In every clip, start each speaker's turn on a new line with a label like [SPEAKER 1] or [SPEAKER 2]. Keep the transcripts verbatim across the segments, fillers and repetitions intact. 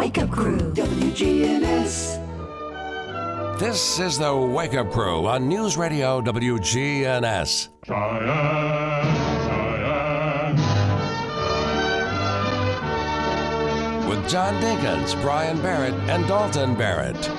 [SPEAKER 1] Wake Up Crew, W G N S.
[SPEAKER 2] This is the Wake Up Crew on News Radio W G N S.
[SPEAKER 3] Cheyenne, Cheyenne.
[SPEAKER 2] With John Dinkins, Brian Barrett, and Dalton Barrett.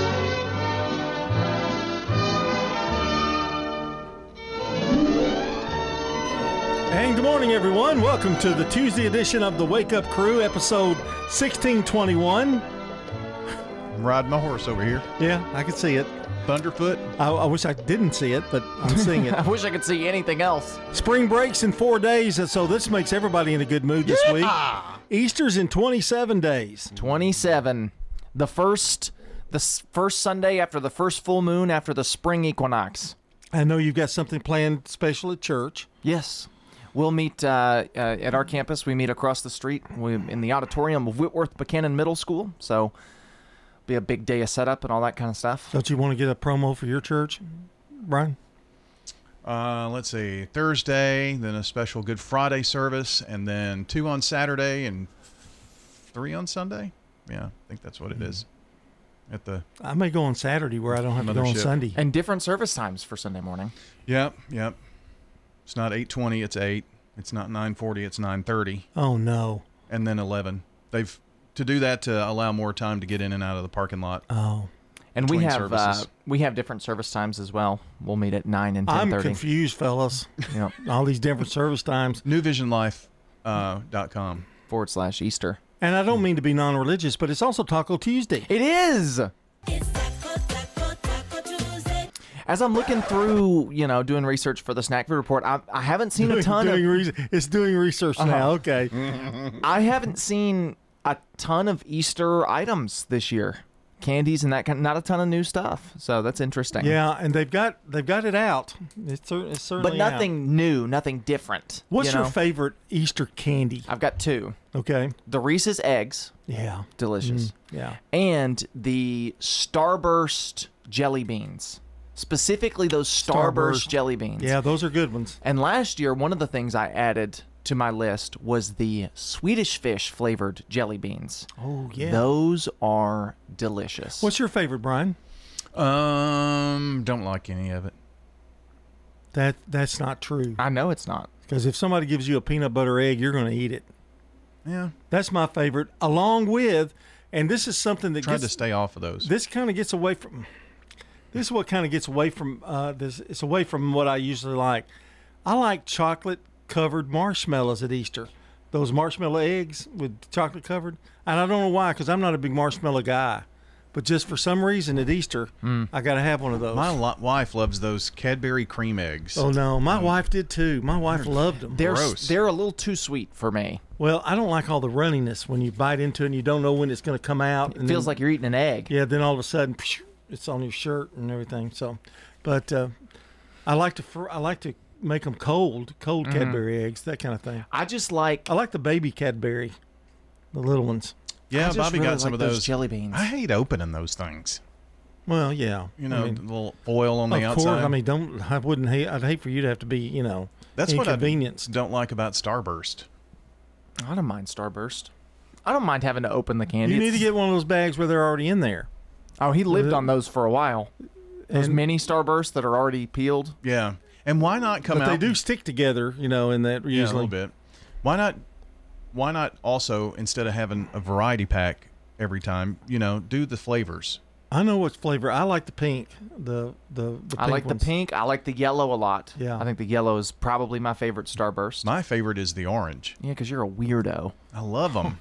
[SPEAKER 4] And good morning, everyone. Welcome to the Tuesday edition of the Wake Up Crew, episode sixteen twenty-one.
[SPEAKER 5] I'm riding my horse over here.
[SPEAKER 4] Yeah, I can see it.
[SPEAKER 5] Thunderfoot.
[SPEAKER 4] I, I wish I didn't see it, but I'm seeing it.
[SPEAKER 6] I wish I could see anything else.
[SPEAKER 4] Spring breaks in four days, and so this makes everybody in a good mood this
[SPEAKER 6] Yeah!
[SPEAKER 4] week. Easter's in twenty-seven days.
[SPEAKER 6] twenty-seven. The first, the s- first Sunday after the first full moon after the spring equinox.
[SPEAKER 4] I know you've got something planned special at church.
[SPEAKER 6] Yes. We'll meet uh, uh, at our campus. We meet across the street we, in the auditorium of Whitworth Buchanan Middle School. So be a big day of setup and all that kind of stuff.
[SPEAKER 4] Don't you want to get a promo for your church, Brian?
[SPEAKER 5] Uh, let's see. Thursday, then a special Good Friday service, and then two on Saturday and three on Sunday. Yeah, I think that's what it is. At the
[SPEAKER 4] I may go on Saturday where I don't have to go on
[SPEAKER 5] Mothership.
[SPEAKER 4] Sunday.
[SPEAKER 6] And different service times for Sunday morning.
[SPEAKER 5] Yep, yep. It's not eight twenty, it's eight. It's not nine forty, it's nine thirty,
[SPEAKER 4] Oh, no.
[SPEAKER 5] and then eleven. They've to do that to allow more time to get in and out of the parking lot.
[SPEAKER 4] Oh.
[SPEAKER 6] And we
[SPEAKER 5] Between
[SPEAKER 6] have uh,
[SPEAKER 5] services.
[SPEAKER 6] we have different service times as well. We'll meet at nine and ten
[SPEAKER 4] I'm
[SPEAKER 6] thirty.
[SPEAKER 4] confused, fellas.
[SPEAKER 6] Yep.
[SPEAKER 4] All these different service times.
[SPEAKER 5] new vision life dot com.
[SPEAKER 6] Forward slash Easter.
[SPEAKER 4] And I don't mean to be non-religious, but it's also Taco Tuesday.
[SPEAKER 6] It is. As I'm looking through, you know, doing research for the Snack Food Report, I, I haven't seen a ton
[SPEAKER 4] doing
[SPEAKER 6] of.
[SPEAKER 4] re- it's doing research
[SPEAKER 6] Uh-huh.
[SPEAKER 4] now. Okay.
[SPEAKER 6] I haven't seen a ton of Easter items this year, candies and that kind. Not a ton of new stuff, so that's interesting.
[SPEAKER 4] Yeah, and they've got they've got it out. It's, cer- it's certainly
[SPEAKER 6] but nothing
[SPEAKER 4] out.
[SPEAKER 6] new, nothing different.
[SPEAKER 4] What's
[SPEAKER 6] you
[SPEAKER 4] your
[SPEAKER 6] know?
[SPEAKER 4] favorite Easter candy?
[SPEAKER 6] I've got two:
[SPEAKER 4] Okay.
[SPEAKER 6] the Reese's eggs,
[SPEAKER 4] Yeah.
[SPEAKER 6] delicious,
[SPEAKER 4] Yeah.
[SPEAKER 6] and the Starburst jelly beans. Specifically, those Starburst,
[SPEAKER 4] Starburst.
[SPEAKER 6] jelly beans.
[SPEAKER 4] Yeah, those are good ones.
[SPEAKER 6] And last year, one of the things I added to my list was the Swedish fish flavored jelly beans.
[SPEAKER 4] Oh yeah.
[SPEAKER 6] Those are delicious.
[SPEAKER 4] What's your favorite, Brian?
[SPEAKER 5] Um, don't like any of it.
[SPEAKER 4] That that's not true.
[SPEAKER 6] I know it's not.
[SPEAKER 4] Because if somebody gives you a peanut butter egg, you're going to eat it.
[SPEAKER 5] Yeah,
[SPEAKER 4] That's my favorite, along with, and this is something that
[SPEAKER 5] tried
[SPEAKER 4] gets
[SPEAKER 5] to stay off of those.
[SPEAKER 4] this kind of gets away from. This is what kind of gets away from uh, this. It's away from what I usually like. I like chocolate covered marshmallows at Easter. Those marshmallow eggs with chocolate covered, and I don't know why, because I'm not a big marshmallow guy. But just for some reason at Easter, I got to have one of those.
[SPEAKER 5] My lo- wife loves those Cadbury cream eggs.
[SPEAKER 4] oh no, my wife did too. My wife loved them.
[SPEAKER 6] They're
[SPEAKER 5] Gross.
[SPEAKER 6] they're a little too sweet for me.
[SPEAKER 4] Well, I don't like all the runniness when you bite into it and you don't know when it's going to come out.
[SPEAKER 6] It feels like you're eating an egg.
[SPEAKER 4] Yeah, then all of a sudden, phew, it's on your shirt and everything. So, but uh, I like to fr- I like to make them cold, cold
[SPEAKER 6] Mm-hmm.
[SPEAKER 4] Cadbury eggs, that kind of thing.
[SPEAKER 6] I just like
[SPEAKER 4] I like the baby Cadbury, the little ones.
[SPEAKER 5] yeah,
[SPEAKER 6] I just
[SPEAKER 5] Bobby
[SPEAKER 6] really
[SPEAKER 5] got some
[SPEAKER 6] like
[SPEAKER 5] of
[SPEAKER 6] those
[SPEAKER 5] those
[SPEAKER 6] jelly beans.
[SPEAKER 5] I hate opening those things.
[SPEAKER 4] Well, yeah,
[SPEAKER 5] You know,
[SPEAKER 4] I mean,
[SPEAKER 5] the little foil on the
[SPEAKER 4] of course.
[SPEAKER 5] outside.
[SPEAKER 4] I mean, don't I wouldn't hate. I'd hate for you to have to be, you know,
[SPEAKER 5] That's what I
[SPEAKER 4] inconvenienced.
[SPEAKER 5] don't like about Starburst.
[SPEAKER 6] I don't mind Starburst. I don't mind having to open the candy.
[SPEAKER 4] You need to
[SPEAKER 6] It's-
[SPEAKER 4] get one of those bags where they're already in there.
[SPEAKER 6] Oh, he lived
[SPEAKER 4] Uh,
[SPEAKER 6] on those for a while. Those
[SPEAKER 4] and-
[SPEAKER 6] mini Starbursts that are already peeled.
[SPEAKER 5] Yeah, and why not come
[SPEAKER 4] But
[SPEAKER 5] out?
[SPEAKER 4] they do stick together, you know, in that
[SPEAKER 5] yeah, a
[SPEAKER 4] usually.
[SPEAKER 5] little bit. Why not? Why not also instead of having a variety pack every time, you know, do the flavors.
[SPEAKER 4] I know what flavor. I like the pink. The the the pink
[SPEAKER 6] I like
[SPEAKER 4] ones.
[SPEAKER 6] the pink. I like the yellow a lot.
[SPEAKER 4] Yeah.
[SPEAKER 6] I think the yellow is probably my favorite Starburst.
[SPEAKER 5] My favorite is the orange.
[SPEAKER 6] yeah, because you're a weirdo.
[SPEAKER 5] I love them.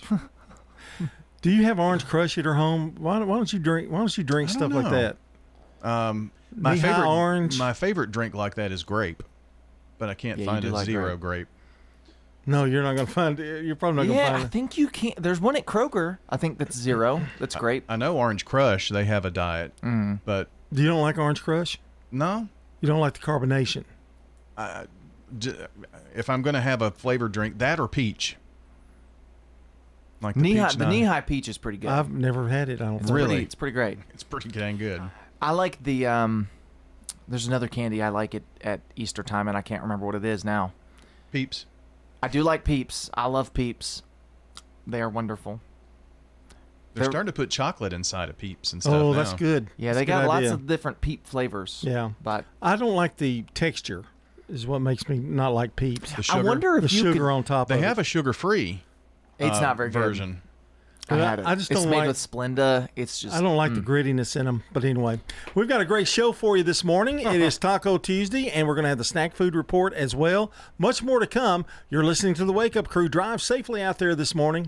[SPEAKER 4] Do you have Orange Crush at your home? Why, don't- why don't you drink? Why don't you drink
[SPEAKER 5] I
[SPEAKER 4] stuff
[SPEAKER 5] don't
[SPEAKER 4] like
[SPEAKER 5] know.
[SPEAKER 4] that?
[SPEAKER 5] Um, my
[SPEAKER 4] Knee-high
[SPEAKER 5] favorite
[SPEAKER 4] orange.
[SPEAKER 5] My favorite drink like that is grape, but I can't
[SPEAKER 6] Yeah, you
[SPEAKER 5] find
[SPEAKER 6] do
[SPEAKER 5] a
[SPEAKER 6] like
[SPEAKER 5] zero grape.
[SPEAKER 4] No, you're not gonna find it. You're probably not
[SPEAKER 6] Yeah,
[SPEAKER 4] gonna
[SPEAKER 6] I
[SPEAKER 4] find it.
[SPEAKER 6] think you can't. There's one at Kroger. I think that's zero. That's great.
[SPEAKER 5] I know Orange Crush, they have a diet,
[SPEAKER 6] Mm.
[SPEAKER 5] but
[SPEAKER 4] Do you don't like Orange Crush?
[SPEAKER 5] no.
[SPEAKER 4] You don't like the carbonation?
[SPEAKER 5] I, j- if I'm going to have a flavored drink, that or peach. Like the
[SPEAKER 6] Knee high,
[SPEAKER 5] peach
[SPEAKER 6] the
[SPEAKER 5] nut.
[SPEAKER 6] knee high peach is pretty good.
[SPEAKER 4] I've never had it. I don't
[SPEAKER 6] it's
[SPEAKER 4] think.
[SPEAKER 5] Really?
[SPEAKER 6] pretty, it's pretty great.
[SPEAKER 5] It's pretty dang good.
[SPEAKER 6] I like the um. There's another candy I like it at Easter time, and I can't remember what it is now.
[SPEAKER 5] Peeps.
[SPEAKER 6] I do like Peeps. I love Peeps. They are wonderful.
[SPEAKER 5] They're,
[SPEAKER 6] They're-
[SPEAKER 5] starting to put chocolate inside of Peeps and stuff
[SPEAKER 4] Oh,
[SPEAKER 5] now.
[SPEAKER 4] that's good.
[SPEAKER 6] Yeah,
[SPEAKER 4] That's
[SPEAKER 6] they
[SPEAKER 4] a good
[SPEAKER 6] got lots
[SPEAKER 4] idea.
[SPEAKER 6] of different Peep flavors.
[SPEAKER 4] Yeah.
[SPEAKER 6] But
[SPEAKER 4] I don't like the texture. Is what makes me not like Peeps.
[SPEAKER 5] The
[SPEAKER 6] I
[SPEAKER 5] sugar.
[SPEAKER 6] wonder
[SPEAKER 4] The
[SPEAKER 6] if you
[SPEAKER 4] sugar
[SPEAKER 6] could,
[SPEAKER 4] on top
[SPEAKER 5] They
[SPEAKER 4] of
[SPEAKER 5] have
[SPEAKER 4] it.
[SPEAKER 5] a sugar-free
[SPEAKER 6] It's
[SPEAKER 5] uh,
[SPEAKER 6] not very good.
[SPEAKER 5] version.
[SPEAKER 6] I,
[SPEAKER 4] But
[SPEAKER 6] had it.
[SPEAKER 4] I just
[SPEAKER 6] it's
[SPEAKER 4] don't
[SPEAKER 6] made
[SPEAKER 4] like-
[SPEAKER 6] with Splenda. It's just
[SPEAKER 4] I don't like the grittiness in them. But anyway, we've got a great show for you this morning. It is Taco Tuesday, and we're going to have the snack food report as well. Much more to come. You're listening to the Wake Up Crew. Drive safely out there this morning.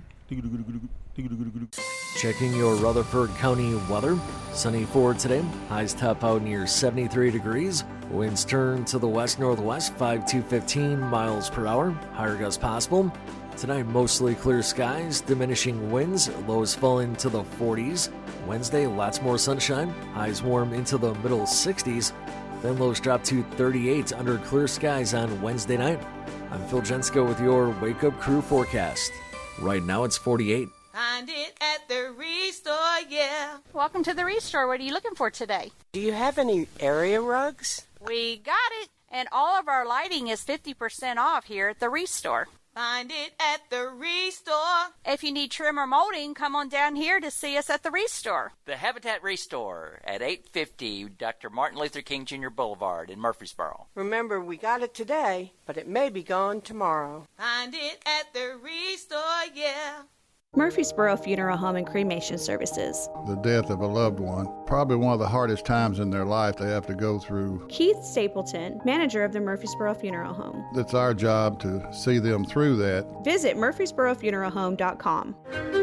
[SPEAKER 7] Checking your Rutherford County weather. Sunny for today. Highs top out near seventy-three degrees. Winds turn to the west-northwest, five to fifteen miles per hour. Higher gusts possible. Tonight, mostly clear skies, diminishing winds. Lows fall into the forties. Wednesday, lots more sunshine. Highs warm into the middle sixties. Then lows drop to thirty-eight under clear skies on Wednesday night. I'm Phil Jensko with your Wake Up Crew forecast. Right now, it's forty-eight.
[SPEAKER 8] Find it at the Restore, yeah.
[SPEAKER 9] Welcome to the Restore. What are you looking for today?
[SPEAKER 10] Do you have any area rugs?
[SPEAKER 9] We got it. And all of our lighting is fifty percent off here at the Restore.
[SPEAKER 8] Find it at the Restore.
[SPEAKER 9] If you need trim or molding, come on down here to see us at the Restore.
[SPEAKER 11] The Habitat Restore at eight fifty Doctor Martin Luther King Junior Boulevard in Murfreesboro.
[SPEAKER 10] Remember, we got it today, but it may be gone tomorrow.
[SPEAKER 8] Find it at the Restore, yeah.
[SPEAKER 12] Murfreesboro Funeral Home and Cremation Services.
[SPEAKER 13] The death of a loved one, probably one of the hardest times in their life they have to go through.
[SPEAKER 12] Keith Stapleton, manager of the Murfreesboro Funeral Home.
[SPEAKER 13] It's our job to see them through that.
[SPEAKER 12] Visit murfreesboro funeral home dot com.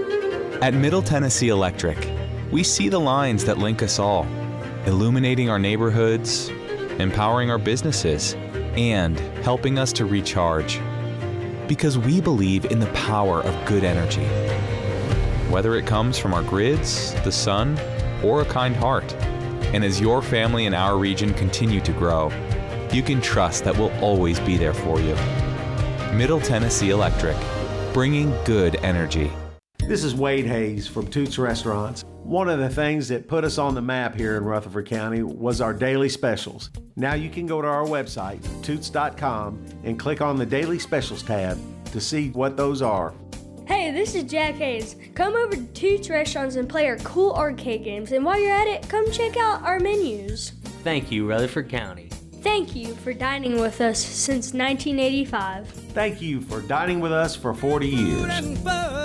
[SPEAKER 14] At Middle Tennessee Electric, we see the lines that link us all, illuminating our neighborhoods, empowering our businesses, and helping us to recharge. Because we believe in the power of good energy. Whether it comes from our grids, the sun, or a kind heart. And as your family and our region continue to grow, you can trust that we'll always be there for you. Middle Tennessee Electric, bringing good energy.
[SPEAKER 15] This is Wade Hayes from Toots Restaurants. One of the things that put us on the map here in Rutherford County was our daily specials. Now you can go to our website, toots dot com, and click on the Daily Specials tab to see what those are.
[SPEAKER 16] Hey, this is Jack Hayes. Come over to Toots Restaurants and play our cool arcade games, and while you're at it, come check out our menus.
[SPEAKER 17] Thank you, Rutherford County.
[SPEAKER 16] Thank you for dining with us since nineteen eighty-five.
[SPEAKER 15] Thank you for dining with us for forty years.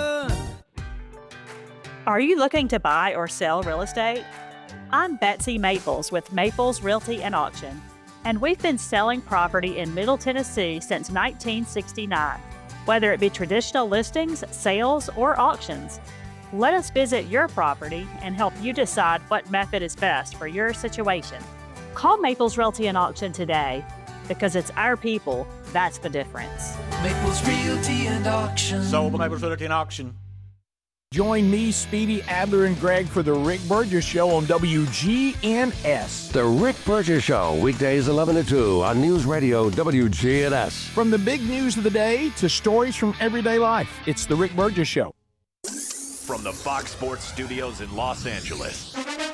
[SPEAKER 18] Are you looking to buy or sell real estate? I'm Betsy Maples with Maples Realty and Auction, and we've been selling property in Middle Tennessee since nineteen sixty-nine. Whether it be traditional listings, sales, or auctions, let us visit your property and help you decide what method is best for your situation. Call Maples Realty and Auction today, because it's our people that's the difference.
[SPEAKER 1] Maples Realty and Auction.
[SPEAKER 19] Sold by Maples Realty and Auction. Join me, Speedy, Adler, and Greg for the Rick Burgess Show on W G N S.
[SPEAKER 2] The Rick Burgess Show, weekdays eleven to two on News Radio W G N S.
[SPEAKER 19] From the big news of the day to stories from everyday life, it's the Rick Burgess Show.
[SPEAKER 20] From the Fox Sports Studios in Los Angeles,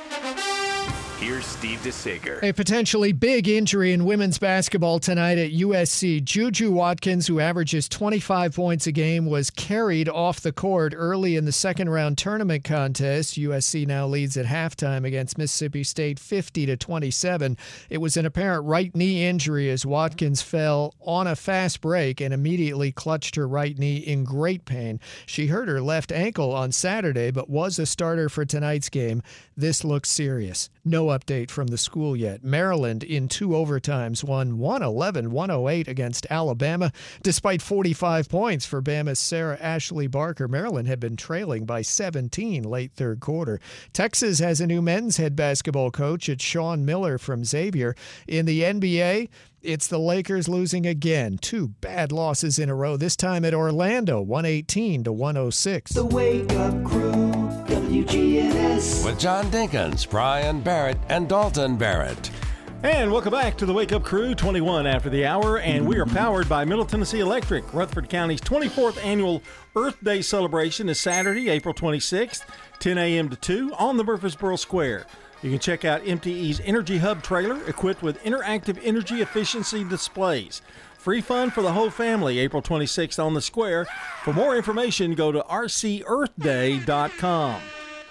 [SPEAKER 20] here's Steve DeSager.
[SPEAKER 21] A potentially big injury in women's basketball tonight at U S C. Juju Watkins, who averages twenty-five points a game, was carried off the court early in the second-round tournament contest. U S C now leads at halftime against Mississippi State fifty to twenty-seven. It was an apparent right knee injury as Watkins fell on a fast break and immediately clutched her right knee in great pain. She hurt her left ankle on Saturday, but was a starter for tonight's game. This looks serious. No update from the school yet. Maryland, in two overtimes, won one eleven to one oh eight against Alabama. Despite forty-five points for Bama's Sarah Ashley Barker, Maryland had been trailing by seventeen late third quarter. Texas has a new men's head basketball coach. It's Sean Miller from Xavier. In the N B A, it's the Lakers losing again. Two bad losses in a row, this time at Orlando, one eighteen to one oh six.
[SPEAKER 1] The Wake Up Crew, W G N S.
[SPEAKER 2] With John Dinkins, Brian Barrett, and Dalton Barrett.
[SPEAKER 4] And welcome back to the Wake Up Crew, twenty-one after the hour, and we are powered by Middle Tennessee Electric. Rutherford County's twenty-fourth annual Earth Day celebration is Saturday, April twenty-sixth, ten a.m. to two on the Murfreesboro Square. You can check out M T E's Energy Hub trailer equipped with interactive energy efficiency displays. Free fun for the whole family, April twenty-sixth on the square. For more information, go to r c earth day dot com.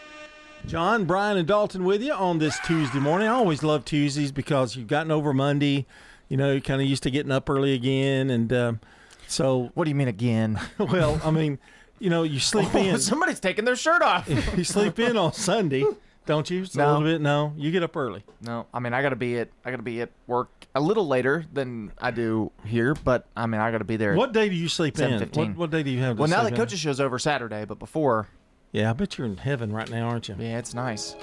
[SPEAKER 4] John, Brian, and Dalton with you on this Tuesday morning. I always love Tuesdays because you've gotten over Monday. You know, you're kind of used to getting up early again. And um, so.
[SPEAKER 6] What do you mean again?
[SPEAKER 4] Well, I mean, you know, you sleep
[SPEAKER 6] Oh,
[SPEAKER 4] in.
[SPEAKER 6] somebody's taking their shirt off.
[SPEAKER 4] You sleep in on Sunday, don't you? It's
[SPEAKER 6] No.
[SPEAKER 4] A little bit. No, you get up early.
[SPEAKER 6] No, I mean I gotta be at I gotta be at work a little later than I do here, but I mean I gotta be there.
[SPEAKER 4] What day do you sleep in?
[SPEAKER 6] seven fifteen.
[SPEAKER 4] What, what day do you have to
[SPEAKER 6] Well, now
[SPEAKER 4] sleep
[SPEAKER 6] the
[SPEAKER 4] in?
[SPEAKER 6] coaches show's over Saturday, but before.
[SPEAKER 4] Yeah, I bet you're in heaven right now, aren't you?
[SPEAKER 6] Yeah, it's nice.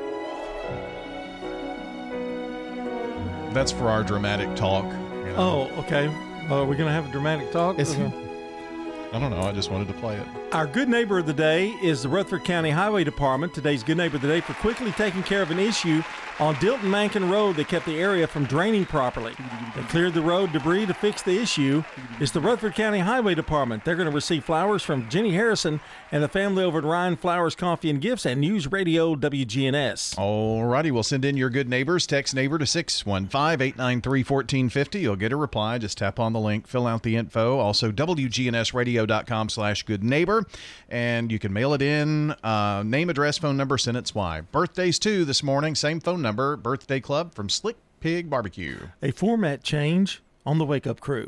[SPEAKER 5] That's for our dramatic talk. you know.
[SPEAKER 4] Oh, okay. Uh, are we going to have a dramatic talk?
[SPEAKER 5] Is-
[SPEAKER 4] Okay.
[SPEAKER 5] I don't know. I just wanted to play it.
[SPEAKER 4] Our good neighbor of the day is the Rutherford County Highway Department. Today's good neighbor of the day for quickly taking care of an issue on Dilton Mankin Road that kept the area from draining properly. They cleared the road debris to fix the issue. It's the Rutherford County Highway Department. They're going to receive flowers from Jenny Harrison and the family over at Ryan Flowers Coffee and Gifts and News Radio W G N S.
[SPEAKER 5] All righty. We'll send in your good neighbors. Text neighbor to six one five, eight nine three, one four five zero. You'll get a reply. Just tap on the link, fill out the info. Also, W G N S radio dot com slash good neighbor. And you can mail it in. Uh, name, address, phone number, sentence why. Birthdays, too, this morning. Same phone number. Birthday Club from Slick Pig Barbecue.
[SPEAKER 4] A format change on the Wake Up Crew.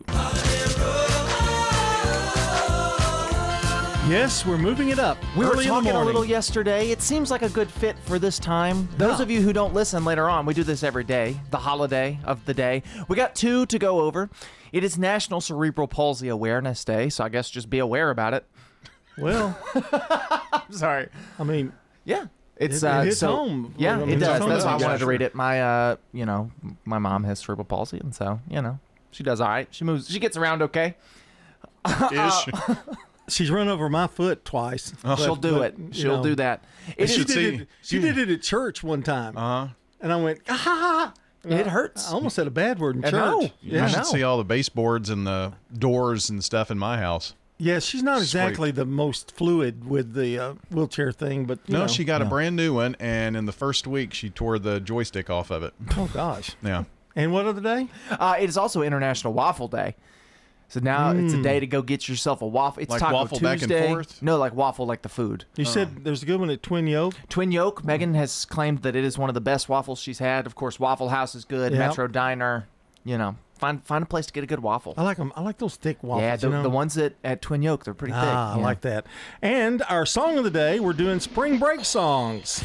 [SPEAKER 4] Yes, we're moving it up.
[SPEAKER 6] We were
[SPEAKER 4] early in the
[SPEAKER 6] talking a
[SPEAKER 4] morning.
[SPEAKER 6] little yesterday. It seems like a good fit for this time. Those of you who don't listen later on, we do this every day, the holiday of the day. We got two to go over. It is National Cerebral Palsy Awareness Day, so I guess just be aware about it.
[SPEAKER 4] Well,
[SPEAKER 6] I'm sorry.
[SPEAKER 4] I mean,
[SPEAKER 6] yeah. It's
[SPEAKER 4] It- it
[SPEAKER 6] uh,
[SPEAKER 4] hits
[SPEAKER 6] so,
[SPEAKER 4] home.
[SPEAKER 6] Yeah,
[SPEAKER 4] I mean,
[SPEAKER 6] it
[SPEAKER 4] it's
[SPEAKER 6] does.
[SPEAKER 4] home
[SPEAKER 6] That's
[SPEAKER 4] to
[SPEAKER 6] why I
[SPEAKER 4] you
[SPEAKER 6] wanted
[SPEAKER 4] guys.
[SPEAKER 6] to read it. My, uh, you know, my mom has cerebral palsy, and so you know, she does all right. She moves. She gets around okay.
[SPEAKER 5] Ish.
[SPEAKER 4] She's run over my foot twice.
[SPEAKER 6] Oh. She'll do it.
[SPEAKER 4] you
[SPEAKER 6] She'll
[SPEAKER 4] know.
[SPEAKER 6] do that. It
[SPEAKER 4] she
[SPEAKER 6] is-
[SPEAKER 4] did it. She did it at church one time.
[SPEAKER 5] Uh-huh.
[SPEAKER 4] And I went, ah!
[SPEAKER 6] It hurts.
[SPEAKER 4] I almost said a bad word in
[SPEAKER 6] I
[SPEAKER 4] church.
[SPEAKER 6] know.
[SPEAKER 5] You should see all the baseboards and the doors and stuff in my house.
[SPEAKER 4] Yeah, she's not
[SPEAKER 5] Sweet.
[SPEAKER 4] exactly the most fluid with the uh, wheelchair thing, but you
[SPEAKER 5] No,
[SPEAKER 4] know.
[SPEAKER 5] she got a brand new one, and in the first week, she tore the joystick off of it.
[SPEAKER 4] Oh gosh.
[SPEAKER 5] Yeah.
[SPEAKER 4] And what other day?
[SPEAKER 6] Uh, it is also International Waffle Day. So now it's a
[SPEAKER 4] Mm.
[SPEAKER 6] day to go get yourself a waffle. It's
[SPEAKER 5] Like
[SPEAKER 6] Taco
[SPEAKER 5] waffle back and
[SPEAKER 6] Tuesday.
[SPEAKER 5] forth?
[SPEAKER 6] No, like waffle, like the food.
[SPEAKER 4] You said there's a good one at Twin Yoke.
[SPEAKER 6] Twin Yoke. Megan has claimed that it is one of the best waffles she's had. Of course, Waffle House is good.
[SPEAKER 4] Yep.
[SPEAKER 6] Metro Diner. You know, find find a place to get a good waffle.
[SPEAKER 4] I like them. I like those thick waffles.
[SPEAKER 6] yeah, the,
[SPEAKER 4] you know?
[SPEAKER 6] the ones at, at Twin Yoke, they're pretty thick.
[SPEAKER 4] Ah, I
[SPEAKER 6] yeah.
[SPEAKER 4] like that. And our song of the day, we're doing spring break songs.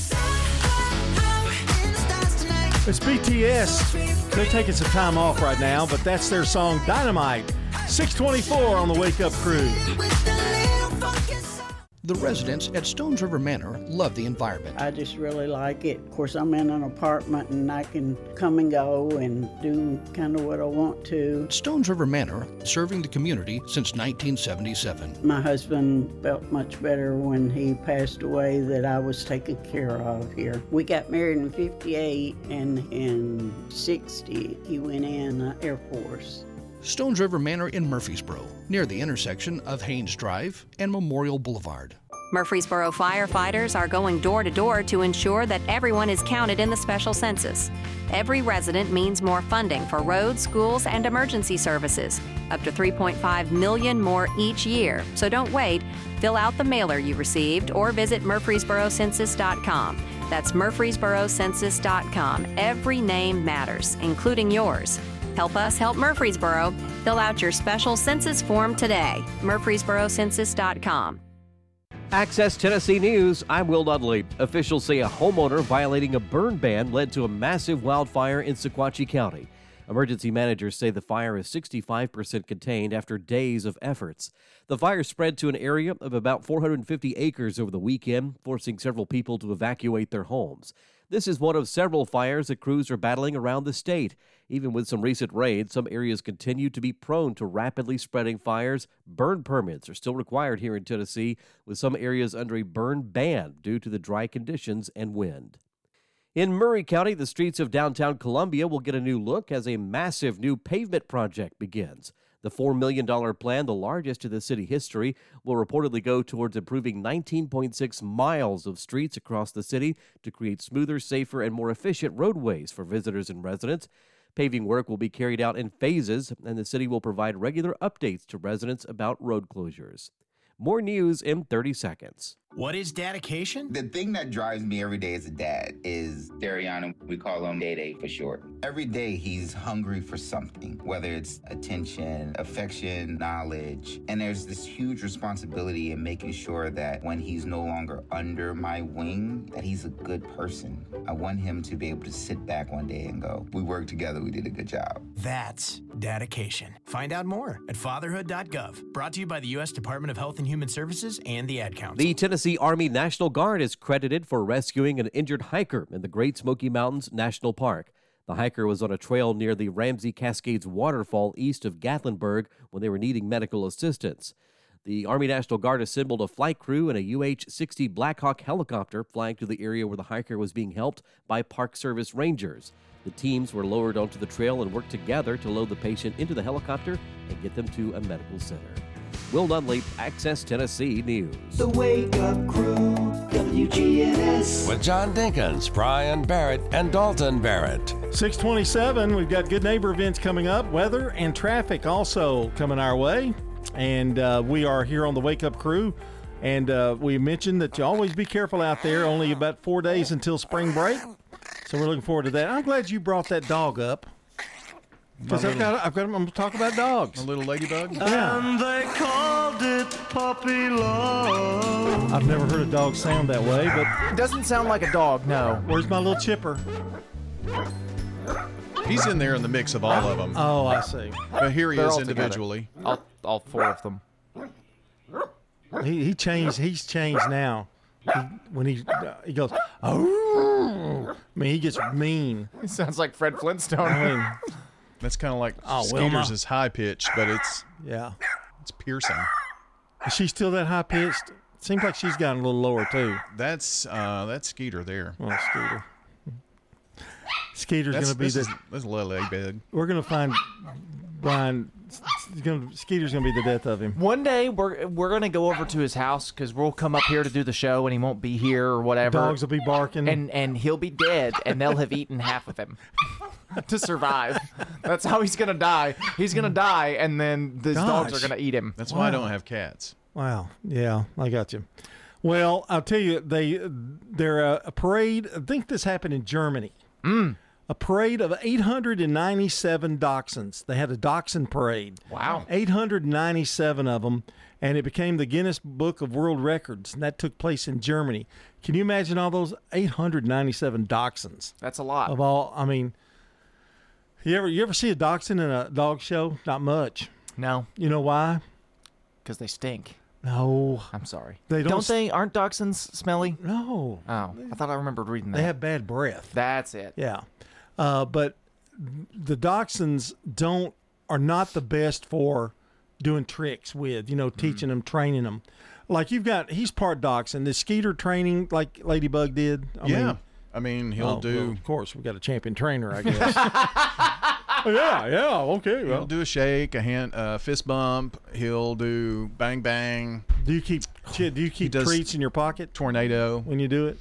[SPEAKER 4] It's B T S. They're taking some time off right now, but that's their song Dynamite. six twenty-four on the Wake Up Crew.
[SPEAKER 3] The residents at Stones River Manor love the environment.
[SPEAKER 22] I just really like it. Of course, I'm in an apartment and I can come and go and do kind of what I want to.
[SPEAKER 3] Stones River Manor, serving the community since nineteen seventy-seven.
[SPEAKER 22] My husband felt much better when he passed away that I was taken care of here. We got married in fifty-eight, and in sixty, he went in uh, Air Force.
[SPEAKER 3] Stones River Manor in Murfreesboro, near the intersection of Haynes Drive and Memorial Boulevard.
[SPEAKER 23] Murfreesboro firefighters are going door to door to ensure that everyone is counted in the special census. Every resident means more funding for roads, schools, and emergency services, up to three point five million dollars more each year. So don't wait. Fill out the mailer you received or visit Murfreesboro Census dot com. That's Murfreesboro Census dot com. Every name matters, including yours. Help us help Murfreesboro. Fill out your special census form today. Murfreesboro Census dot com.
[SPEAKER 24] Access Tennessee News, I'm Will Dudley. Officials say a homeowner violating a burn ban led to a massive wildfire in Sequatchie County. Emergency managers say the fire is sixty-five percent contained after days of efforts. The fire spread to an area of about four hundred fifty acres over the weekend, forcing several people to evacuate their homes. This is one of several fires that crews are battling around the state. Even with some recent rain, some areas continue to be prone to rapidly spreading fires. Burn permits are still required here in Tennessee, with some areas under a burn ban due to the dry conditions and wind. In Murray County, the streets of downtown Columbia will get a new look as a massive new pavement project begins. The four million dollars plan, the largest in the city history, will reportedly go towards improving nineteen point six miles of streets across the city to create smoother, safer, and more efficient roadways for visitors and residents. Paving work will be carried out in phases, and the city will provide regular updates to residents about road closures. More news in thirty seconds.
[SPEAKER 7] What is dedication?
[SPEAKER 9] The thing that drives me every day as a dad is Dariana. We call him Day Day for short. Every day he's hungry for something, whether it's attention, affection, knowledge. And there's this huge responsibility in making sure that when he's no longer under my wing, that he's a good person. I want him to be able to sit back one day and go, we worked together, we did a good job.
[SPEAKER 7] That's dedication. Find out more at fatherhood dot gov. Brought to you by the U S Department of Health and Human Services and the Ad Council.
[SPEAKER 24] The Tennessee Army National Guard is credited for rescuing an injured hiker in the Great Smoky Mountains National Park. The hiker was on a trail near the Ramsey Cascades waterfall east of Gatlinburg when they were needing medical assistance. The Army National Guard assembled a flight crew and a U H sixty Blackhawk helicopter flying to the area where the hiker was being helped by Park Service Rangers. The teams were lowered onto the trail and worked together to load the patient into the helicopter and get them to a medical center. Will Nunley, Access Tennessee News.
[SPEAKER 1] The Wake Up Crew, W G N S.
[SPEAKER 2] With John Dinkins, Brian Barrett, and Dalton Barrett.
[SPEAKER 4] six twenty-seven, we've got good neighbor events coming up, weather and traffic also coming our way. And uh, we are here on the Wake Up Crew. And uh, we mentioned that you always be careful out there, only about four days until spring break. So we're looking forward to that. I'm glad you brought that dog up. Because I've got, I've got, I'm going to talk about dogs.
[SPEAKER 5] A little ladybug?
[SPEAKER 4] Yeah.
[SPEAKER 1] And they called it puppy love.
[SPEAKER 4] I've never heard a dog sound that way, but
[SPEAKER 6] It doesn't sound like a dog, no.
[SPEAKER 4] Where's my little chipper?
[SPEAKER 5] He's in there in the mix of all of them.
[SPEAKER 4] Oh, I see.
[SPEAKER 5] But here he
[SPEAKER 6] They're
[SPEAKER 5] is
[SPEAKER 6] all together.
[SPEAKER 5] individually.
[SPEAKER 6] All, all four of them.
[SPEAKER 4] He he changed. He's changed now. He, when he uh, he goes, oh, I mean, he gets mean.
[SPEAKER 6] He sounds like Fred Flintstone.
[SPEAKER 4] I mean,
[SPEAKER 5] That's kind of like
[SPEAKER 4] Oh,
[SPEAKER 5] Skeeter's
[SPEAKER 4] Wilma.
[SPEAKER 5] is high pitched, but it's
[SPEAKER 4] yeah.
[SPEAKER 5] it's piercing.
[SPEAKER 4] Is she still that high pitched? Seems like she's gotten a little lower too.
[SPEAKER 5] That's uh, that's Skeeter there.
[SPEAKER 4] Well, Skeeter. Skeeter's
[SPEAKER 5] That's,
[SPEAKER 4] gonna be
[SPEAKER 5] this
[SPEAKER 4] the.
[SPEAKER 5] is, that's a little ladybug.
[SPEAKER 4] We're gonna find Brian. He's gonna, Skeeter's gonna be the death of him.
[SPEAKER 6] One day we're we're gonna go over to his house because we'll come up here to do the show and he won't be here or whatever.
[SPEAKER 4] Dogs will be barking.
[SPEAKER 6] and and he'll be dead and they'll have eaten half of him to survive. That's how he's gonna die. He's gonna die and then these dogs
[SPEAKER 4] Gosh.
[SPEAKER 6] are gonna eat him.
[SPEAKER 5] That's why I don't have cats.
[SPEAKER 4] Wow. Yeah, I got you. Well, I'll tell you, they they're a, a parade. I think this happened in Germany.
[SPEAKER 6] Mm.
[SPEAKER 4] A parade of eight hundred ninety-seven dachshunds. They had a dachshund parade.
[SPEAKER 6] Wow.
[SPEAKER 4] eight hundred ninety-seven of them, and it became the Guinness Book of World Records, and that took place in Germany. Can you imagine all those eight hundred ninety-seven dachshunds?
[SPEAKER 6] That's a lot.
[SPEAKER 4] Of all, I mean, you ever you ever see a dachshund in a dog show? Not much.
[SPEAKER 6] No,
[SPEAKER 4] You know why?
[SPEAKER 6] because they stink.
[SPEAKER 4] No.
[SPEAKER 6] I'm sorry.
[SPEAKER 4] They don't
[SPEAKER 6] don't
[SPEAKER 4] s-
[SPEAKER 6] they? Aren't dachshunds smelly?
[SPEAKER 4] No.
[SPEAKER 6] Oh, I thought I remembered reading that.
[SPEAKER 4] They have bad breath.
[SPEAKER 6] That's it.
[SPEAKER 4] Yeah. Uh, but the dachshunds don't are not the best for doing tricks with, you know, teaching them, training them. Like you've got, he's part dachshund. The Skeeter training like Ladybug did. I
[SPEAKER 5] yeah.
[SPEAKER 4] Mean,
[SPEAKER 5] I mean, he'll
[SPEAKER 4] oh,
[SPEAKER 5] do.
[SPEAKER 4] well, of course, we've got a champion trainer, I guess. yeah, yeah, okay.
[SPEAKER 5] He'll
[SPEAKER 4] Well,
[SPEAKER 5] do a shake, a hand, uh, fist bump. He'll do bang bang,
[SPEAKER 4] do you keep do you keep
[SPEAKER 5] does-
[SPEAKER 4] treats in your pocket
[SPEAKER 5] tornado.
[SPEAKER 4] when you do it?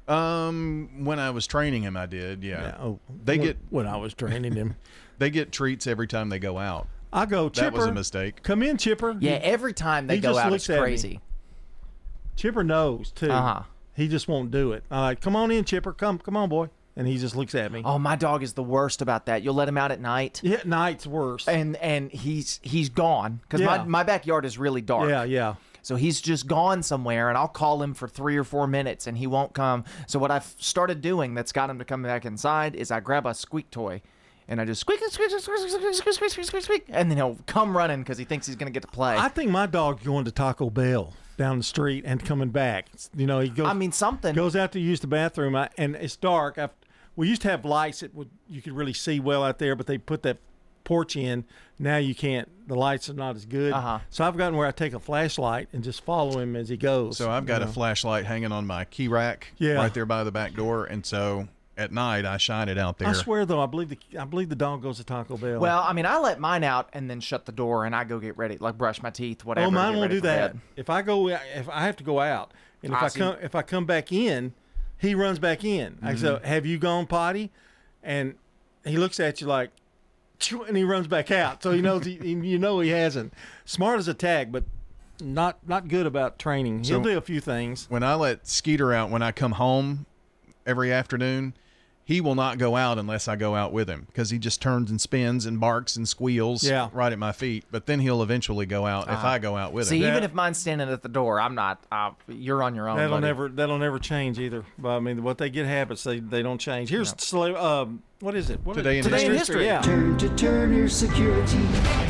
[SPEAKER 5] Um, when I was training him, I did. Yeah.
[SPEAKER 4] Yeah. Oh,
[SPEAKER 5] They
[SPEAKER 4] when,
[SPEAKER 5] get
[SPEAKER 4] when I was training him.
[SPEAKER 5] they get treats every time they go out.
[SPEAKER 4] I go, Chipper.
[SPEAKER 5] That was a mistake.
[SPEAKER 4] Come in, Chipper.
[SPEAKER 6] Yeah, every time they
[SPEAKER 4] He
[SPEAKER 6] go
[SPEAKER 4] just
[SPEAKER 6] out,
[SPEAKER 4] looks
[SPEAKER 6] it's
[SPEAKER 4] at me.
[SPEAKER 6] crazy.
[SPEAKER 4] Chipper knows too.
[SPEAKER 6] Uh-huh.
[SPEAKER 4] He just won't do it. I'm like, come on in, Chipper. Come, come on, boy. And he just looks at me.
[SPEAKER 6] Oh, my dog is the worst about that. You'll let him out at night,
[SPEAKER 4] Yeah, night's worse.
[SPEAKER 6] and and he's he's gone because
[SPEAKER 4] Yeah.
[SPEAKER 6] my my backyard is really dark.
[SPEAKER 4] Yeah, yeah.
[SPEAKER 6] So he's just gone somewhere, and I'll call him for three or four minutes, and he won't come. So what I've started doing that's got him to come back inside is I grab a squeak toy, and I just squeak, squeak, squeak, squeak, squeak, squeak, squeak, squeak, squeak, squeak, and then he'll come running because he thinks he's gonna get to play.
[SPEAKER 4] I think my dog's going to Taco Bell down the street and coming back. You know, he goes.
[SPEAKER 6] I mean, something.
[SPEAKER 4] goes out to use the bathroom, I, and it's dark. I've, we used to have lights that would you could really see well out there, but they put that porch in. Now you can't. The lights are not as good.
[SPEAKER 6] Uh-huh.
[SPEAKER 4] So I've gotten where I take a flashlight and just follow him as he goes.
[SPEAKER 5] So I've got
[SPEAKER 4] you
[SPEAKER 5] a
[SPEAKER 4] know.
[SPEAKER 5] flashlight hanging on my key rack
[SPEAKER 4] Yeah.
[SPEAKER 5] right there by the back door, and so at night I shine it out there.
[SPEAKER 4] I swear though, I believe the I believe the dog goes to Taco Bell.
[SPEAKER 6] Well, I mean, I let mine out and then shut the door, and I go get ready, like brush my teeth, whatever.
[SPEAKER 4] oh, mine
[SPEAKER 6] get
[SPEAKER 4] won't
[SPEAKER 6] ready
[SPEAKER 4] do
[SPEAKER 6] for
[SPEAKER 4] that.
[SPEAKER 6] bed.
[SPEAKER 4] If I go, if I have to go out, and if
[SPEAKER 6] I
[SPEAKER 4] I,
[SPEAKER 6] see.
[SPEAKER 4] come, if I come back in, he runs back in. I say, "Have you gone potty?" And he looks at you like, "Choo," and he runs back out. So he knows he, you know he hasn't. Smart as a tag, but not not good about training. He'll
[SPEAKER 5] So-
[SPEAKER 4] do a few things.
[SPEAKER 5] When I let Skeeter out when I come home every afternoon, he will not go out unless I go out with him because he just turns and spins and barks and squeals
[SPEAKER 4] Yeah.
[SPEAKER 5] right at my feet. But then he'll eventually go out if
[SPEAKER 6] Uh-huh.
[SPEAKER 5] I go out with
[SPEAKER 6] See,
[SPEAKER 5] him.
[SPEAKER 6] even if mine's standing at the door, I'm not. Uh, you're on your own.
[SPEAKER 4] That'll
[SPEAKER 6] buddy.
[SPEAKER 4] never that'll never change either. But I mean, what they get habits, they they don't change. Here's cele- um, what is it? What
[SPEAKER 5] Today
[SPEAKER 4] is
[SPEAKER 5] in
[SPEAKER 4] it?
[SPEAKER 5] History.
[SPEAKER 6] History.
[SPEAKER 4] Yeah.
[SPEAKER 1] Turn to Turner Security.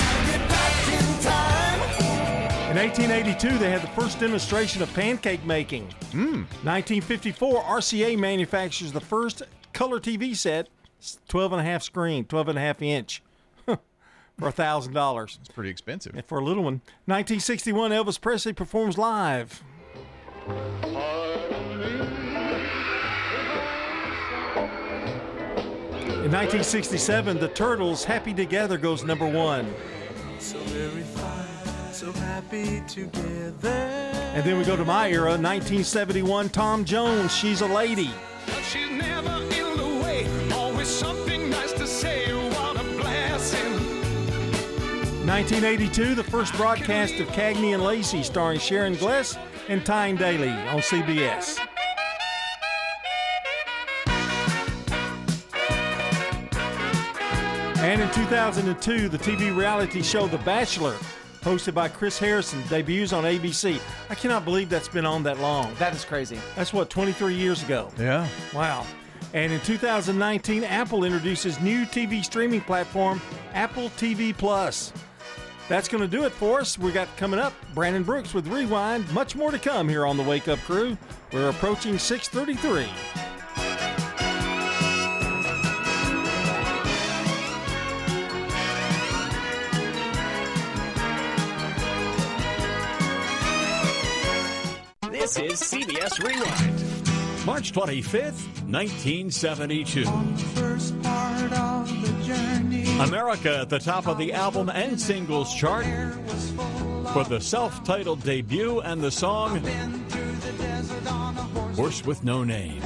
[SPEAKER 4] In eighteen eighty-two, they had the first demonstration of pancake making.
[SPEAKER 5] Mm.
[SPEAKER 4] nineteen fifty-four, R C A manufactures the first color T V set, twelve and a half screen, twelve and a half inch, for one thousand dollars.
[SPEAKER 5] It's pretty expensive.
[SPEAKER 4] And for a little one. nineteen sixty-one, Elvis Presley performs live. In nineteen sixty-seven, the Turtles' Happy Together goes number one.
[SPEAKER 8] So very fine, so happy together.
[SPEAKER 4] And then we go to my era, nineteen seventy-one, Tom Jones, She's a Lady.
[SPEAKER 8] She's never in the way, always something nice to say. What a blessing.
[SPEAKER 4] nineteen eighty-two, the first broadcast of Cagney and Lacey, starring Sharon Gless and Tyne Daly on C B S. And in two thousand two, the T V reality show The Bachelor, hosted by Chris Harrison, debuts on A B C. I cannot believe that's been on that long.
[SPEAKER 6] That is crazy.
[SPEAKER 4] That's what, twenty-three years ago?
[SPEAKER 5] Yeah.
[SPEAKER 4] Wow. And in two thousand nineteen, Apple introduces new T V streaming platform, Apple T V Plus. That's going to do it for us. We got coming up Brandon Brooks with Rewind. Much more to come here on the Wake Up Crew. We're approaching six thirty-three.
[SPEAKER 10] This is C B S Rewind. March twenty-fifth, nineteen seventy-two.
[SPEAKER 8] First part of the journey.
[SPEAKER 10] America at the top of the album and singles chart for the self-titled debut and the song Horse with No Name.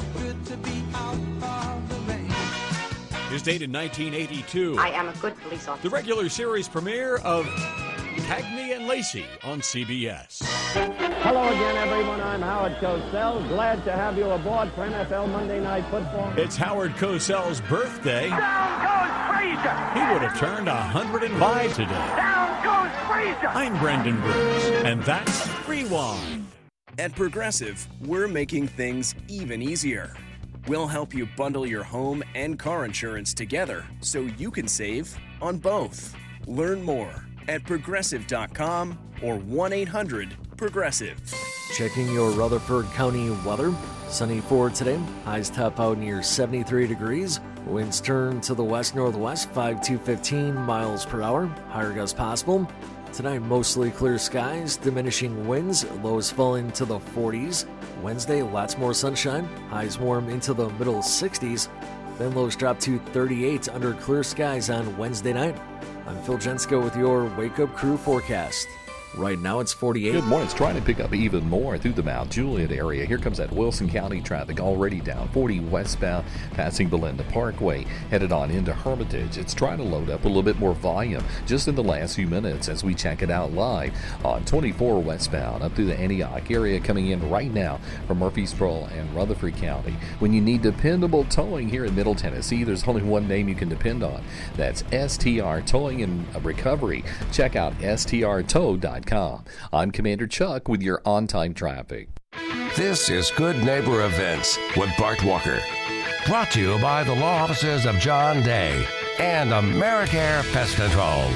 [SPEAKER 10] Is dated nineteen eighty-two.
[SPEAKER 11] I am a good police officer.
[SPEAKER 10] The regular series premiere of Cagney and Lacey on C B S.
[SPEAKER 13] Hello again, everyone. I'm Howard Cosell. Glad to have you aboard for N F L Monday Night Football.
[SPEAKER 10] It's Howard Cosell's birthday.
[SPEAKER 13] Down goes Frazier!
[SPEAKER 10] He would have turned one hundred five today.
[SPEAKER 13] Down goes Frazier!
[SPEAKER 10] I'm Brendan Brooks, and that's Rewind.
[SPEAKER 25] At Progressive, we're making things even easier. We'll help you bundle your home and car insurance together so you can save on both. Learn more at progressive dot com or one eight hundred progressive.
[SPEAKER 26] Checking your Rutherford County weather. Sunny for today. Highs top out near seventy-three degrees. Winds turn to the west-northwest, five to fifteen miles per hour. Higher gusts possible. Tonight, mostly clear skies, diminishing winds. Lows fall into the forties. Wednesday, lots more sunshine. Highs warm into the middle sixties. Then lows drop to thirty-eight under clear skies on Wednesday night. I'm Phil Jensko with your Wake Up Crew forecast. Right now it's forty-eight.
[SPEAKER 27] Good morning. It's trying to pick up even more through the Mount Juliet area. Here comes that Wilson County traffic already down. forty westbound, passing Belinda Parkway, headed on into Hermitage. It's trying to load up a little bit more volume just in the last few minutes as we check it out live on twenty-four westbound up through the Antioch area, coming in right now from Murfreesboro and Rutherford County. When you need dependable towing here in Middle Tennessee, there's only one name you can depend on. That's S T R Towing and Recovery. Check out S T R tow dot com. I'm Commander Chuck with your on-time traffic.
[SPEAKER 2] This is Good Neighbor Events with Bart Walker. Brought to you by the law offices of John Day and AmeriCare Pest Control.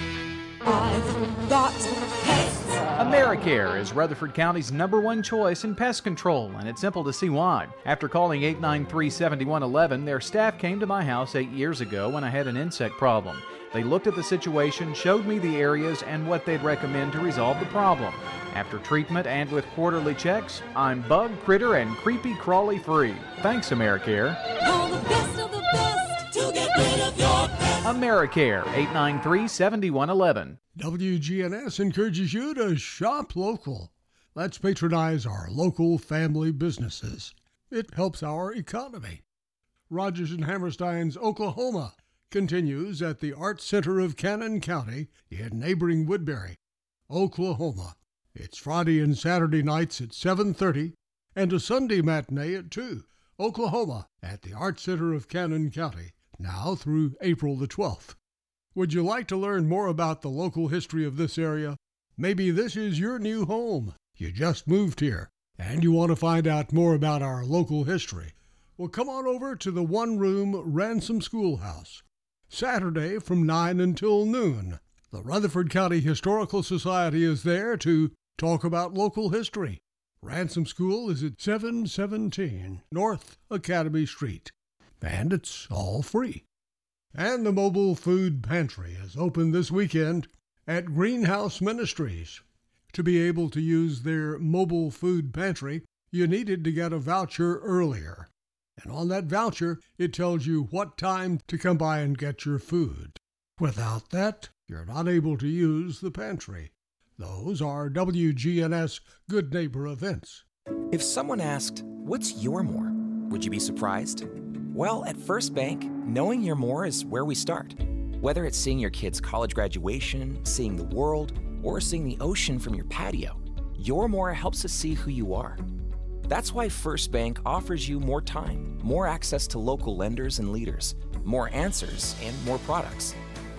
[SPEAKER 28] I've got pests. AmeriCare is Rutherford County's number one choice in pest control, and it's simple to see why. After calling eight nine three, seven one one one, their staff came to my house eight years ago when I had an insect problem. They looked at the situation, showed me the areas and what they'd recommend to resolve the problem. After treatment and with quarterly checks, I'm bug, critter, and creepy crawly free. Thanks, AmeriCare. Call the best of the best to get rid of your pest. AmeriCare, eight nine three, seven one one one.
[SPEAKER 29] W G N S encourages you to shop local. Let's patronize our local family businesses. It helps our economy. Rogers and Hammerstein's Oklahoma continues at the Art Center of Cannon County in neighboring Woodbury. Oklahoma. It's Friday and Saturday nights at seven thirty and a Sunday matinee at two. Oklahoma at the Art Center of Cannon County, now through April the twelfth. Would you like to learn more about the local history of this area? Maybe this is your new home. You just moved here, and you want to find out more about our local history. Well, come on over to the one-room Ransom Schoolhouse, Saturday from nine until noon. The Rutherford County Historical Society is there to talk about local history. Ransom School is at seven seventeen North Academy Street, and it's all free. And the Mobile Food Pantry is open this weekend at Greenhouse Ministries. To be able to use their mobile food pantry, you needed to get a voucher earlier. And on that voucher, it tells you what time to come by and get your food. Without that, you're not able to use the pantry. Those are W G N S Good Neighbor events.
[SPEAKER 11] If someone asked, "What's your more?" would you be surprised? Well, at First Bank, knowing your more is where we start. Whether it's seeing your kid's college graduation, seeing the world, or seeing the ocean from your patio, your more helps us see who you are. That's why First Bank offers you more time, more access to local lenders and leaders, more answers, and more products.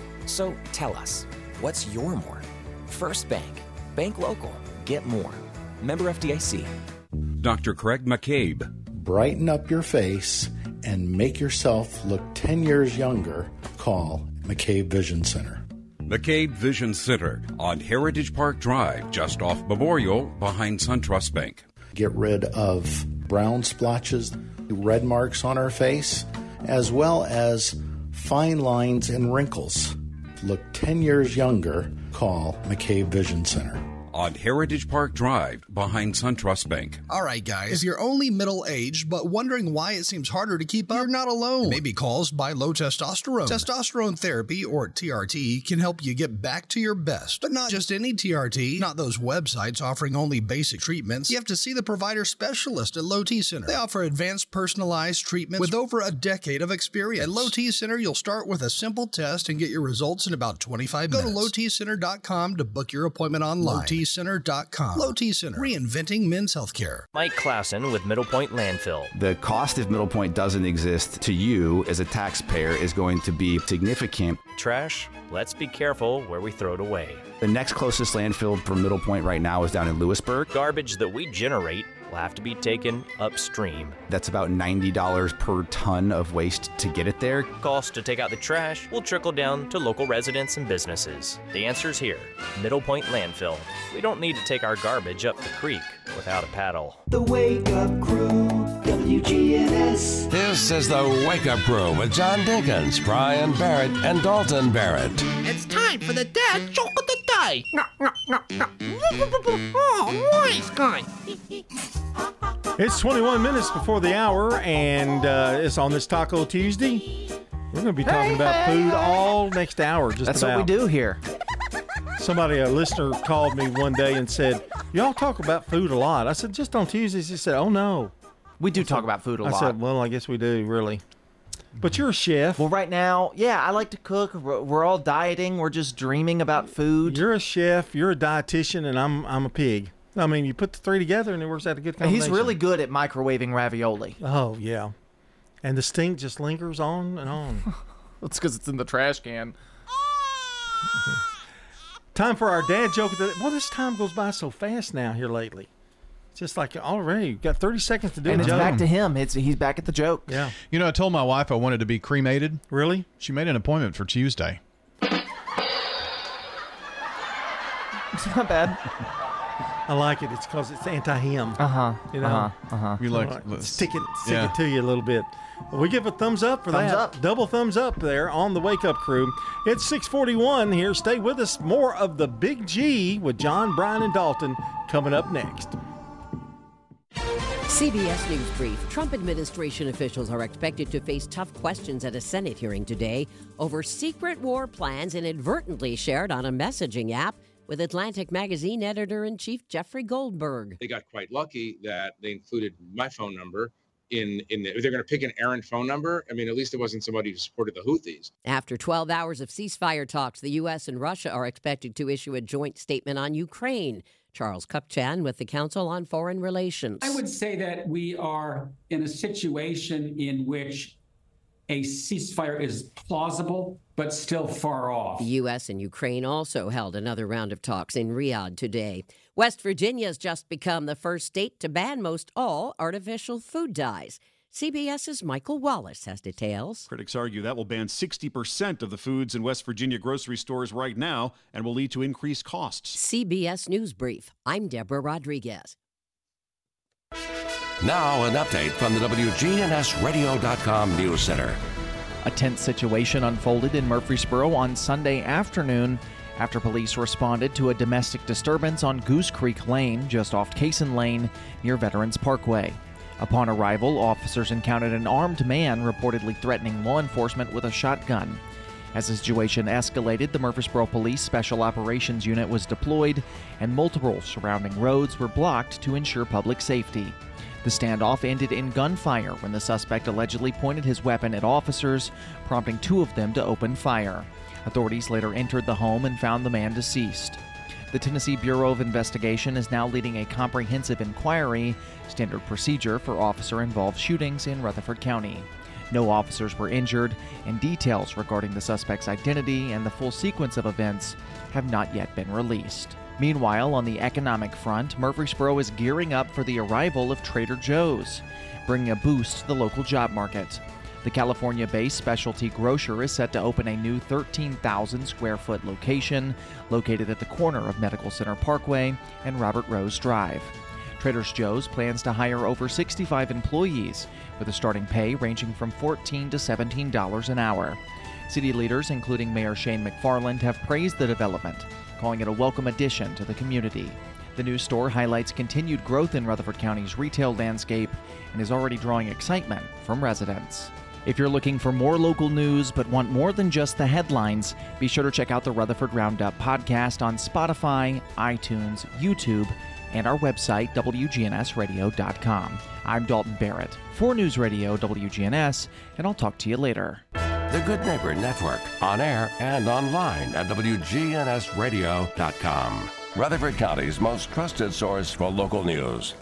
[SPEAKER 11] So tell us, what's your more? First Bank. Bank local. Get more. Member F D I C.
[SPEAKER 12] Doctor Craig McCabe.
[SPEAKER 14] Brighten up your face and make yourself look ten years younger. Call McCabe Vision Center.
[SPEAKER 12] McCabe Vision Center on Heritage Park Drive, just off Memorial, behind SunTrust Bank.
[SPEAKER 14] Get rid of brown splotches, red marks on our face, as well as fine lines and wrinkles. Look ten years younger. Call McCabe Vision Center.
[SPEAKER 12] On Heritage Park Drive, behind SunTrust Bank.
[SPEAKER 3] All right, guys. If you're only middle-aged but wondering why it seems harder to keep up, you're not alone. It may be caused by low testosterone. Testosterone therapy, or T R T, can help you get back to your best. But not just any T R T, not those websites offering only basic treatments. You have to see the provider specialist at Low T Center. They offer advanced personalized treatments with over a decade of experience. At Low T Center, you'll start with a simple test and get your results in about twenty-five minutes. Go to low t center dot com to book your appointment online. low t center dot com. Low T Center, reinventing men's healthcare.
[SPEAKER 15] Mike Clausen with Middle Point Landfill.
[SPEAKER 16] The cost if Middle Point doesn't exist to you as a taxpayer is going to be significant.
[SPEAKER 15] Trash, let's be careful where we throw it away.
[SPEAKER 16] The next closest landfill for Middle Point right now is down in Lewisburg.
[SPEAKER 15] Garbage that we generate will have to be taken upstream.
[SPEAKER 16] That's about ninety dollars per ton of waste to get it there.
[SPEAKER 15] Cost to take out the trash will trickle down to local residents and businesses. The answer's here, Middle Point Landfill. We don't need to take our garbage up the creek without a paddle.
[SPEAKER 1] The Wake Up Crew, W G N S.
[SPEAKER 2] This is the Wake Up Crew with John Dinkins, Brian Barrett, and Dalton Barrett.
[SPEAKER 17] It's time for the dad joke of the day. No, no, no, no. Oh, nice guy.
[SPEAKER 4] It's twenty-one minutes before the hour, and uh, it's on this Taco Tuesday. We're going to be talking
[SPEAKER 6] Hey,
[SPEAKER 4] about
[SPEAKER 6] hey,
[SPEAKER 4] food
[SPEAKER 6] hey.
[SPEAKER 4] all next hour. Just
[SPEAKER 6] That's
[SPEAKER 4] about.
[SPEAKER 6] what we do here.
[SPEAKER 4] Somebody, a listener, called me one day and said, "Y'all talk about food a lot." I said, "Just on Tuesdays." He said, "Oh no,
[SPEAKER 6] we do
[SPEAKER 4] I
[SPEAKER 6] talk
[SPEAKER 4] said,
[SPEAKER 6] about food a
[SPEAKER 4] I
[SPEAKER 6] lot."
[SPEAKER 4] said, "Well, I guess we do, really." But you're a chef.
[SPEAKER 6] Well, right now, yeah, I like to cook. We're we're all dieting. We're just dreaming about food.
[SPEAKER 4] You're a chef. You're a dietitian, and I'm I'm a pig. I mean, you put the three together, and it works out a good
[SPEAKER 6] And
[SPEAKER 4] combination.
[SPEAKER 6] he's really good at microwaving ravioli.
[SPEAKER 4] Oh yeah, and the stink just lingers on and on.
[SPEAKER 6] That's because it's in the trash can.
[SPEAKER 4] Time for our dad joke of the Well, this time goes by so fast now here lately. It's just like already you've got thirty seconds to do
[SPEAKER 6] And
[SPEAKER 4] a
[SPEAKER 6] it's
[SPEAKER 4] joke.
[SPEAKER 6] back to him. It's he's back at the joke.
[SPEAKER 4] Yeah.
[SPEAKER 5] You know, I told my wife I wanted to be cremated.
[SPEAKER 4] Really?
[SPEAKER 5] She made an appointment for Tuesday.
[SPEAKER 6] It's not bad.
[SPEAKER 4] I like it. It's because it's anti-him.
[SPEAKER 6] Uh huh.
[SPEAKER 4] You know?
[SPEAKER 6] Uh-huh. Uh-huh.
[SPEAKER 5] You like,
[SPEAKER 4] All right, stick it, stick
[SPEAKER 5] yeah.
[SPEAKER 4] it to you a little bit. Well, we give a thumbs up for
[SPEAKER 6] Thumbs
[SPEAKER 4] that.
[SPEAKER 6] up.
[SPEAKER 4] Double thumbs up there on the Wake Up Crew. It's six forty-one here. Stay with us. More of the Big G with John, Brian, and Dalton coming up next.
[SPEAKER 18] C B S News Brief. Trump administration officials are expected to face tough questions at a Senate hearing today over secret war plans inadvertently shared on a messaging app with Atlantic Magazine editor-in-chief Jeffrey Goldberg.
[SPEAKER 19] They got quite lucky that they included my phone number
[SPEAKER 7] in, in the, if they're going to pick an errant phone number, I mean, at least it wasn't somebody who supported the Houthis.
[SPEAKER 18] After twelve hours of ceasefire talks, the U S and Russia are expected to issue a joint statement on Ukraine. Charles Kupchan with the Council on Foreign Relations.
[SPEAKER 8] I would say that we are in a situation in which a ceasefire is plausible, but still far off.
[SPEAKER 18] The U S and Ukraine also held another round of talks in Riyadh today. West Virginia has just become the first state to ban most all artificial food dyes. CBS's Michael Wallace has details.
[SPEAKER 9] Critics argue that will ban sixty percent of the foods in West Virginia grocery stores right now and will lead to increased costs.
[SPEAKER 18] C B S News Brief. I'm Deborah Rodriguez.
[SPEAKER 2] Now an update from the W G N S radio dot com News Center.
[SPEAKER 6] A tense situation unfolded in Murfreesboro on Sunday afternoon after police responded to a domestic disturbance on Goose Creek Lane, just off Cason Lane, near Veterans Parkway. Upon arrival, officers encountered an armed man reportedly threatening law enforcement with a shotgun. As the situation escalated, the Murfreesboro Police Special Operations Unit was deployed, and multiple surrounding roads were blocked to ensure public safety. The standoff ended in gunfire when the suspect allegedly pointed his weapon at officers, prompting two of them to open fire. Authorities later entered the home and found the man deceased. The Tennessee Bureau of Investigation is now leading a comprehensive inquiry, standard procedure for officer-involved shootings in Rutherford County. No officers were injured, and details regarding the suspect's identity and the full sequence of events have not yet been released. Meanwhile, on the economic front, Murfreesboro is gearing up for the arrival of Trader Joe's, bringing a boost to the local job market. The California-based specialty grocer is set to open a new thirteen thousand square foot location located at the corner of Medical Center Parkway and Robert Rose Drive. Trader Joe's plans to hire over sixty-five employees, with a starting pay ranging from fourteen to seventeen dollars an hour. City leaders, including Mayor Shane McFarland, have praised the development, calling it a welcome addition to the community. The new store highlights continued growth in Rutherford County's retail landscape and is already drawing excitement from residents. If you're looking for more local news but want more than just the headlines, be sure to check out the Rutherford Roundup podcast on Spotify, iTunes, YouTube, and our website, W G N S radio dot com. I'm Dalton Barrett for News Radio W G N S, and I'll talk to you later.
[SPEAKER 2] The Good Neighbor Network, on air and online at W G N S radio dot com. Rutherford County's most trusted source for local news.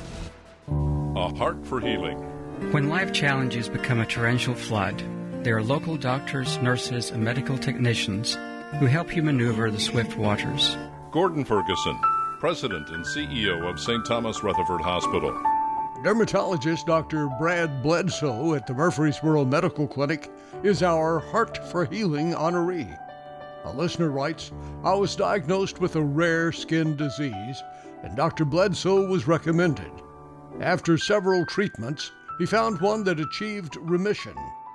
[SPEAKER 19] A Heart for Healing.
[SPEAKER 20] When life challenges become a torrential flood, there are local doctors, nurses, and medical technicians who help you maneuver the swift waters.
[SPEAKER 19] Gordon Ferguson, President and C E O of Saint Thomas Rutherford Hospital.
[SPEAKER 29] Dermatologist Doctor Brad Bledsoe at the Murfreesboro Medical Clinic is our Heart for Healing honoree. A listener writes, I was diagnosed with a rare skin disease, and Doctor Bledsoe was recommended. After several treatments, he found one that achieved remission.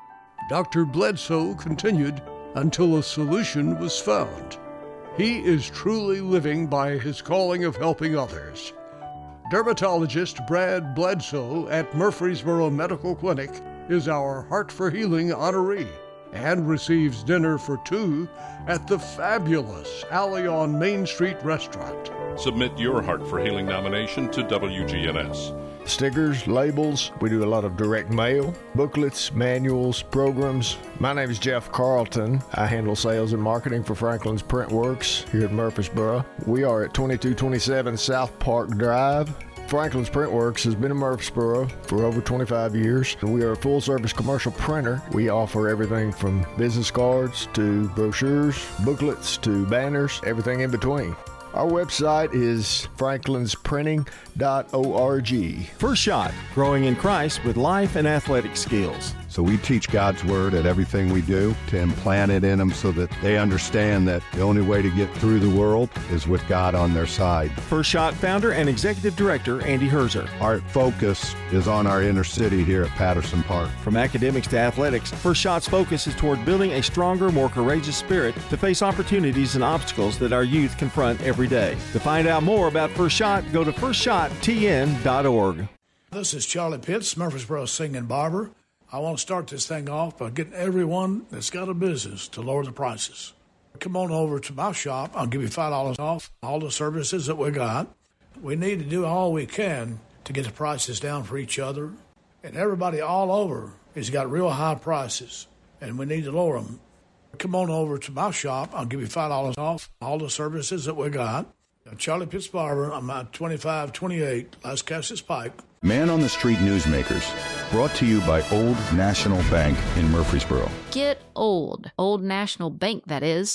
[SPEAKER 29] Doctor Bledsoe continued until a solution was found. He is truly living by his calling of helping others. Dermatologist Brad Bledsoe at Murfreesboro Medical Clinic is our Heart for Healing honoree and receives dinner for two at the fabulous Alley on Main Street restaurant.
[SPEAKER 19] Submit your Heart for Healing nomination to W G N S.
[SPEAKER 21] Stickers, labels, we do a lot of direct mail, booklets, manuals, programs. My name is Jeff Carlton. I handle sales and marketing for Franklin's Printworks here at Murfreesboro. We are at twenty-two twenty-seven South Park Drive. Franklin's Printworks has been in Murfreesboro for over twenty-five years. We are a full-service commercial printer. We offer everything from business cards to brochures, booklets to banners, everything in between. Our website is franklins printing dot org.
[SPEAKER 4] First Shot, growing in Christ with life and athletic skills.
[SPEAKER 22] So we teach God's Word at everything we do to implant it in them so that they understand that the only way to get through the world is with God on their side.
[SPEAKER 4] First Shot founder and executive director Andy Herzer.
[SPEAKER 22] Our focus is on our inner city here at Patterson Park.
[SPEAKER 4] From academics to athletics, First Shot's focus is toward building a stronger, more courageous spirit to face opportunities and obstacles that our youth confront every day. To find out more about First Shot, go to first shot t n dot org.
[SPEAKER 23] This is Charlie Pitts, Murfreesboro Singing Barber. I want to start this thing off by getting everyone that's got a business to lower the prices. Come on over to my shop. I'll give you five dollars off all the services that we got. We need to do all we can to get the prices down for each other And everybody all over has got real high prices, and we need to lower them. Come on over to my shop. I'll give you five dollars off all the services that we got. Charlie Pitts Barber, I'm at twenty-five twenty-eight Las Casas Pike.
[SPEAKER 10] Man on the Street Newsmakers, brought to you by Old National Bank in Murfreesboro.
[SPEAKER 11] Get old. Old National Bank, that is.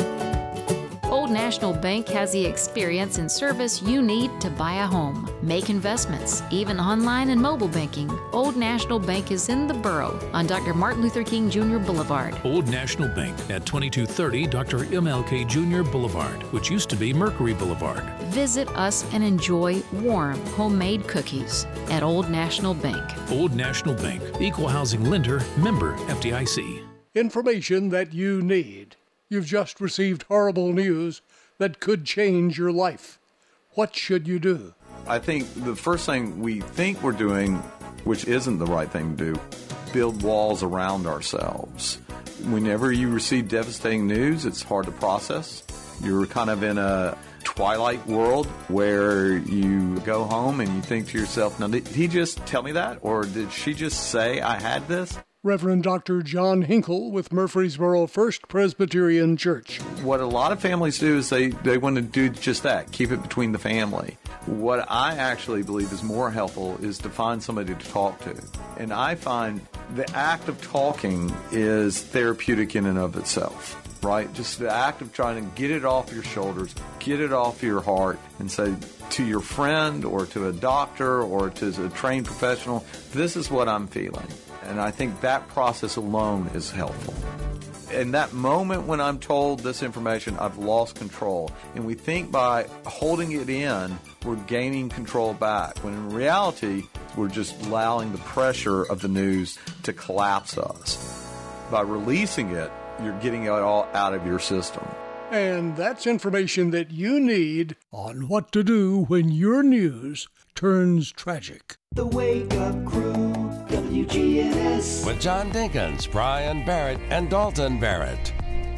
[SPEAKER 11] Old National Bank has the experience and service you need to buy a home, make investments, even online and mobile banking. Old National Bank is in the borough on Doctor Martin Luther King Junior Boulevard.
[SPEAKER 13] Old National Bank at twenty-two thirty Doctor M L K Junior Boulevard, which used to be Mercury Boulevard.
[SPEAKER 11] Visit us and enjoy warm, homemade cookies at Old National Bank.
[SPEAKER 13] Old National Bank, equal housing lender, member F D I C.
[SPEAKER 29] Information that you need. You've just received horrible news that could change your life. What should you do?
[SPEAKER 14] I think the first thing we think we're doing, which isn't the right thing to do, build walls around ourselves. Whenever you receive devastating news, it's hard to process. You're kind of in a twilight world where you go home and you think to yourself, now, did he just tell me that? Or did she just say I had this?
[SPEAKER 29] Reverend Doctor John Hinkle with Murfreesboro First Presbyterian Church.
[SPEAKER 14] What a lot of families do is they, they want to do just that, keep it between the family. What I actually believe is more helpful is to find somebody to talk to. And I find the act of talking is therapeutic in and of itself, right? Just the act of trying to get it off your shoulders, get it off your heart, and say to your friend or to a doctor or to a trained professional, this is what I'm feeling. And I think that process alone is helpful. In that moment when I'm told this information, I've lost control. And we think by holding it in, we're gaining control back. When in reality, we're just allowing the pressure of the news to collapse us. By releasing it, you're getting it all out of your system.
[SPEAKER 29] And that's information that you need on what to do when your news turns tragic.
[SPEAKER 1] The Wake Up Crew, W G N S.
[SPEAKER 2] With John Dinkins, Brian Barrett, and Dalton Barrett.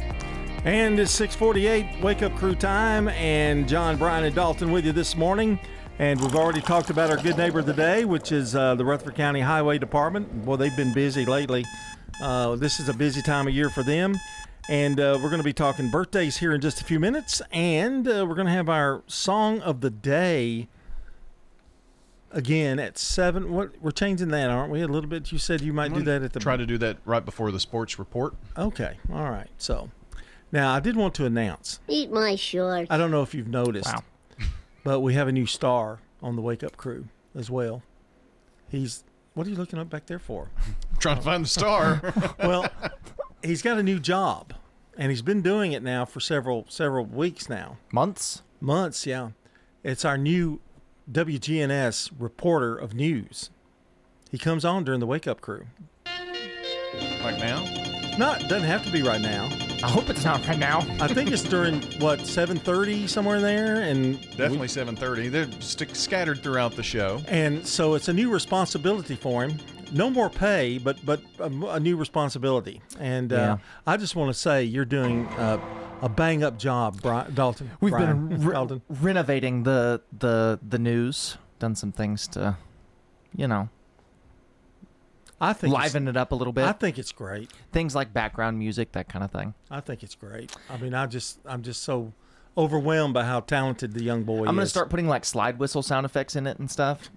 [SPEAKER 4] And it's six forty-eight, Wake Up Crew time, and John, Brian, and Dalton with you this morning. And we've already talked about our good neighbor of the day, which is uh, the Rutherford County Highway Department. Boy, they've been busy lately. Uh, this is a busy time of year for them. And uh, we're going to be talking birthdays here in just a few minutes. And uh, we're going to have our Song of the Day again at seven. What we're changing that, aren't we? A little bit. You said you might do that at the
[SPEAKER 5] try to do that right before the sports report.
[SPEAKER 4] Okay, all right. So now I did want to announce.
[SPEAKER 24] Eat my shorts.
[SPEAKER 4] I don't know if you've noticed,
[SPEAKER 6] Wow.
[SPEAKER 4] but we have a new star on the Wake Up Crew as well. He's. What are you looking up back there for?
[SPEAKER 5] Trying to find the star.
[SPEAKER 4] Well, he's got a new job, and he's been doing it now for several several weeks now.
[SPEAKER 6] Months.
[SPEAKER 4] Months, yeah. It's our new W G N S reporter of news. He comes on during the Wake Up Crew.
[SPEAKER 5] Like now?
[SPEAKER 4] No, it doesn't have to be right now.
[SPEAKER 6] I hope it's not right now.
[SPEAKER 4] I think it's during, what, seven thirty, somewhere in there? And
[SPEAKER 5] Definitely
[SPEAKER 4] we,
[SPEAKER 5] seven thirty. They're st- scattered throughout the show.
[SPEAKER 4] And so it's a new responsibility for him. No more pay, but but a, a new responsibility. And uh,
[SPEAKER 6] Yeah.
[SPEAKER 4] I just want to say you're doing uh, a bang-up job, Brian, Dalton.
[SPEAKER 6] We've
[SPEAKER 4] Brian,
[SPEAKER 6] been re-
[SPEAKER 4] Dalton.
[SPEAKER 6] renovating the, the the news, done some things to, you know,
[SPEAKER 4] I think
[SPEAKER 6] liven it up a little bit.
[SPEAKER 4] I think it's great.
[SPEAKER 6] Things like background music, that kind of thing.
[SPEAKER 4] I think it's great. I mean, I just I'm just so overwhelmed by how talented the young boy is.
[SPEAKER 6] I'm going to start putting like slide whistle sound effects in it and stuff.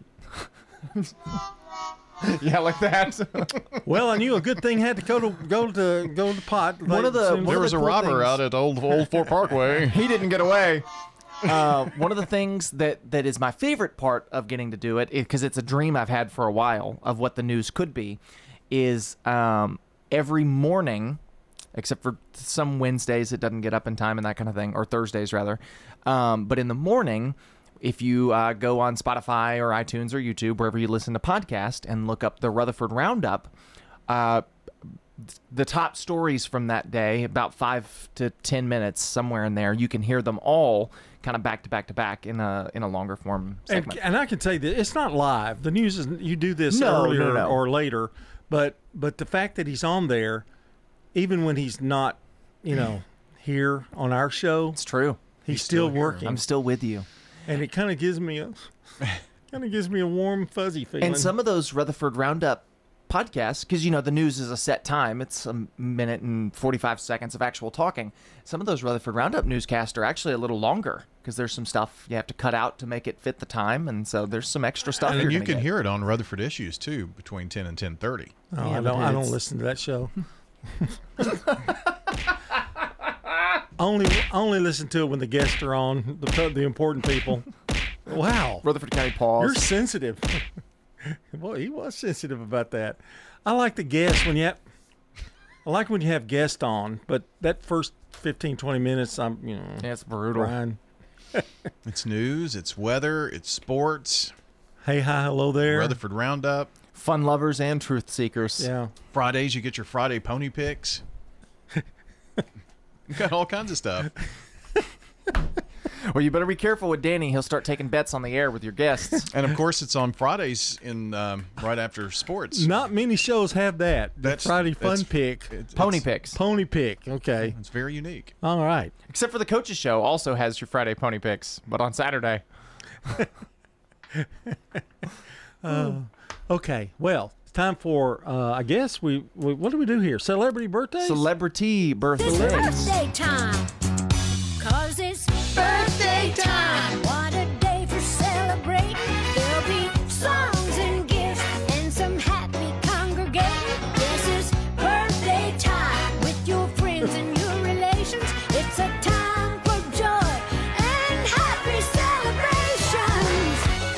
[SPEAKER 6] Yeah, like that.
[SPEAKER 4] Well, I knew a good thing had to go to go to go to pot.
[SPEAKER 6] One of the- one
[SPEAKER 5] There
[SPEAKER 6] of
[SPEAKER 5] was
[SPEAKER 6] the
[SPEAKER 5] a
[SPEAKER 6] cool
[SPEAKER 5] robber
[SPEAKER 6] things-
[SPEAKER 5] out at Old Old Fort Parkway.
[SPEAKER 6] He didn't get away. Uh, one of the things that, that is my favorite part of getting to do it, because it's a dream I've had for a while of what the news could be, is um, every morning, except for some Wednesdays it doesn't get up in time and that kind of thing, or Thursdays rather. Um, but in the morning, if you uh, go on Spotify or iTunes or YouTube, wherever you listen to podcasts, and look up the Rutherford Roundup, uh, the top stories from that day, about five to ten minutes, somewhere in there, you can hear them all kind of back to back to back in a in a longer form segment.
[SPEAKER 4] And, and I can tell you that it's not live. The news is you do this
[SPEAKER 6] No,
[SPEAKER 4] earlier
[SPEAKER 6] no, no.
[SPEAKER 4] or later, but but the fact that he's on there, even when he's not, you know, here on our show,
[SPEAKER 6] it's true.
[SPEAKER 4] He's,
[SPEAKER 6] He's
[SPEAKER 4] still,
[SPEAKER 6] still here.
[SPEAKER 4] working.
[SPEAKER 6] I'm still with you.
[SPEAKER 4] And it kind of gives me a Kind of gives me a warm, fuzzy feeling.
[SPEAKER 6] And some of those Rutherford Roundup podcasts, because, you know, the news is a set time. It's a minute and forty-five seconds of actual talking. Some of those Rutherford Roundup newscasts are actually a little longer because there's some stuff you have to cut out to make it fit the time. And so there's some extra stuff.
[SPEAKER 5] And
[SPEAKER 6] you're
[SPEAKER 5] you
[SPEAKER 6] gonna
[SPEAKER 5] can
[SPEAKER 6] get.
[SPEAKER 5] hear it on Rutherford Issues, too, between ten and ten thirty.
[SPEAKER 4] Oh,
[SPEAKER 6] Yeah,
[SPEAKER 4] I
[SPEAKER 6] but
[SPEAKER 4] don't. I don't
[SPEAKER 6] it's-
[SPEAKER 4] listen to that show. only, only listen to it when the guests are on, the the important people. Wow,
[SPEAKER 6] Rutherford County Pause.
[SPEAKER 4] You're sensitive. Boy, he was sensitive about that. I like the guests when you have. I like when you have guests on, but that first fifteen, twenty minutes, I'm you know,
[SPEAKER 6] Yeah, it's brutal.
[SPEAKER 4] Brian.
[SPEAKER 5] It's news, it's weather, it's sports.
[SPEAKER 4] Hey, hi, hello there.
[SPEAKER 5] Rutherford Roundup.
[SPEAKER 6] Fun lovers and truth seekers.
[SPEAKER 4] Yeah.
[SPEAKER 5] Fridays, you get your Friday pony picks. You got all kinds of stuff.
[SPEAKER 6] Well, you better be careful with Danny. He'll start taking bets on the air with your guests.
[SPEAKER 5] And of course, it's on Fridays in um, right after sports.
[SPEAKER 4] Not many shows have that. The
[SPEAKER 5] That's-
[SPEAKER 4] Friday Fun
[SPEAKER 5] that's-
[SPEAKER 4] Pick.
[SPEAKER 5] it's-
[SPEAKER 6] Pony
[SPEAKER 5] it's-
[SPEAKER 6] picks.
[SPEAKER 4] Pony Pick. Okay.
[SPEAKER 5] It's very unique.
[SPEAKER 4] All right.
[SPEAKER 6] Except for the coaches show also has your Friday pony picks, but on Saturday.
[SPEAKER 4] Uh, okay. Well, it's time for, uh, I guess, we, we, what do we do here? Celebrity birthdays?
[SPEAKER 6] Celebrity birthdays.
[SPEAKER 3] It's birthday time. Cause it's birthday time. What a day for celebrating. There'll be songs and gifts and some happy congregating. This is birthday time with your friends and your relations. It's a time for joy and happy celebrations.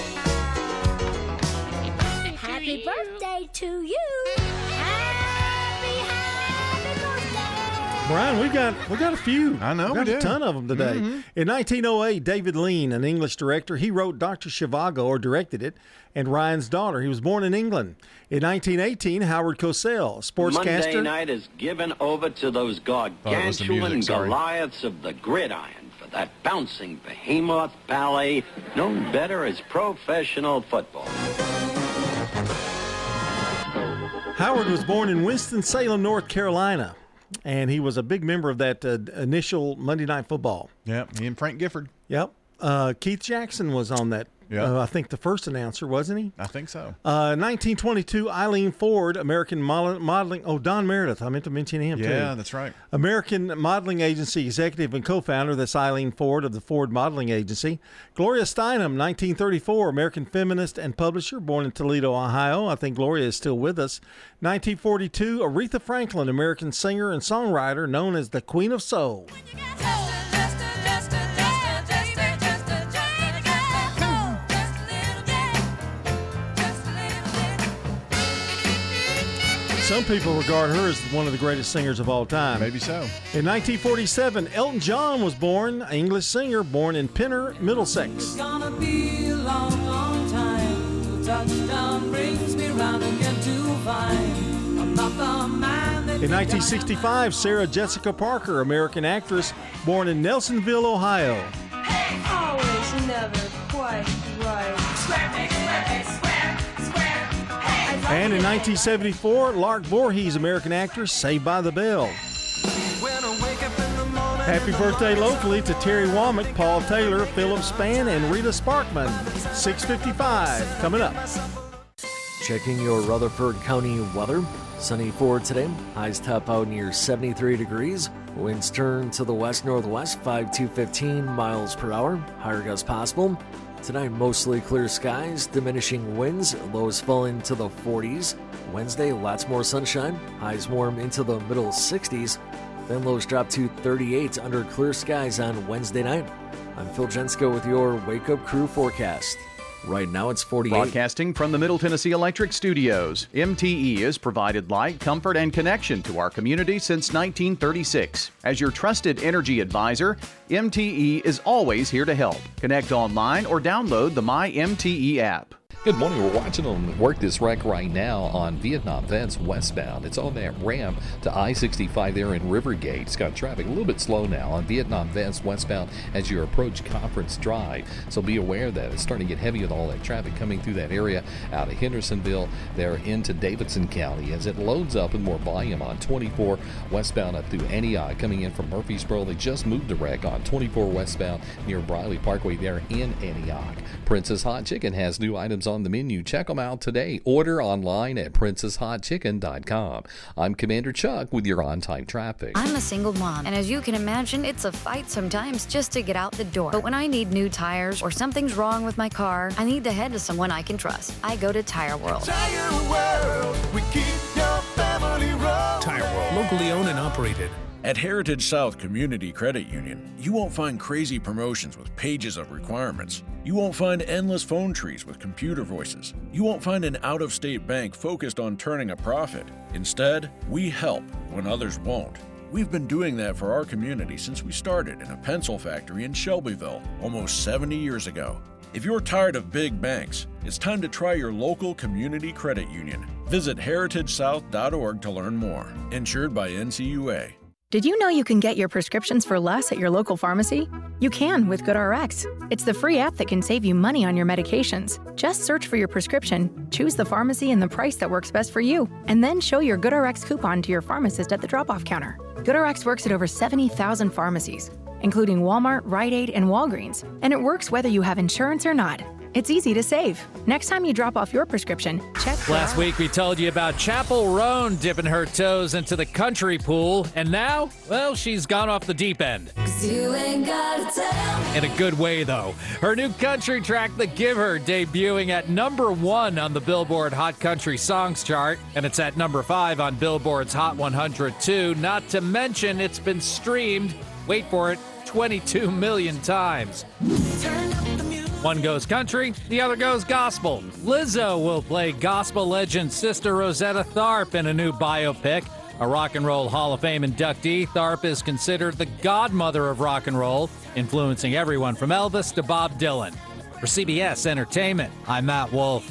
[SPEAKER 3] Happy birthday to you. Happy, happy birthday.
[SPEAKER 4] Brian, we got we got a few.
[SPEAKER 5] I know,
[SPEAKER 4] we got
[SPEAKER 5] we
[SPEAKER 4] a
[SPEAKER 5] do.
[SPEAKER 4] ton of them today.
[SPEAKER 5] Mhm.
[SPEAKER 4] In nineteen oh eight, David Lean, an English director, he wrote Doctor Zhivago, or directed it, and Ryan's Daughter. He was born in England. In nineteen eighteen, Howard Cosell, sportscaster.
[SPEAKER 12] Monday night is given over to those
[SPEAKER 5] Oh, it was the
[SPEAKER 12] gargantuan
[SPEAKER 5] music, sorry.
[SPEAKER 12] Goliaths of the gridiron for that bouncing behemoth ballet known better as professional football.
[SPEAKER 4] Howard was born in Winston-Salem, North Carolina, and he was a big member of that uh, initial Monday Night Football.
[SPEAKER 5] Yep, he and Frank Gifford.
[SPEAKER 4] Yep. Uh, Keith Jackson was on that.
[SPEAKER 5] Yeah.
[SPEAKER 4] Uh, I think the first announcer, wasn't he?
[SPEAKER 5] I think so.
[SPEAKER 4] Uh, nineteen twenty-two, Eileen Ford, American model- modeling. Oh, Don Meredith. I meant to mention him, too.
[SPEAKER 5] Yeah, that's right.
[SPEAKER 4] American Modeling Agency executive and co-founder. That's Eileen Ford of the Ford Modeling Agency. Gloria Steinem, nineteen thirty-four, American feminist and publisher, born in Toledo, Ohio. I think Gloria is still with us. nineteen forty-two, Aretha Franklin, American singer and songwriter, known as the Queen of Soul. Some people regard her as one of the greatest singers of all time.
[SPEAKER 5] Maybe so.
[SPEAKER 4] In nineteen forty-seven, Elton John was born, an English singer, born in Pinner, Middlesex.
[SPEAKER 1] It's gonna be a long, long time. The touchdown brings me round again to find I'm not the man that
[SPEAKER 4] In nineteen sixty-five, Sarah Jessica Parker, American actress, born in Nelsonville, Ohio.
[SPEAKER 1] always never quite right. Square peg, square peg, square, square. Hey,
[SPEAKER 4] And in nineteen seventy-four, Lark Voorhees, American actress, Saved by the Bell. Happy birthday locally to Terry Womack, Paul Taylor, Philip Spann, and Rita Sparkman. six fifty-five coming up.
[SPEAKER 15] Checking your Rutherford County weather. Sunny for today. Highs top out near seventy-three degrees. Winds turn to the west-northwest, five to fifteen miles per hour. Higher gusts possible. Tonight, mostly clear skies, diminishing winds. Lows fall into the forties. Wednesday, lots more sunshine. Highs warm into the middle sixties. Then lows drop to thirty-eight under clear skies on Wednesday night. I'm Phil Jensko with your Wake Up Crew forecast. Right now it's forty-eight.
[SPEAKER 16] Broadcasting from the Middle Tennessee Electric Studios, M T E has provided light, comfort, and connection to our community since nineteen thirty-six. As your trusted energy advisor, M T E is always here to help. Connect online or download the My M T E app.
[SPEAKER 7] Good morning. We're watching them work this wreck right now on Vietnam Vets westbound. It's on that ramp to I sixty-five there in Rivergate. It's got traffic a little bit slow now on Vietnam Vets westbound as you approach Conference Drive. So be aware that it's starting to get heavy with all that traffic coming through that area out of Hendersonville there into Davidson County as it loads up with more volume on twenty-four westbound up through Antioch. Coming in from Murfreesboro, they just moved the wreck on twenty-four westbound near Briley Parkway there in Antioch. Princess Hot Chicken has new items on the menu. Check them out today. Order online at princess hot chicken dot com. I'm Commander Chuck with your on-time traffic.
[SPEAKER 8] I'm a single mom, and as you can imagine, it's a fight sometimes just to get out the door. But when I need new tires or something's wrong with my car, I need to head to someone I can trust. I go to Tire World.
[SPEAKER 1] Tire World, we keep your family rolling.
[SPEAKER 13] Tire World, locally owned and operated.
[SPEAKER 9] At Heritage South Community Credit Union, you won't find crazy promotions with pages of requirements. You won't find endless phone trees with computer voices. You won't find an out-of-state bank focused on turning a profit. Instead, we help when others won't. We've been doing that for our community since we started in a pencil factory in Shelbyville almost seventy years ago. If you're tired of big banks, it's time to try your local community credit union. Visit heritage south dot org to learn more. Insured by N C U A.
[SPEAKER 17] Did you know you can get your prescriptions for less at your local pharmacy? You can with GoodRx. It's the free app that can save you money on your medications. Just search for your prescription, choose the pharmacy and the price that works best for you, and then show your GoodRx coupon to your pharmacist at the drop-off counter. GoodRx works at over seventy thousand pharmacies, including Walmart, Rite Aid, and Walgreens, and it works whether you have insurance or not. It's easy to save. Next time you drop off your prescription, check.
[SPEAKER 24] Last week we told you about Chapel Roan dipping her toes into the country pool, and now, well, she's gone off the deep end.
[SPEAKER 1] 'Cause you ain't gotta tell me.
[SPEAKER 24] In a good way, though. Her new country track, The Give Her, debuting at number one on the Billboard Hot Country Songs chart, and it's at number five on Billboard's Hot one hundred too. Not to mention, it's been streamed, wait for it, twenty-two million times. One goes country, the other goes gospel. Lizzo will play gospel legend Sister Rosetta Tharpe in a new biopic. A Rock and Roll Hall of Fame inductee, Tharpe is considered the godmother of rock and roll, influencing everyone from Elvis to Bob Dylan. For C B S Entertainment, I'm Matt Wolf.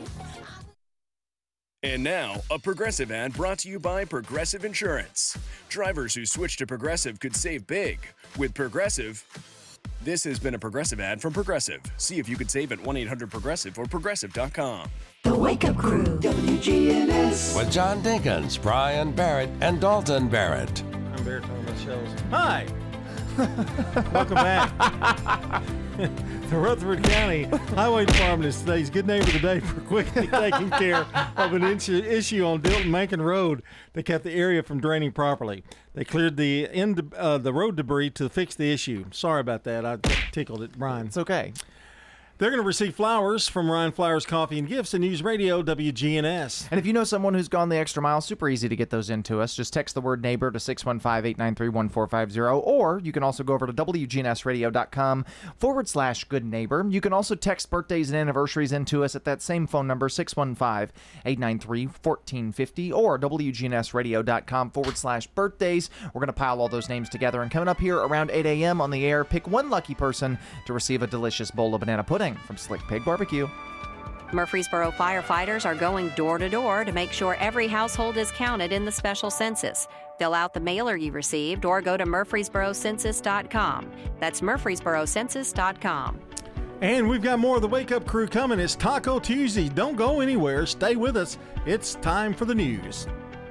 [SPEAKER 25] And now, a Progressive ad brought to you by Progressive Insurance. Drivers who switch to Progressive could save big. With Progressive... This has been a Progressive ad from Progressive. See if you could save at one eight hundred progressive or progressive dot com.
[SPEAKER 1] The Wake Up Crew, W G N S.
[SPEAKER 2] With John Dinkins, Brian Barrett, and Dalton Barrett.
[SPEAKER 4] I'm Barrett on the shows. Hi. Welcome back. The Rutherford County Highway Department is today's Good Neighbor today for quickly taking care of an issue, issue on Dilton-Macon Road that kept the area from draining properly. They cleared the end uh, the road debris to fix the issue. Sorry about that. I tickled it, Brian.
[SPEAKER 6] It's okay.
[SPEAKER 4] They're going to receive flowers from Ryan Flowers Coffee and Gifts and News Radio W G N S.
[SPEAKER 6] And if you know someone who's gone the extra mile, super easy to get those into us. Just text the word neighbor to six one five, eight nine three, one four five zero, or you can also go over to W G N S radio dot com forward slash good neighbor. You can also text birthdays and anniversaries into us at that same phone number, six one five, eight nine three, one four five zero, or W G N S radio dot com forward slash birthdays. We're going to pile all those names together, and coming up here around eight a.m. on the air, pick one lucky person to receive a delicious bowl of banana pudding from Slick Pig Barbecue.
[SPEAKER 26] Murfreesboro firefighters are going door to door to make sure every household is counted in the special census. Fill out the mailer you received or go to murfreesboro census dot com. That's murfreesboro census dot com.
[SPEAKER 4] And we've got more of the Wake Up Crew coming. It's Taco Tuesday. Don't go anywhere. Stay with us. It's time for the news.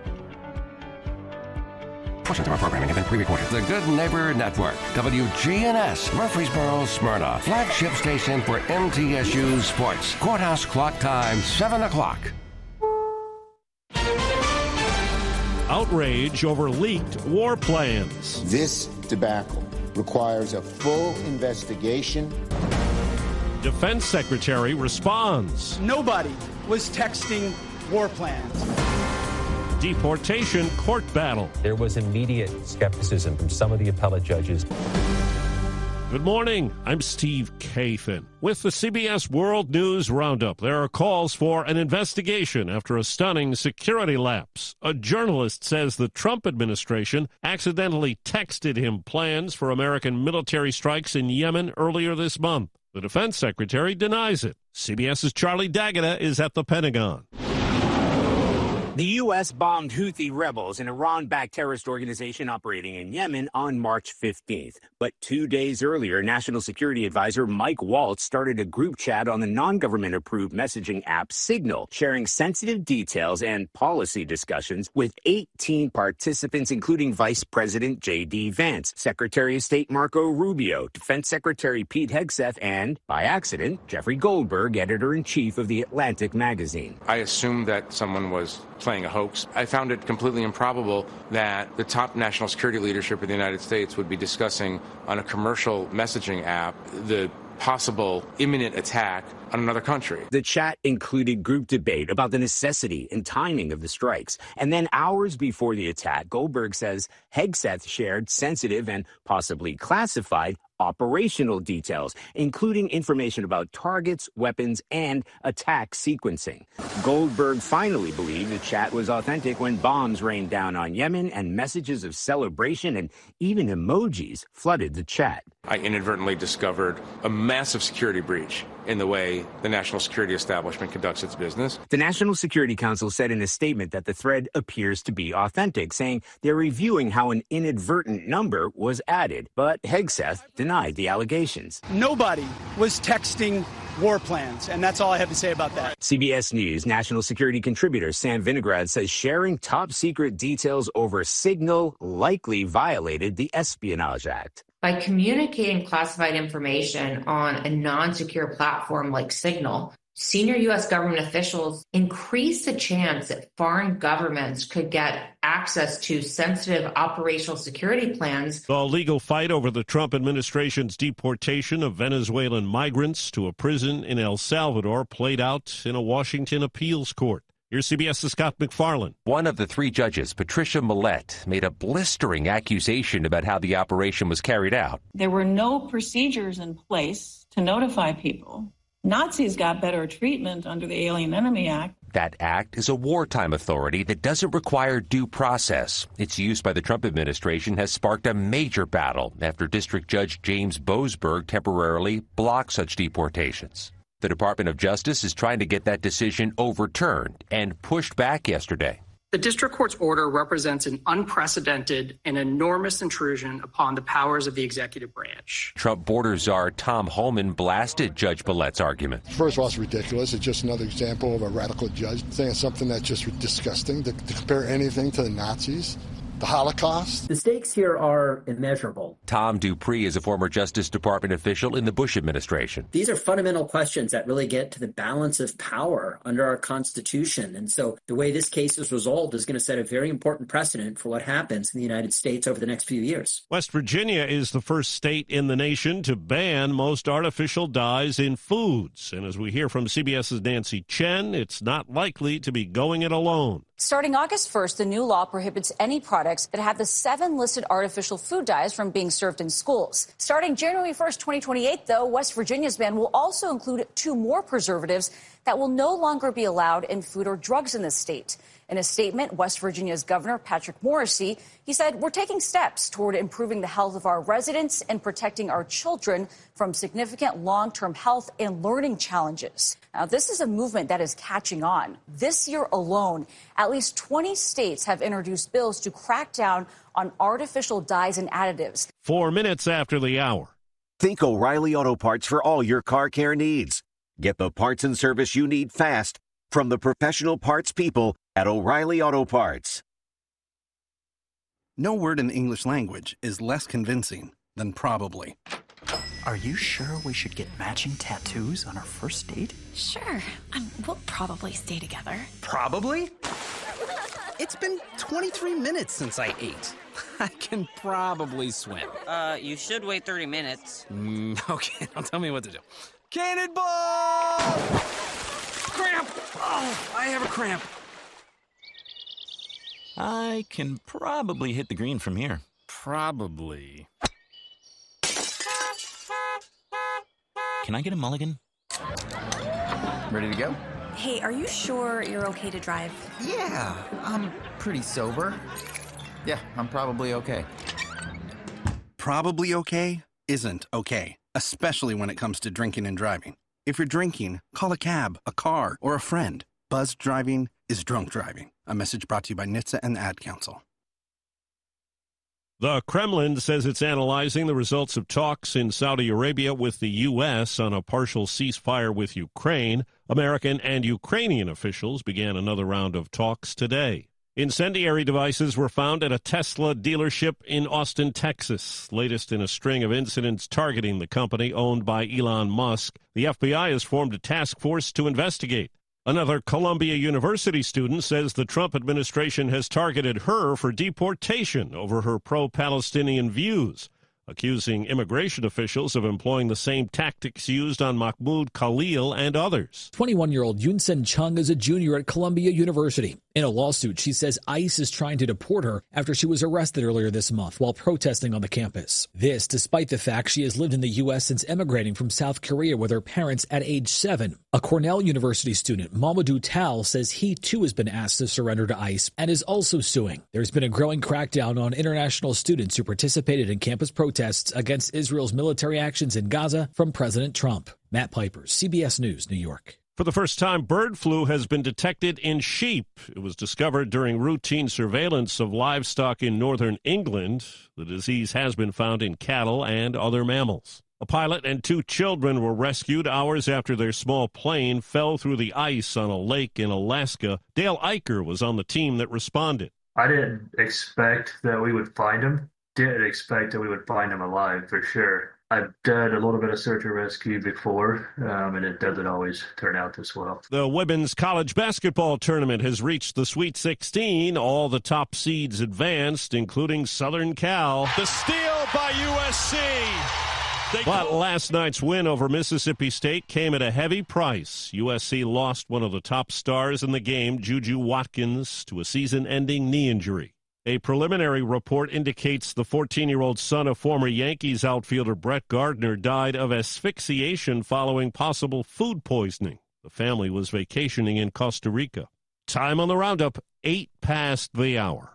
[SPEAKER 2] Portions of our programming have been pre-recorded. The Good Neighbor Network, W G N S, Murfreesboro, Smyrna, flagship station for M T S U Sports. Courthouse clock time, seven o'clock.
[SPEAKER 27] Outrage over leaked war plans.
[SPEAKER 28] This debacle requires a full investigation.
[SPEAKER 27] Defense Secretary responds.
[SPEAKER 29] Nobody was texting war plans.
[SPEAKER 27] Deportation court battle.
[SPEAKER 30] There was immediate skepticism from some of the appellate judges.
[SPEAKER 27] Good morning. I'm Steve Kathan. With the C B S World News Roundup, there are calls for an investigation after a stunning security lapse. A journalist says the Trump administration accidentally texted him plans for American military strikes in Yemen earlier this month. The defense secretary denies it. CBS's Charlie D'Agata is at the Pentagon.
[SPEAKER 3] The U S bombed Houthi rebels, an Iran-backed terrorist organization operating in Yemen, on March fifteenth. But two days earlier, National Security Advisor Mike Waltz started a group chat on the non-government-approved messaging app Signal, sharing sensitive details and policy discussions with eighteen participants, including Vice President J D. Vance, Secretary of State Marco Rubio, Defense Secretary Pete Hegseth, and, by accident, Jeffrey Goldberg, editor-in-chief of The Atlantic magazine.
[SPEAKER 10] I assumed that someone was playing a hoax. I found it completely improbable that the top national security leadership of the United States would be discussing on a commercial messaging app the possible imminent attack on another country.
[SPEAKER 3] The chat included group debate about the necessity and timing of the strikes. And then hours before the attack, Goldberg says Hegseth shared sensitive and possibly classified operational details, including information about targets, weapons, and attack sequencing. Goldberg finally believed the chat was authentic when bombs rained down on Yemen and messages of celebration and even emojis flooded the chat.
[SPEAKER 10] I inadvertently discovered a massive security breach in the way the national security establishment conducts its business.
[SPEAKER 3] The National Security Council said in a statement that the thread appears to be authentic, saying they're reviewing how an inadvertent number was added. But Hegseth denied the allegations.
[SPEAKER 11] Nobody was texting war plans, and that's all I have to say about that.
[SPEAKER 3] C B S News national security contributor Sam Vinograd says sharing top-secret details over Signal likely violated the Espionage Act.
[SPEAKER 14] By communicating classified information on a non-secure platform like Signal, senior U S government officials increase the chance that foreign governments could get access to sensitive operational security plans.
[SPEAKER 27] The legal fight over the Trump administration's deportation of Venezuelan migrants to a prison in El Salvador played out in a Washington appeals court. Here's CBS's Scott McFarland.
[SPEAKER 18] One of the three judges, Patricia Millett, made a blistering accusation about how the operation was carried out.
[SPEAKER 19] There were no procedures in place to notify people. Nazis got better treatment under the Alien Enemy Act.
[SPEAKER 18] That act is a wartime authority that doesn't require due process. Its use by the Trump administration has sparked a major battle after District Judge James Boasberg temporarily blocked such deportations. The Department of Justice is trying to get that decision overturned and pushed back yesterday.
[SPEAKER 20] The district court's order represents an unprecedented and enormous intrusion upon the powers of the executive branch.
[SPEAKER 18] Trump border czar Tom Homan blasted Judge Millett's argument.
[SPEAKER 21] First of all, it's ridiculous. It's just another example of a radical judge saying something that's just disgusting, to, to compare anything to the Nazis. The Holocaust.
[SPEAKER 22] The stakes here are immeasurable.
[SPEAKER 18] Tom Dupree is a former Justice Department official in the Bush administration.
[SPEAKER 22] These are fundamental questions that really get to the balance of power under our Constitution. And so the way this case is resolved is going to set a very important precedent for what happens in the United States over the next few years.
[SPEAKER 27] West Virginia is the first state in the nation to ban most artificial dyes in foods. And as we hear from CBS's Nancy Chen, it's not likely to be going it alone.
[SPEAKER 23] Starting August first, the new law prohibits any products that have the seven listed artificial food dyes from being served in schools. Starting January first, twenty twenty-eight, though, West Virginia's ban will also include two more preservatives that will no longer be allowed in food or drugs in the state. In a statement, West Virginia's Governor Patrick Morrisey, he said, "We're taking steps toward improving the health of our residents and protecting our children from significant long-term health and learning challenges." Now, this is a movement that is catching on. This year alone, at least twenty states have introduced bills to crack down on artificial dyes and additives.
[SPEAKER 27] Four minutes after the hour.
[SPEAKER 31] Think O'Reilly Auto Parts for all your car care needs. Get the parts and service you need fast from the professional parts people at O'Reilly Auto Parts.
[SPEAKER 32] No word in the English language is less convincing than probably.
[SPEAKER 33] Are you sure we should get matching tattoos on our first date?
[SPEAKER 34] Sure. Um, we'll probably stay together.
[SPEAKER 32] Probably? It's been twenty-three minutes since I ate. I can probably swim.
[SPEAKER 35] Uh, you should wait thirty minutes.
[SPEAKER 32] Mm, okay, now tell me what to do. Cannonball! Cramp! Oh, I have a cramp.
[SPEAKER 36] I can probably hit the green from here.
[SPEAKER 32] Probably.
[SPEAKER 36] Can I get a mulligan?
[SPEAKER 32] Ready to go?
[SPEAKER 34] Hey, are you sure you're okay to drive?
[SPEAKER 32] Yeah, I'm pretty sober. Yeah, I'm probably okay. Probably okay isn't okay.
[SPEAKER 1] especially when it comes to drinking and driving. If you're drinking, call a cab, a car, or a friend. Buzzed driving is drunk driving. A message brought to you by N H T S A and the Ad Council.
[SPEAKER 27] The Kremlin says it's analyzing the results of talks in Saudi Arabia with the U S on a partial ceasefire with Ukraine. American and Ukrainian officials began another round of talks today. Incendiary devices were found at a Tesla dealership in Austin, Texas, latest in a string of incidents targeting the company owned by Elon Musk. The F B I has formed a task force to investigate. Another Columbia University student says the Trump administration has targeted her for deportation over her pro-Palestinian views, accusing immigration officials of employing the same tactics used on Mahmoud Khalil and others.
[SPEAKER 2] twenty-one-year-old Yoonsen Chung is a junior at Columbia University. In a lawsuit, she says ICE is trying to deport her after she was arrested earlier this month while protesting on the campus. This, despite the fact she has lived in the U S since emigrating from South Korea with her parents at age seven. A Cornell University student, Mamadou Tal, says he too has been asked to surrender to ICE and is also suing. There's been a growing crackdown on international students who participated in campus protests against Israel's military actions in Gaza from President Trump. Matt Piper, C B S News, New York.
[SPEAKER 27] For the first time, bird flu has been detected in sheep. It was discovered during routine surveillance of livestock in northern England. The disease has been found in cattle and other mammals. A pilot and two children were rescued hours after their small plane fell through the ice on a lake in Alaska. Dale Eicher was on the team that responded.
[SPEAKER 4] I didn't expect that we would find him. Didn't expect that we would find him alive, for sure. I've done a little bit of search and rescue before, um, and it doesn't always turn out this well.
[SPEAKER 27] The women's college basketball tournament has reached the Sweet sixteen. All the top seeds advanced, including Southern Cal.
[SPEAKER 5] The steal by U S C. They
[SPEAKER 27] but last night's win over Mississippi State came at a heavy price. U S C lost one of the top stars in the game, Juju Watkins, to a season-ending knee injury. A preliminary report indicates the fourteen-year-old son of former Yankees outfielder Brett Gardner died of asphyxiation following possible food poisoning. The family was vacationing in Costa Rica. Time on the roundup, eight past the hour.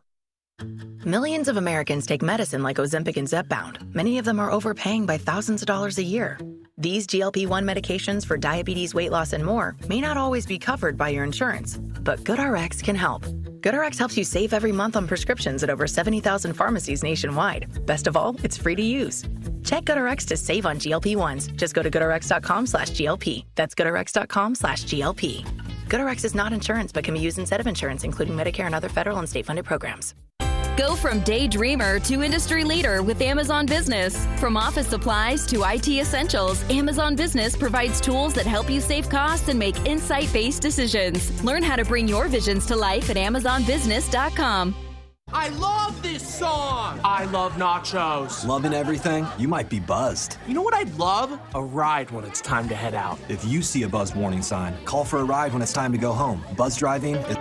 [SPEAKER 6] Millions of Americans take medicine like Ozempic and Zepbound. Many of them are overpaying by thousands of dollars a year. These G L P one medications for diabetes, weight loss, and more may not always be covered by your insurance, but GoodRx can help. GoodRx helps you save every month on prescriptions at over seventy thousand pharmacies nationwide. Best of all, it's free to use. Check GoodRx to save on G L P ones. Just go to goodrx.com slash GLP. That's goodrx.com slash GLP. GoodRx is not insurance, but can be used instead of insurance, including Medicare and other federal and state-funded programs.
[SPEAKER 7] Go from daydreamer to industry leader with Amazon Business. From office supplies to I T essentials, Amazon Business provides tools that help you save costs and make insight-based decisions. Learn how to bring your visions to life at amazon business dot com.
[SPEAKER 8] I love this song! I love nachos.
[SPEAKER 9] Loving everything? You might be buzzed.
[SPEAKER 8] You know what I'd love? A ride when it's time to head out.
[SPEAKER 9] If you see a buzz warning sign, call for a ride when it's time to go home. Buzz driving is...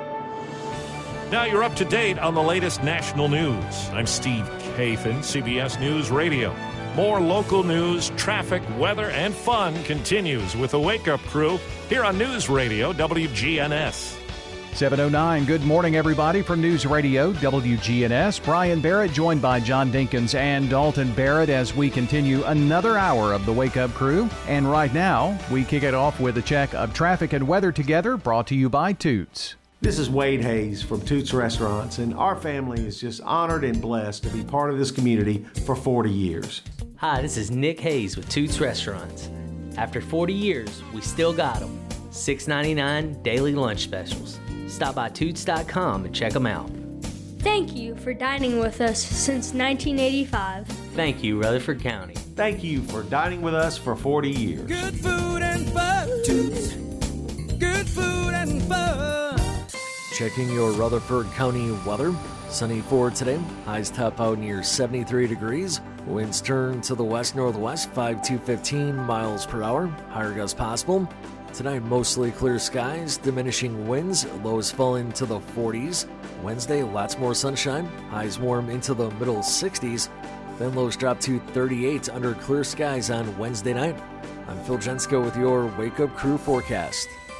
[SPEAKER 27] Now you're up to date on the latest national news. I'm Steve Kathan, C B S News Radio. More local news, traffic, weather, and fun continues with the Wake Up Crew here on News Radio W G N S.
[SPEAKER 12] seven oh nine, good morning, everybody, from News Radio W G N S. Brian Barrett joined by John Dinkins and Dalton Barrett as we continue another hour of the Wake Up Crew. And right now, we kick it off with a check of traffic and weather together, brought to you by Toots.
[SPEAKER 13] This is Wade Hayes from Toots Restaurants, and our family is just honored and blessed to be part of this community for forty years.
[SPEAKER 15] Hi, this is Nick Hayes with Toots Restaurants. After forty years, we still got them. six ninety-nine daily lunch specials. Stop by toots dot com and check them out.
[SPEAKER 16] Thank you for dining with us since nineteen eighty-five.
[SPEAKER 15] Thank you, Rutherford County.
[SPEAKER 13] Thank you for dining with us for forty years.
[SPEAKER 17] Good food and fun. Toots. Good food and fun.
[SPEAKER 24] Checking your Rutherford County weather. Sunny for today. Highs top out near seventy-three degrees. Winds turn to the west-northwest, five to fifteen miles per hour. Higher gusts possible. Tonight, mostly clear skies, diminishing winds. Lows fall into the forties. Wednesday, lots more sunshine. Highs warm into the middle sixties. Then lows drop to thirty-eight under clear skies on Wednesday night. I'm Phil Jensko with your Wake Up Crew forecast.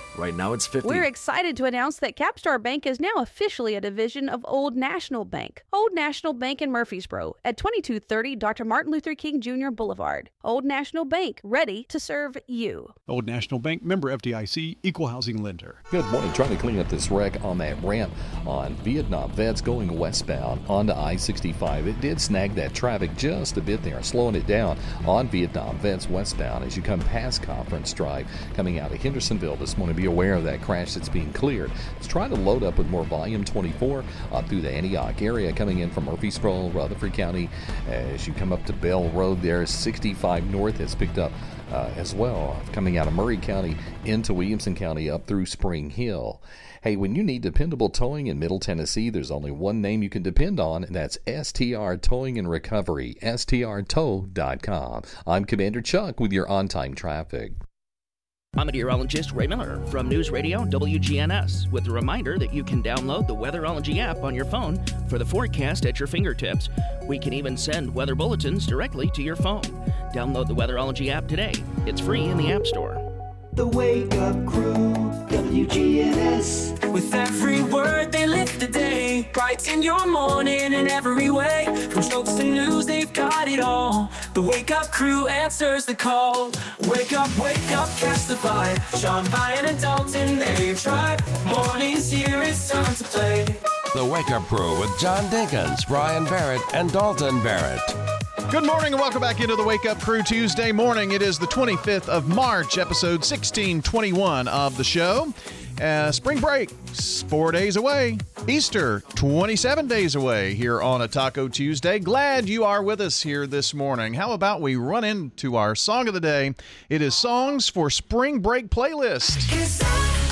[SPEAKER 24] Right now it's fifty.
[SPEAKER 3] We're excited to announce that Capstar Bank is now officially a division of Old National Bank. Old National Bank in Murfreesboro at twenty-two thirty Doctor Martin Luther King Junior Boulevard. Old National Bank, ready to serve you.
[SPEAKER 10] Old National Bank, member F D I C, equal housing lender.
[SPEAKER 11] Good morning. Trying to clean up this wreck on that ramp on Vietnam Vets going westbound onto I sixty-five. It did snag that traffic just a bit there, slowing it down on Vietnam Vets westbound as you come past Conference Drive coming out of Hendersonville this morning. Be aware of that crash that's being cleared. Let's try to load up with more volume twenty-four up through the Antioch area coming in from Murfreesboro, Rutherford County. As you come up to Bell Road there, sixty-five north has picked up uh, as well, coming out of Murray County into Williamson County up through Spring Hill. Hey, when you need dependable towing in Middle Tennessee, there's only one name you can depend on, and that's S T R Towing and Recovery, S T R tow dot com. I'm Commander Chuck with your on-time traffic.
[SPEAKER 14] I'm meteorologist Ray Miller from News Radio W G N S with a reminder that you can download the Weatherology app on your phone for the forecast at your fingertips. We can even send weather bulletins directly to your phone. Download the Weatherology app today. It's free in the App Store.
[SPEAKER 18] The Wake Up Crew, W G N S.
[SPEAKER 17] With every word they lift the day, brighten your morning in every way. From jokes to news, they've got it all. The Wake Up Crew answers the call. Wake up, wake up, catch the vibe. Sean, Brian, and Dalton, they've tried. Mornings here, it's time to play.
[SPEAKER 19] The Wake Up Crew with John Dinkins, Brian Barrett, and Dalton Barrett.
[SPEAKER 12] Good morning and welcome back into the Wake Up Crew Tuesday morning. It is the twenty-fifth of March, episode sixteen twenty-one of the show. Uh, spring break, four days away. Easter, twenty-seven days away here on a Taco Tuesday. Glad you are with us here this morning. How about we run into our song of the day? It is Songs for Spring Break Playlist.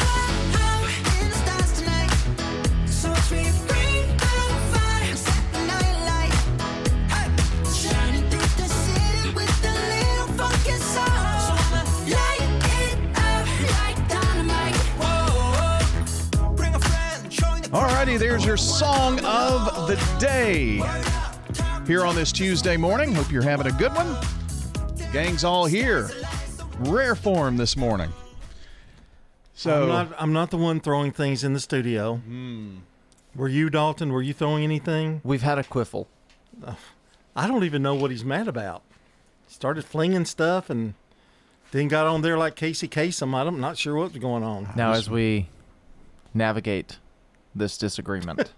[SPEAKER 12] Alrighty, there's your song of the day here on this Tuesday morning. Hope you're having a good one. Gang's all here. Rare form this morning. So
[SPEAKER 19] I'm not, I'm not the one throwing things in the studio.
[SPEAKER 12] Hmm.
[SPEAKER 19] Were you, Dalton? Were you throwing anything?
[SPEAKER 20] We've had a quiffle.
[SPEAKER 19] Uh, I don't even know what he's mad about. Started flinging stuff and then got on there like Casey Kasem. I'm not sure what's going on.
[SPEAKER 20] Now, as we navigate this disagreement,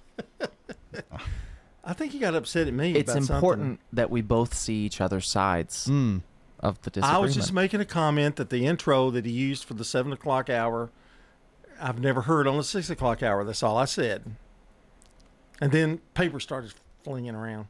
[SPEAKER 19] I think he got upset at me.
[SPEAKER 20] It's
[SPEAKER 19] about
[SPEAKER 20] important
[SPEAKER 19] something.
[SPEAKER 20] that we both see each other's sides
[SPEAKER 12] mm.
[SPEAKER 20] of the disagreement.
[SPEAKER 19] I was just making a comment that the intro that he used for the seven o'clock hour, I've never heard on the six o'clock hour. That's all I said. And then paper started flinging around.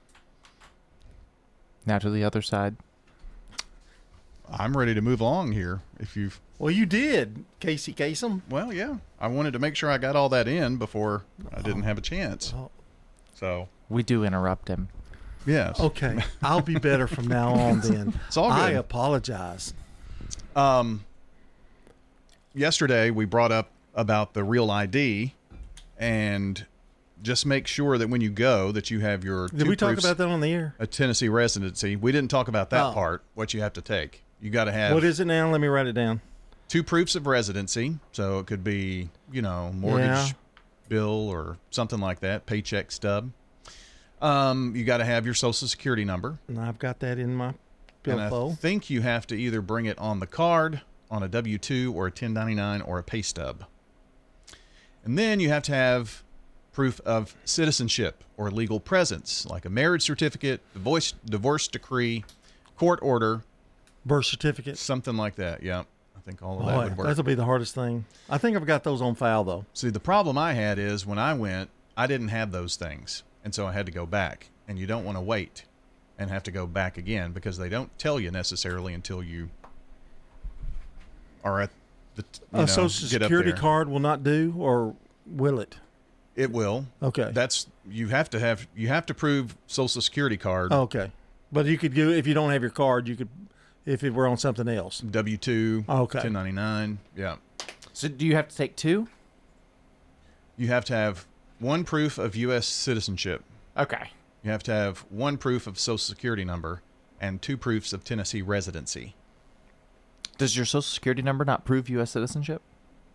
[SPEAKER 20] Now to the other side.
[SPEAKER 12] I'm ready to move along here. If you've
[SPEAKER 19] well, you did, Casey Kasem.
[SPEAKER 12] Well, yeah. I wanted to make sure I got all that in before I didn't have a chance.
[SPEAKER 19] Oh.
[SPEAKER 12] So
[SPEAKER 20] we do interrupt him.
[SPEAKER 12] Yes.
[SPEAKER 19] Okay. I'll be better from now on. Then
[SPEAKER 12] it's all good.
[SPEAKER 19] I apologize.
[SPEAKER 12] Um. Yesterday we brought up about the Real I D, and just make sure that when you go that you have your.
[SPEAKER 19] Did we talk about that on the air?
[SPEAKER 12] A Tennessee residency. We didn't talk about that
[SPEAKER 19] oh.
[SPEAKER 12] part. What you have to take. You got to have.
[SPEAKER 19] What is it now? Let me write it down.
[SPEAKER 12] Two proofs of residency. So it could be, you know, mortgage
[SPEAKER 19] yeah.
[SPEAKER 12] bill or something like that, paycheck stub. Um, you got to have your Social Security number.
[SPEAKER 19] And I've got that in my billfold.
[SPEAKER 12] And I think you have to either bring it on the card, on a W two, or a ten ninety-nine, or a pay stub. And then you have to have proof of citizenship or legal presence, like a marriage certificate, divorce, divorce decree, court order.
[SPEAKER 19] Birth certificate.
[SPEAKER 12] Something like that, yeah. I think all of
[SPEAKER 19] Boy,
[SPEAKER 12] that would work.
[SPEAKER 19] That'll be the hardest thing. I think I've got those on file, though.
[SPEAKER 12] See, the problem I had is when I went, I didn't have those things. And so I had to go back. And you don't want to wait and have to go back again because they don't tell you necessarily until you are at the, you know,
[SPEAKER 19] a Social
[SPEAKER 12] get
[SPEAKER 19] Security
[SPEAKER 12] up there.
[SPEAKER 19] card will not do, or will it?
[SPEAKER 12] It will.
[SPEAKER 19] Okay.
[SPEAKER 12] That's you have to have you have to prove Social Security card.
[SPEAKER 19] Okay. But you could do if you don't have your card, you could if it were on something else.
[SPEAKER 12] W two,
[SPEAKER 19] okay.
[SPEAKER 12] ten ninety-nine, yeah.
[SPEAKER 20] So do you have to take two?
[SPEAKER 12] You have to have one proof of U S citizenship.
[SPEAKER 20] Okay.
[SPEAKER 12] You have to have one proof of Social Security number and two proofs of Tennessee residency.
[SPEAKER 20] Does your Social Security number not prove U S citizenship?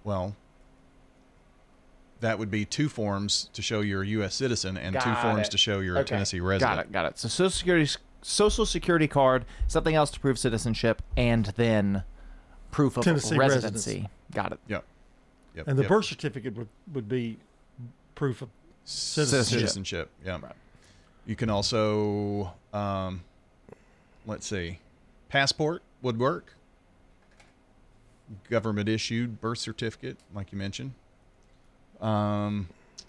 [SPEAKER 1] Well, that would be two forms to show you're a U S citizen and
[SPEAKER 20] Got
[SPEAKER 1] two forms
[SPEAKER 20] it.
[SPEAKER 1] to show you're a
[SPEAKER 20] Okay.
[SPEAKER 1] Tennessee resident.
[SPEAKER 20] Got it. Got it. So Social Security, Social Security card, something else to prove citizenship, and then proof of
[SPEAKER 19] Tennessee
[SPEAKER 20] residency.
[SPEAKER 19] residence.
[SPEAKER 20] Got it.
[SPEAKER 1] Yep. Yep.
[SPEAKER 19] And the
[SPEAKER 1] yep.
[SPEAKER 19] birth certificate would, would be proof of citizenship.
[SPEAKER 1] Citizenship. Yeah. Right. You can also, um, let's see, passport would work. Government issued birth certificate, like you mentioned. Um,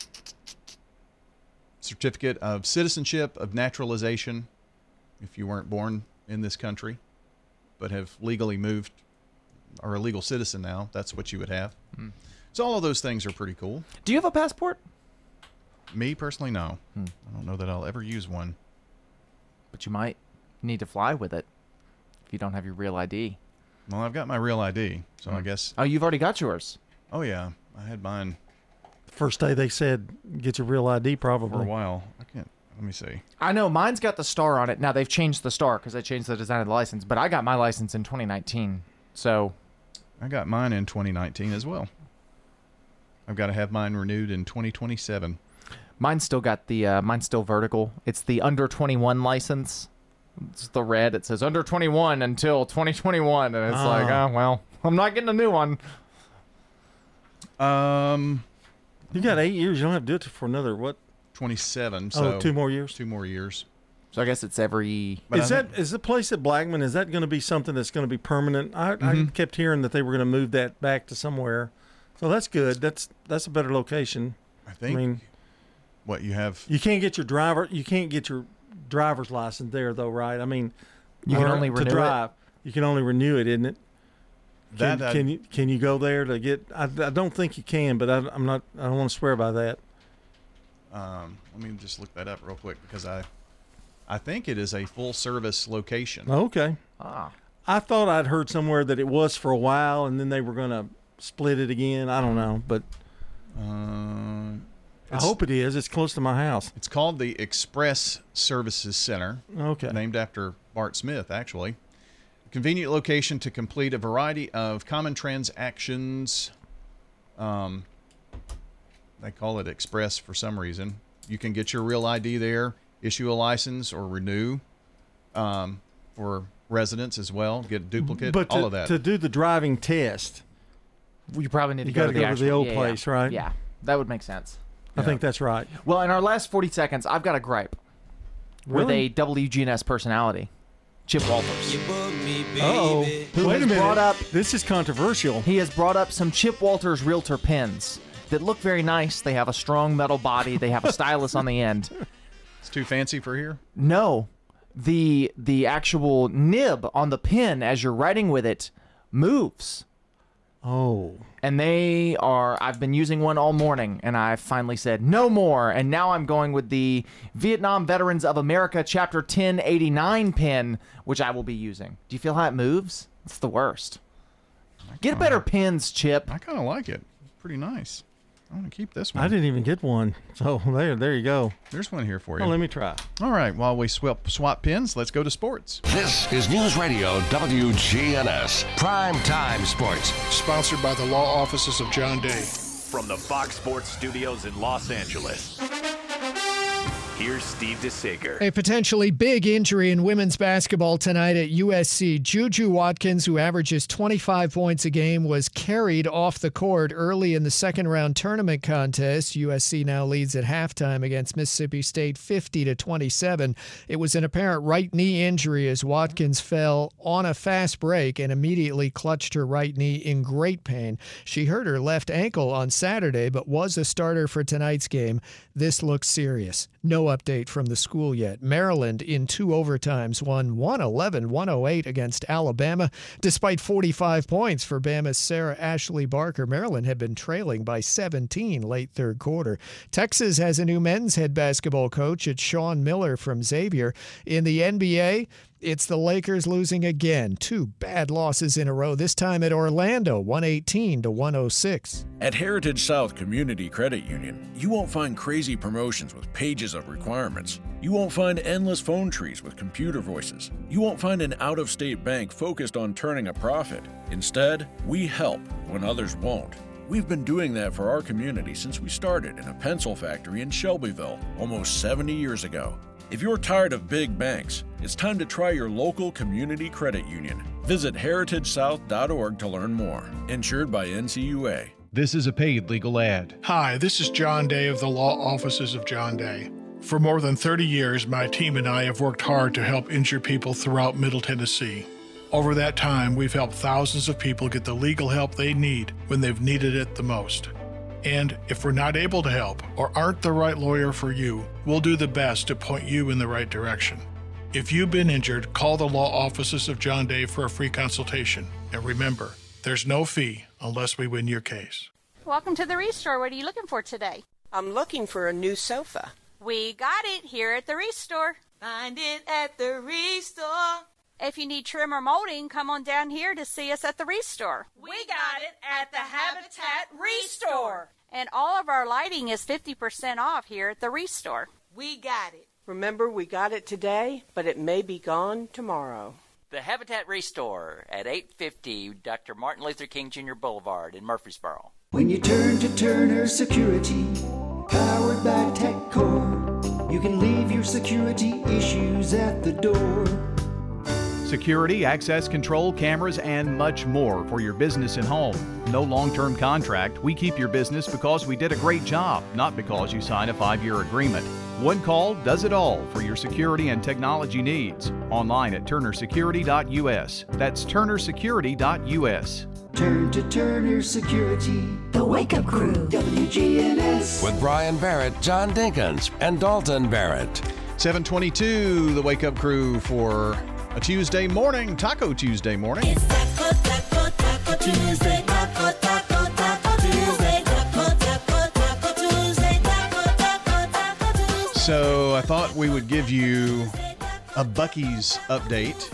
[SPEAKER 1] certificate of citizenship, of naturalization, if you weren't born in this country, but have legally moved, are a legal citizen now. That's what you would have.
[SPEAKER 20] Hmm.
[SPEAKER 1] So all of those things are pretty cool.
[SPEAKER 20] Do you have a passport?
[SPEAKER 1] Me personally, no.
[SPEAKER 20] Hmm.
[SPEAKER 1] I don't know that I'll ever use one.
[SPEAKER 20] But you might need to fly with it if you don't have your real I D.
[SPEAKER 1] Well, I've got my real I D, so
[SPEAKER 20] Hmm.
[SPEAKER 1] I guess.
[SPEAKER 20] Oh, you've already got yours.
[SPEAKER 1] Oh yeah, I had mine
[SPEAKER 19] First day they said get your real I D probably.
[SPEAKER 1] for a while. I can't. Let me see.
[SPEAKER 20] I know mine's got the star on it. Now they've changed the star because they changed the design of the license. But I got my license in twenty nineteen. So
[SPEAKER 1] I got mine in twenty nineteen as well. I've got to have mine renewed in twenty twenty-seven.
[SPEAKER 20] mine's still got the uh, mine's still vertical. It's the under twenty-one license. It's the red. It says under twenty-one until twenty twenty-one, and it's
[SPEAKER 19] Oh.
[SPEAKER 20] like, oh well, I'm not getting a new one.
[SPEAKER 1] Um,
[SPEAKER 19] You got eight years. You don't have to do it for another what?
[SPEAKER 1] twenty-seven.
[SPEAKER 19] Oh,
[SPEAKER 1] So
[SPEAKER 19] two more years.
[SPEAKER 1] Two more years.
[SPEAKER 20] So I guess it's every.
[SPEAKER 1] But
[SPEAKER 19] is
[SPEAKER 1] I
[SPEAKER 19] that is the place at Blackman? Is that going to be something that's going to be permanent? I, I
[SPEAKER 1] Mhm.
[SPEAKER 19] kept hearing that they were going to move that back to somewhere, so that's good. That's that's a better location.
[SPEAKER 1] I think.
[SPEAKER 19] I mean,
[SPEAKER 1] what you have?
[SPEAKER 19] you can't get your driver. You can't get your driver's license there though, right? I mean,
[SPEAKER 20] You can
[SPEAKER 19] or
[SPEAKER 20] only
[SPEAKER 19] to
[SPEAKER 20] renew it?
[SPEAKER 19] drive. You can only renew it, isn't it? Can,
[SPEAKER 1] That I-
[SPEAKER 19] can you can you go there to get? I, I don't think you can, but I, I'm not. I don't want to swear by that.
[SPEAKER 1] Um, let me just look that up real quick because I, I think it is a full service location.
[SPEAKER 19] Okay.
[SPEAKER 20] Ah.
[SPEAKER 19] I thought I'd heard somewhere that it was for a while, and then they were going to split it again. I don't know, but
[SPEAKER 1] Uh,
[SPEAKER 19] I hope it is. It's close to my house.
[SPEAKER 1] It's called the Express Services Center.
[SPEAKER 19] Okay.
[SPEAKER 1] Named after Bart Smith, actually. Convenient location to complete a variety of common transactions. Um, they call it Express for some reason. You can get your real I D there, issue a license, or renew um, for residents as well. Get a duplicate,
[SPEAKER 19] But to,
[SPEAKER 1] all of that.
[SPEAKER 19] to do the driving test,
[SPEAKER 20] You probably need to
[SPEAKER 19] You
[SPEAKER 20] go
[SPEAKER 19] gotta
[SPEAKER 20] to the,
[SPEAKER 19] go to the
[SPEAKER 20] actual-
[SPEAKER 19] old
[SPEAKER 20] yeah,
[SPEAKER 19] place,
[SPEAKER 20] yeah.
[SPEAKER 19] right?
[SPEAKER 20] Yeah, that would make sense.
[SPEAKER 19] I think that's right.
[SPEAKER 20] Well, in our last forty seconds, I've got a gripe with
[SPEAKER 19] Really?
[SPEAKER 20] a W G N S personality, Chip Walters.
[SPEAKER 19] Uh-oh.
[SPEAKER 20] Who
[SPEAKER 19] Wait
[SPEAKER 20] has
[SPEAKER 19] a minute.
[SPEAKER 20] brought up?
[SPEAKER 19] This is controversial.
[SPEAKER 20] He has brought up some Chip Walters Realtor pins that look very nice. They have a strong metal body. They have a stylus on the end.
[SPEAKER 1] It's too fancy for here?
[SPEAKER 20] No, the the actual nib on the pin as you're writing with it moves.
[SPEAKER 19] Oh.
[SPEAKER 20] And they are, I've been using one all morning, and I finally said no more. And now I'm going with the Vietnam Veterans of America Chapter ten eighty-nine pin, which I will be using. Do you feel how it moves? It's the worst. Get better pins, Chip.
[SPEAKER 1] I kind of like it. Pretty nice. I want to keep this one.
[SPEAKER 19] I didn't even get one. So there, there you go.
[SPEAKER 1] There's one here for you.
[SPEAKER 19] Oh, let me try.
[SPEAKER 1] All right. While we swap, swap pins, let's go to sports.
[SPEAKER 2] This is News Radio W G N S Prime Time Sports.
[SPEAKER 5] Sponsored by the law offices of John Day.
[SPEAKER 21] From the Fox Sports Studios in Los Angeles, here's Steve DeSager.
[SPEAKER 22] A potentially big injury in women's basketball tonight at U S C. Juju Watkins, who averages twenty-five points a game, was carried off the court early in the second round tournament contest. U S C now leads at halftime against Mississippi State fifty to twenty-seven. It was an apparent right knee injury as Watkins fell on a fast break and immediately clutched her right knee in great pain. She hurt her left ankle on Saturday, but was a starter for tonight's game. This looks serious. No update from the school yet. Maryland in two overtimes won one eleven to one oh eight against Alabama. Despite forty-five points for Bama's Sarah Ashley Barker, Maryland had been trailing by seventeen late third quarter. Texas has a new men's head basketball coach. It's Sean Miller from Xavier. In the N B A, it's the Lakers losing again. Two bad losses in a row, this time at Orlando, one eighteen to one oh six.
[SPEAKER 23] At Heritage South Community Credit Union, you won't find crazy promotions with pages of requirements. You won't find endless phone trees with computer voices. You won't find an out-of-state bank focused on turning a profit. Instead, we help when others won't. We've been doing that for our community since we started in a pencil factory in Shelbyville almost seventy years ago. If you're tired of big banks, it's time to try your local community credit union. Visit heritage south dot org to learn more. Insured by N C U A.
[SPEAKER 12] This is a paid legal ad.
[SPEAKER 5] Hi, this is John Day of the Law Offices of John Day. For more than thirty years, my team and I have worked hard to help injured people throughout Middle Tennessee. Over that time, we've helped thousands of people get the legal help they need when they've needed it the most. And if we're not able to help or aren't the right lawyer for you, we'll do the best to point you in the right direction. If you've been injured, call the Law Offices of John Day for a free consultation. And remember, there's no fee unless we win your case.
[SPEAKER 4] Welcome to the Restore. What are you looking for today?
[SPEAKER 6] I'm looking for a new sofa.
[SPEAKER 4] We got it here at the Restore.
[SPEAKER 7] Find it at the Restore.
[SPEAKER 4] If you need trim or molding, come on down here to see us at the Restore.
[SPEAKER 7] We got it at the Habitat Restore.
[SPEAKER 4] And all of our lighting is fifty percent off here at the Restore.
[SPEAKER 7] We got it.
[SPEAKER 6] Remember, we got it today, but it may be gone tomorrow.
[SPEAKER 8] The Habitat Restore at eight fifty Doctor Martin Luther King Junior Boulevard in Murfreesboro.
[SPEAKER 18] When you turn to Turner Security, powered by TechCore, you can leave your security issues at the door.
[SPEAKER 12] Security, access control, cameras, and much more for your business and home. No long-term contract. We keep your business because we did a great job, not because you signed a five-year agreement. One call does it all for your security and technology needs. Online at turner security dot U S. That's turner security dot U S.
[SPEAKER 18] Turn to Turner Security, the Wake Up Crew, W G N S.
[SPEAKER 2] With Brian Barrett, John Dinkins, and Dalton Barrett.
[SPEAKER 1] seven twenty-two, the Wake Up Crew for a Tuesday morning, Taco Tuesday morning.
[SPEAKER 7] It's Taco, Taco, Taco Tuesday. Taco, Taco, Taco Tuesday. Taco, Taco, Taco Tuesday. Taco, Taco, Taco Tuesday.
[SPEAKER 1] So I thought we would give you a Buc-ee's update.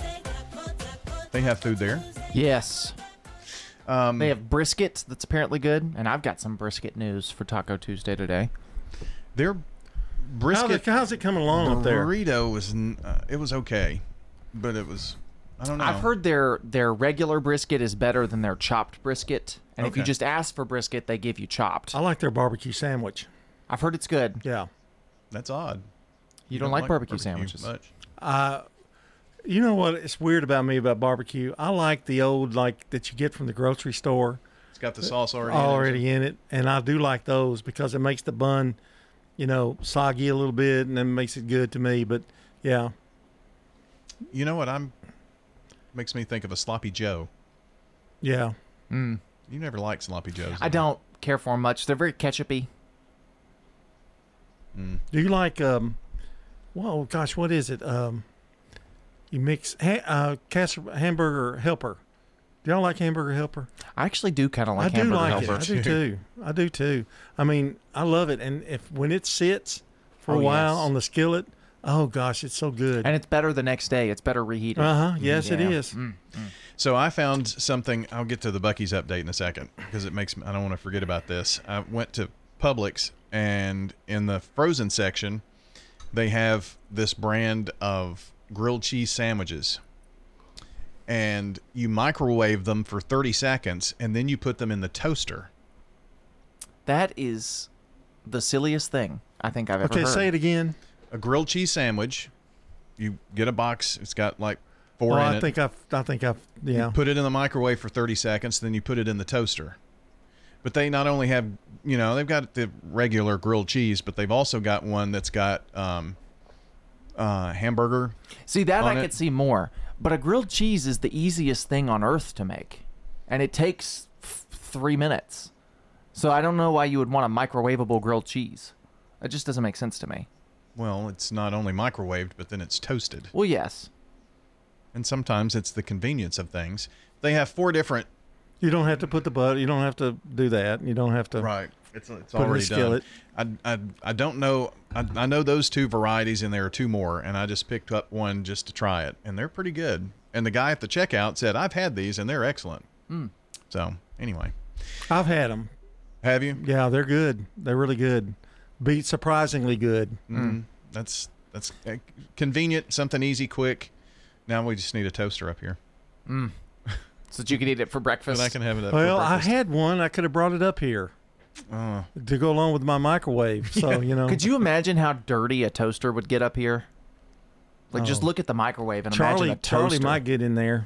[SPEAKER 1] They have food there.
[SPEAKER 20] Yes.
[SPEAKER 1] Um,
[SPEAKER 20] they have brisket that's apparently good, and I've got some brisket news for Taco Tuesday today.
[SPEAKER 1] Their brisket.
[SPEAKER 19] How's it, how's it coming along up there?
[SPEAKER 1] Burrito was uh, it was okay, but it was I don't know.
[SPEAKER 20] I've heard their their regular brisket is better than their chopped brisket, and if you
[SPEAKER 1] Okay.
[SPEAKER 20] just ask for brisket, they give you chopped.
[SPEAKER 19] I like their barbecue sandwich.
[SPEAKER 20] I've heard it's good.
[SPEAKER 19] Yeah.
[SPEAKER 1] That's odd.
[SPEAKER 20] You, don't, like, barbecue, sandwiches
[SPEAKER 1] much.
[SPEAKER 19] Uh, you know what? It's weird about me about barbecue. I like the old like that you get from the grocery store.
[SPEAKER 1] It's got the sauce already in it.
[SPEAKER 19] already in it, and I do like those because it makes the bun, you know, soggy a little bit, and then makes it good to me. But yeah,
[SPEAKER 1] You know what? I'm makes me think of a sloppy Joe.
[SPEAKER 19] yeah.
[SPEAKER 20] Mm.
[SPEAKER 1] You never liked sloppy Joes.
[SPEAKER 20] I
[SPEAKER 1] did you?
[SPEAKER 20] don't care for them much. They're very ketchupy.
[SPEAKER 1] Mm.
[SPEAKER 19] Do you like um? Well, gosh, what is it? Um, you mix ha- uh, casser- hamburger helper. Do y'all like hamburger helper?
[SPEAKER 20] I actually do kind of like
[SPEAKER 19] I do
[SPEAKER 20] hamburger
[SPEAKER 19] like
[SPEAKER 20] helper.
[SPEAKER 19] it. I do too. I do too. I mean, I love it. And if when it sits for
[SPEAKER 20] Oh,
[SPEAKER 19] a while
[SPEAKER 20] yes.
[SPEAKER 19] on the skillet, oh gosh, it's so good.
[SPEAKER 20] And it's better the next day. It's better reheated.
[SPEAKER 19] Uh huh. Yes, it
[SPEAKER 20] Yeah.
[SPEAKER 19] is.
[SPEAKER 20] Mm.
[SPEAKER 1] So I found something. I'll get to the Buc-ee's update in a second because it makes me. I don't want to forget about this. I went to Publix, and in the frozen section, they have this brand of grilled cheese sandwiches. And you microwave them for thirty seconds, and then you put them in the toaster.
[SPEAKER 20] That is the silliest thing I think I've ever
[SPEAKER 19] Okay,
[SPEAKER 20] heard.
[SPEAKER 19] say it again.
[SPEAKER 1] A grilled cheese sandwich. You get a box. It's got like four
[SPEAKER 19] Oh,
[SPEAKER 1] in
[SPEAKER 19] I
[SPEAKER 1] it.
[SPEAKER 19] think I've. I think I've. Yeah.
[SPEAKER 1] You put it in the microwave for thirty seconds, then you put it in the toaster. But they not only have, you know, they've got the regular grilled cheese, but they've also got one that's got um, uh, hamburger.
[SPEAKER 20] See, that I
[SPEAKER 1] on it.
[SPEAKER 20] could see more. But a grilled cheese is the easiest thing on earth to make. And it takes f- three minutes. So I don't know why you would want a microwavable grilled cheese. It just doesn't make sense to me.
[SPEAKER 1] Well, it's not only microwaved, but then it's toasted.
[SPEAKER 20] Well, yes.
[SPEAKER 1] And sometimes it's the convenience of things. They have four different.
[SPEAKER 19] You don't have to put the butter. You don't have to do that. You don't have to.
[SPEAKER 1] Right. It's, it's
[SPEAKER 19] put it in
[SPEAKER 1] already
[SPEAKER 19] the skillet.
[SPEAKER 1] done. I, I, I don't know. I, I know those two varieties, and there are two more, and I just picked up one just to try it, and they're pretty good. And the guy at the checkout said, I've had these, and they're excellent.
[SPEAKER 20] Mm.
[SPEAKER 1] So, anyway.
[SPEAKER 19] I've had them.
[SPEAKER 1] Have you?
[SPEAKER 19] Yeah, they're good. They're really good. Beat surprisingly good.
[SPEAKER 1] Mm. That's that's uh, convenient, something easy, quick. Now we just need a toaster up here.
[SPEAKER 20] Mm. So that you could eat it for breakfast.
[SPEAKER 1] But I can have it up
[SPEAKER 19] Well,
[SPEAKER 1] for
[SPEAKER 19] I
[SPEAKER 1] breakfast.
[SPEAKER 19] had one. I could have brought it up here
[SPEAKER 1] uh,
[SPEAKER 19] to go along with my microwave. So, you know.
[SPEAKER 20] Could you imagine how dirty a toaster would get up here? Like,
[SPEAKER 19] Oh.
[SPEAKER 20] just look at the microwave and
[SPEAKER 19] Charlie,
[SPEAKER 20] imagine a toaster.
[SPEAKER 19] Charlie might get in there.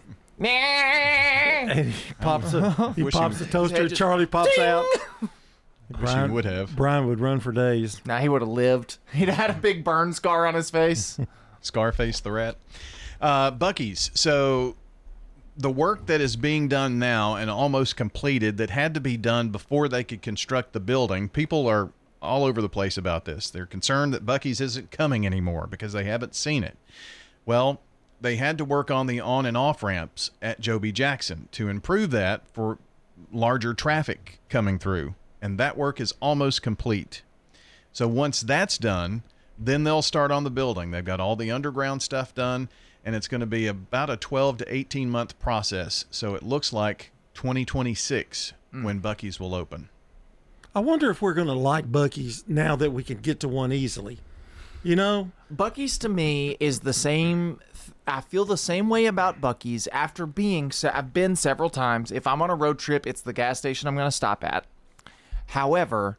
[SPEAKER 19] And he pops, a, he
[SPEAKER 1] Wish
[SPEAKER 19] pops
[SPEAKER 1] he-
[SPEAKER 19] the toaster.
[SPEAKER 20] Yeah, just-
[SPEAKER 19] Charlie pops out.
[SPEAKER 1] Wish he would have.
[SPEAKER 19] Brian would run for days.
[SPEAKER 20] Nah, he would have lived. He'd had a big burn scar on his face.
[SPEAKER 1] Scarface the rat. Uh, Buc-ee's. So the work that is being done now and almost completed that had to be done before they could construct the building, people are all over the place about this. They're concerned that Buc-ee's isn't coming anymore because they haven't seen it. Well, they had to work on the on and off ramps at Joe B. Jackson to improve that for larger traffic coming through. And that work is almost complete. So once that's done, then they'll start on the building. They've got all the underground stuff done, and it's going to be about a twelve to eighteen month process. So it looks like twenty twenty-six mm. when Buc-ee's will open.
[SPEAKER 19] I wonder if we're going to like Buc-ee's now that we can get to one easily. You know?
[SPEAKER 20] Buc-ee's to me is the same. I feel the same way about Buc-ee's after being, I've been several times. If I'm on a road trip, it's the gas station I'm going to stop at. However,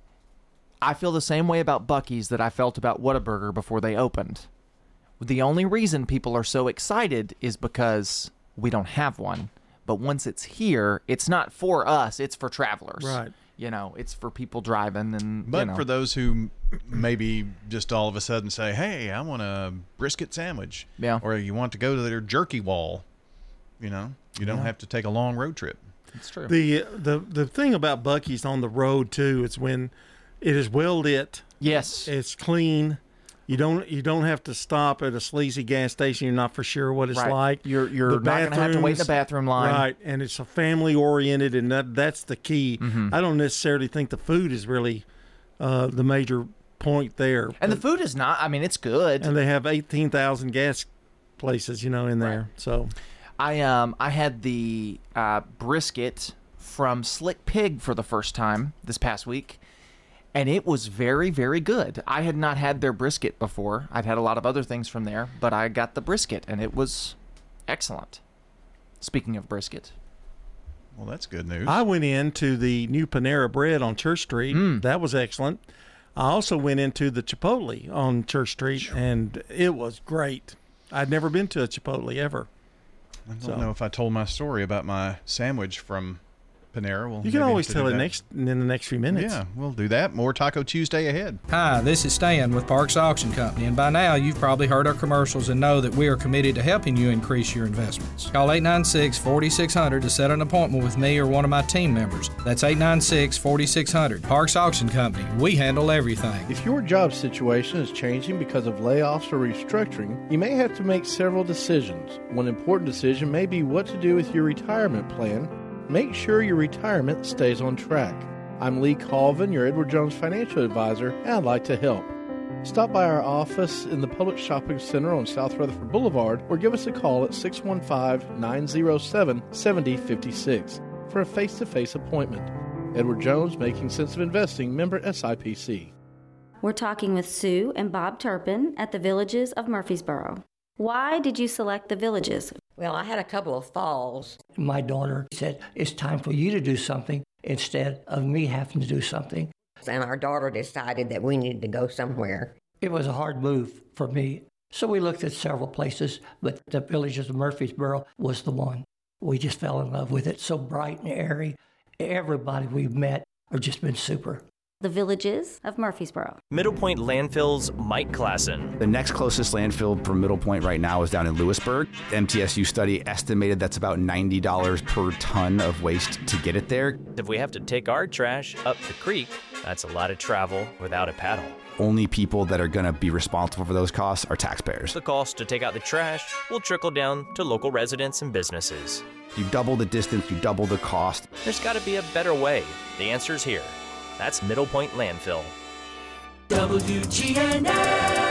[SPEAKER 20] I feel the same way about Buc-ee's that I felt about Whataburger before they opened. The only reason people are so excited is because we don't have one. But once it's here, it's not for us, it's for travelers.
[SPEAKER 19] Right.
[SPEAKER 20] You know, it's for people driving and,
[SPEAKER 1] But
[SPEAKER 20] you know.
[SPEAKER 1] for those who maybe just all of a sudden say, hey, I want a brisket sandwich.
[SPEAKER 20] Yeah.
[SPEAKER 1] Or you want to go to their jerky wall, you know, you don't
[SPEAKER 19] Yeah.
[SPEAKER 1] have to take a long road trip.
[SPEAKER 20] It's true.
[SPEAKER 19] The, the, the thing about Buc-ee's on the road, too, is when it is well lit.
[SPEAKER 20] Yes.
[SPEAKER 19] It's clean. You don't you don't have to stop at a sleazy gas station. You're not for sure what it's
[SPEAKER 20] Right.
[SPEAKER 19] like.
[SPEAKER 20] You're- you're
[SPEAKER 19] The
[SPEAKER 20] not gonna have to wait in the
[SPEAKER 19] bathrooms-
[SPEAKER 20] bathroom line.
[SPEAKER 19] Right, and it's a family oriented, and that that's the key.
[SPEAKER 20] Mhm.
[SPEAKER 19] I don't necessarily think the food is really uh, the major point there.
[SPEAKER 20] And the food is not, I mean, it's good.
[SPEAKER 19] And they have eighteen thousand gas places, you know, in there. So
[SPEAKER 20] I um I had the uh, brisket from Slick Pig for the first time this past week, and it was very, very good. I had not had their brisket before. I'd had a lot of other things from there, but I got the brisket, and it was excellent. Speaking of brisket.
[SPEAKER 1] Well, that's good news.
[SPEAKER 19] I went into the new Panera Bread on Church Street.
[SPEAKER 20] Mm.
[SPEAKER 19] That was excellent. I also went into the Chipotle on Church Street, and it was great. I'd never been to a Chipotle ever.
[SPEAKER 1] I don't
[SPEAKER 19] So-
[SPEAKER 1] know if I told my story about my sandwich from Panera. Well,
[SPEAKER 19] You can
[SPEAKER 1] maybe
[SPEAKER 19] always
[SPEAKER 1] to
[SPEAKER 19] tell
[SPEAKER 1] do
[SPEAKER 19] it
[SPEAKER 1] that.
[SPEAKER 19] next in the next few minutes.
[SPEAKER 1] Yeah, we'll do that. More Taco Tuesday ahead.
[SPEAKER 9] Hi, this is Stan with Parks Auction Company, and by now you've probably heard our commercials and know that we are committed to helping you increase your investments. Call eight nine six, four six zero zero to set an appointment with me or one of my team members. That's eight nine six, four six zero zero. Parks Auction Company. We handle everything.
[SPEAKER 13] If your job situation is changing because of layoffs or restructuring, you may have to make several decisions. One important decision may be what to do with your retirement plan. Make sure your retirement stays on track. I'm Lee Colvin, your Edward Jones financial advisor, and I'd like to help. Stop by our office in the Public Shopping Center on South Rutherford Boulevard or give us a call at six one five, nine zero seven, seven zero five six for a face-to-face appointment. Edward Jones, Making Sense of Investing, member S I P C.
[SPEAKER 15] We're talking with Sue and Bob Turpin at the Villages of Murfreesboro. Why did you select the Villages?
[SPEAKER 16] Well, I had a couple of falls.
[SPEAKER 25] My daughter said, it's time for you to do something instead of me having to do something.
[SPEAKER 16] And our daughter decided that we needed to go somewhere.
[SPEAKER 25] It was a hard move for me. So we looked at several places, but the Villages of Murfreesboro was the one. We just fell in love with it. So bright and airy. Everybody we've met have just been super.
[SPEAKER 15] The Villages of Murfreesboro.
[SPEAKER 26] Middle Point Landfill's Mike Klassen.
[SPEAKER 27] The next closest landfill for Middle Point right now is down in Lewisburg. The M T S U study estimated that's about ninety dollars per ton of waste to get it there.
[SPEAKER 26] If we have to take our trash up the creek, that's a lot of travel without a paddle.
[SPEAKER 27] Only people that are going to be responsible for those costs are taxpayers.
[SPEAKER 26] The cost to take out the trash will trickle down to local residents and businesses.
[SPEAKER 27] You double the distance, you double the cost.
[SPEAKER 26] There's got to be a better way. The answer's here. That's Middle Point Landfill.
[SPEAKER 17] W G N S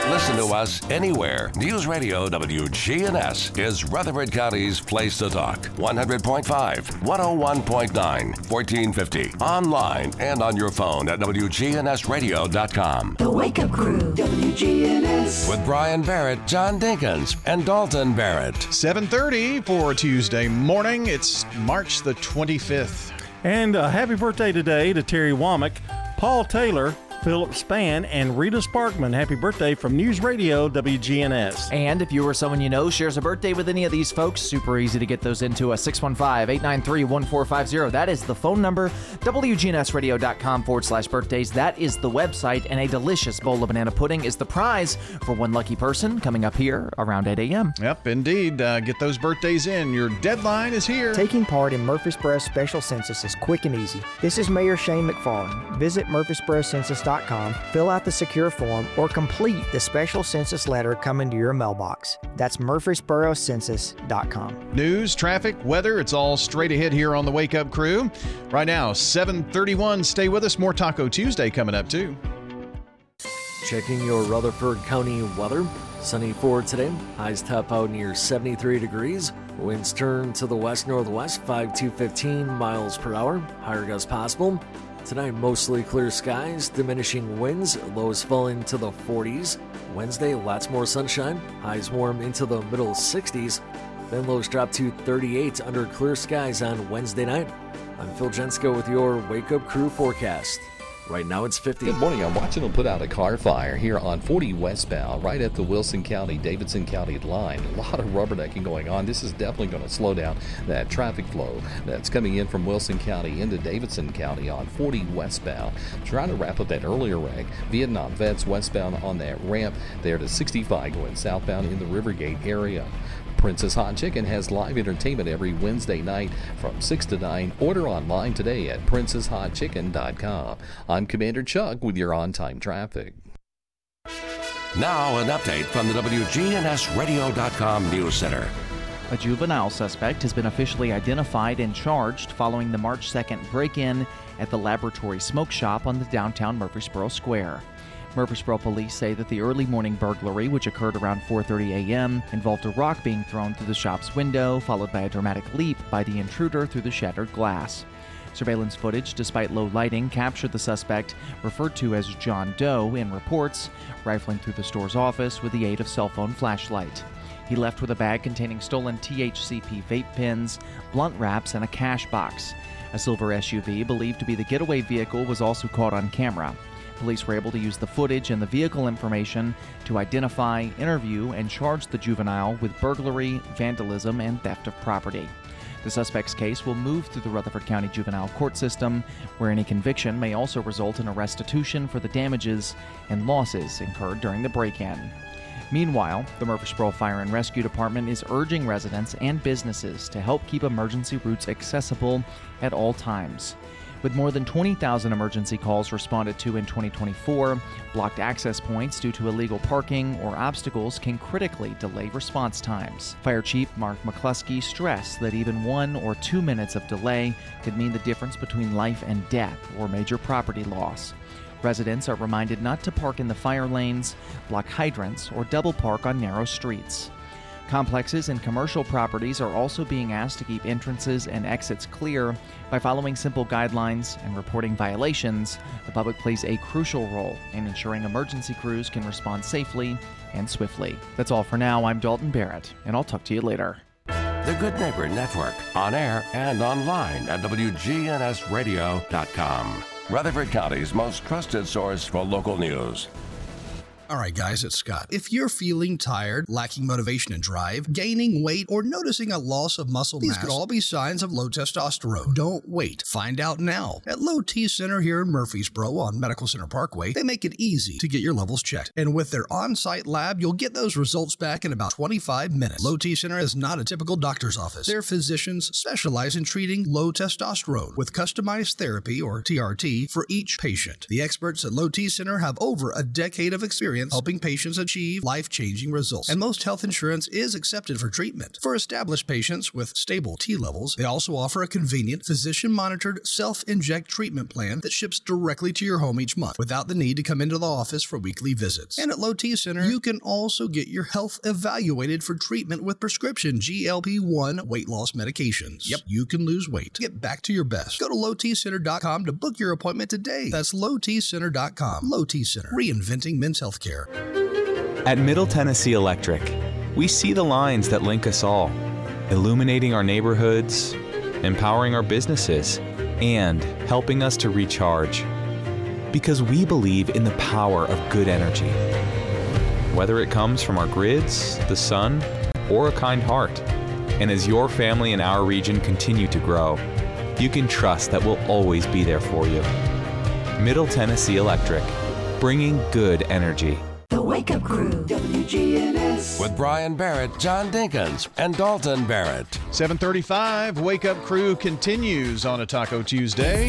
[SPEAKER 2] Listen to us anywhere. News Radio W G N S is Rutherford County's place to talk. one hundred point five, one oh one point nine, fourteen fifty. Online and on your phone at W G N S radio dot com.
[SPEAKER 18] The Wake Up Crew, W G N S.
[SPEAKER 2] With Brian Barrett, John Dinkins, and Dalton Barrett.
[SPEAKER 1] seven thirty for Tuesday morning. It's March the twenty-fifth.
[SPEAKER 19] And uh, happy birthday today to Terry Womack, Paul Taylor, Philip Spann, and Rita Sparkman. Happy birthday from News Radio W G N S.
[SPEAKER 20] And if you or someone you know shares a birthday with any of these folks, super easy to get those into a six one five, eight nine three, one four five zero. That is the phone number, W G N S radio dot com forward slash birthdays. That is the website, and a delicious bowl of banana pudding is the prize for one lucky person coming up here around eight a.m.
[SPEAKER 1] Yep, indeed. Uh, get those birthdays in. Your deadline is here.
[SPEAKER 3] Taking part in Murfreesboro's special census is quick and easy. This is Mayor Shane McFarland. Visit Murfreesboro Census dot com, fill out the secure form, or complete the special census letter coming to your mailbox. That's Murfreesboro Census dot com.
[SPEAKER 1] News, traffic, weather, it's all straight ahead here on the Wake Up Crew. Right now, seven thirty-one. Stay with us. More Taco Tuesday coming up, too.
[SPEAKER 10] Checking your Rutherford County weather. Sunny for today. Highs top out near seventy-three degrees. Winds turn to the west-northwest, five to fifteen miles per hour. Higher gusts possible. Tonight, mostly clear skies, diminishing winds, lows fall into the forties. Wednesday, lots more sunshine, highs warm into the middle sixties. Then lows drop to thirty-eight under clear skies on Wednesday night. I'm Phil Jensko with your Wake Up Crew forecast. Right now it's fifty.
[SPEAKER 11] Good morning. I'm watching them put out a car fire here on forty westbound, right at the Wilson County, Davidson County line. A lot of rubbernecking going on. This is definitely going to slow down that traffic flow that's coming in from Wilson County into Davidson County on forty westbound. Trying to wrap up that earlier wreck. Vietnam Vets westbound on that ramp there to sixty-five going southbound in the Rivergate area. Princess Hot Chicken has live entertainment every Wednesday night from six to nine. Order online today at princess hot chicken dot com. I'm Commander Chuck with your on-time traffic.
[SPEAKER 2] Now an update from the W G N S radio dot com News Center.
[SPEAKER 20] A juvenile suspect has been officially identified and charged following the March second break-in at the Laboratory Smoke Shop on the downtown Murfreesboro Square. Murfreesboro police say that the early morning burglary, which occurred around four thirty a.m., involved a rock being thrown through the shop's window, followed by a dramatic leap by the intruder through the shattered glass. Surveillance footage, despite low lighting, captured the suspect, referred to as John Doe in reports, rifling through the store's office with the aid of cell phone flashlight. He left with a bag containing stolen T H C P vape pens, blunt wraps, and a cash box. A silver S U V, believed to be the getaway vehicle, was also caught on camera. Police were able to use the footage and the vehicle information to identify, interview, and charge the juvenile with burglary, vandalism, and theft of property. The suspect's case will move through the Rutherford County Juvenile Court System, where any conviction may also result in a restitution for the damages and losses incurred during the break-in. Meanwhile, the Murfreesboro Fire and Rescue Department is urging residents and businesses to help keep emergency routes accessible at all times. With more than twenty thousand emergency calls responded to in twenty twenty-four, blocked access points due to illegal parking or obstacles can critically delay response times. Fire Chief Mark McCluskey stressed that even one or two minutes of delay could mean the difference between life and death or major property loss. Residents are reminded not to park in the fire lanes, block hydrants, or double park on narrow streets. Complexes and commercial properties are also being asked to keep entrances and exits clear by following simple guidelines and reporting violations. The public plays a crucial role in ensuring emergency crews can respond safely and swiftly. That's all for now. I'm Dalton Barrett, and I'll talk to you later.
[SPEAKER 2] The Good Neighbor Network, on air and online at W G N S radio dot com. Rutherford County's most trusted source for local news.
[SPEAKER 14] All right, guys, it's Scott. If you're feeling tired, lacking motivation and drive, gaining weight, or noticing a loss of muscle mass, these could all be signs of low testosterone. Don't wait. Find out now. At Low T Center here in Murfreesboro on Medical Center Parkway, they make it easy to get your levels checked. And with their on-site lab, you'll get those results back in about twenty-five minutes. Low T Center is not a typical doctor's office. Their physicians specialize in treating low testosterone with customized therapy, or T R T, for each patient. The experts at Low T Center have over a decade of experience experience helping patients achieve life-changing results, and most health insurance is accepted for treatment. For established patients with stable T levels, they also offer a convenient, physician-monitored, self-inject treatment plan that ships directly to your home each month without the need to come into the office for weekly visits. And at Low T Center, you can also get your health evaluated for treatment with prescription G L P one weight loss medications. Yep, you can lose weight. Get back to your best. Go to low t center dot com to book your appointment today. That's low t center dot com. Low T Center, reinventing men's health care.
[SPEAKER 4] At Middle Tennessee Electric, we see the lines that link us all, illuminating our neighborhoods, empowering our businesses, and helping us to recharge. Because we believe in the power of good energy. Whether it comes from our grids, the sun, or a kind heart. And as your family and our region continue to grow, you can trust that we'll always be there for you. Middle Tennessee Electric, bringing good energy.
[SPEAKER 18] The Wake Up Crew, W G N S.
[SPEAKER 2] With Brian Barrett, John Dinkins, and Dalton Barrett.
[SPEAKER 1] seven thirty-five, Wake Up Crew continues on a Taco Tuesday.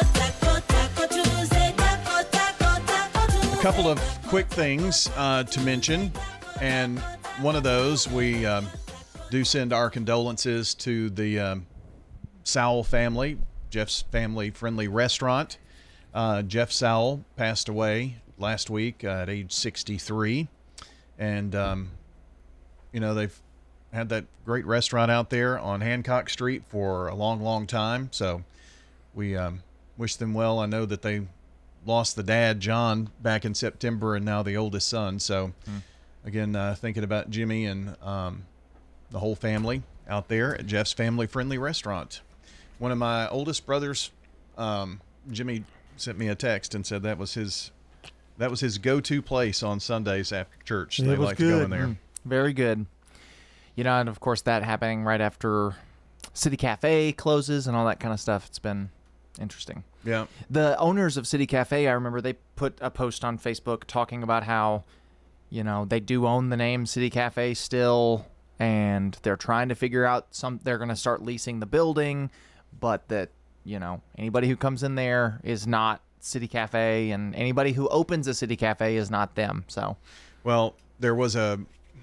[SPEAKER 1] A couple of quick things uh, to mention, and one of those, we um, do send our condolences to the um, Sowell family, Jeff's family-friendly restaurant. Uh, Jeff Sowell passed away last week uh, at age sixty-three, and um, you know, they've had that great restaurant out there on Hancock Street for a long, long time, so we um, wish them well. I know that they lost the dad, John, back in September, and now the oldest son. So, mm. again, uh, thinking about Jimmy and um, the whole family out there at Jeff's family-friendly restaurant. One of my oldest brothers, um, Jimmy, sent me a text and said that was his that was his go-to place on Sundays after church.
[SPEAKER 19] It
[SPEAKER 1] They
[SPEAKER 19] was
[SPEAKER 1] like to go
[SPEAKER 19] good.
[SPEAKER 1] in there.
[SPEAKER 20] Mm, very good. You know, and of course that happening right after City Cafe closes and all that kind of stuff. It's been interesting.
[SPEAKER 1] Yeah.
[SPEAKER 20] The owners of City Cafe, I remember they put a post on Facebook talking about how, you know, they do own the name City Cafe still, and they're trying to figure out some, they're going to start leasing the building, but that, you know, anybody who comes in there is not City Cafe, and anybody who opens a City Cafe is not them. So,
[SPEAKER 1] well, there was a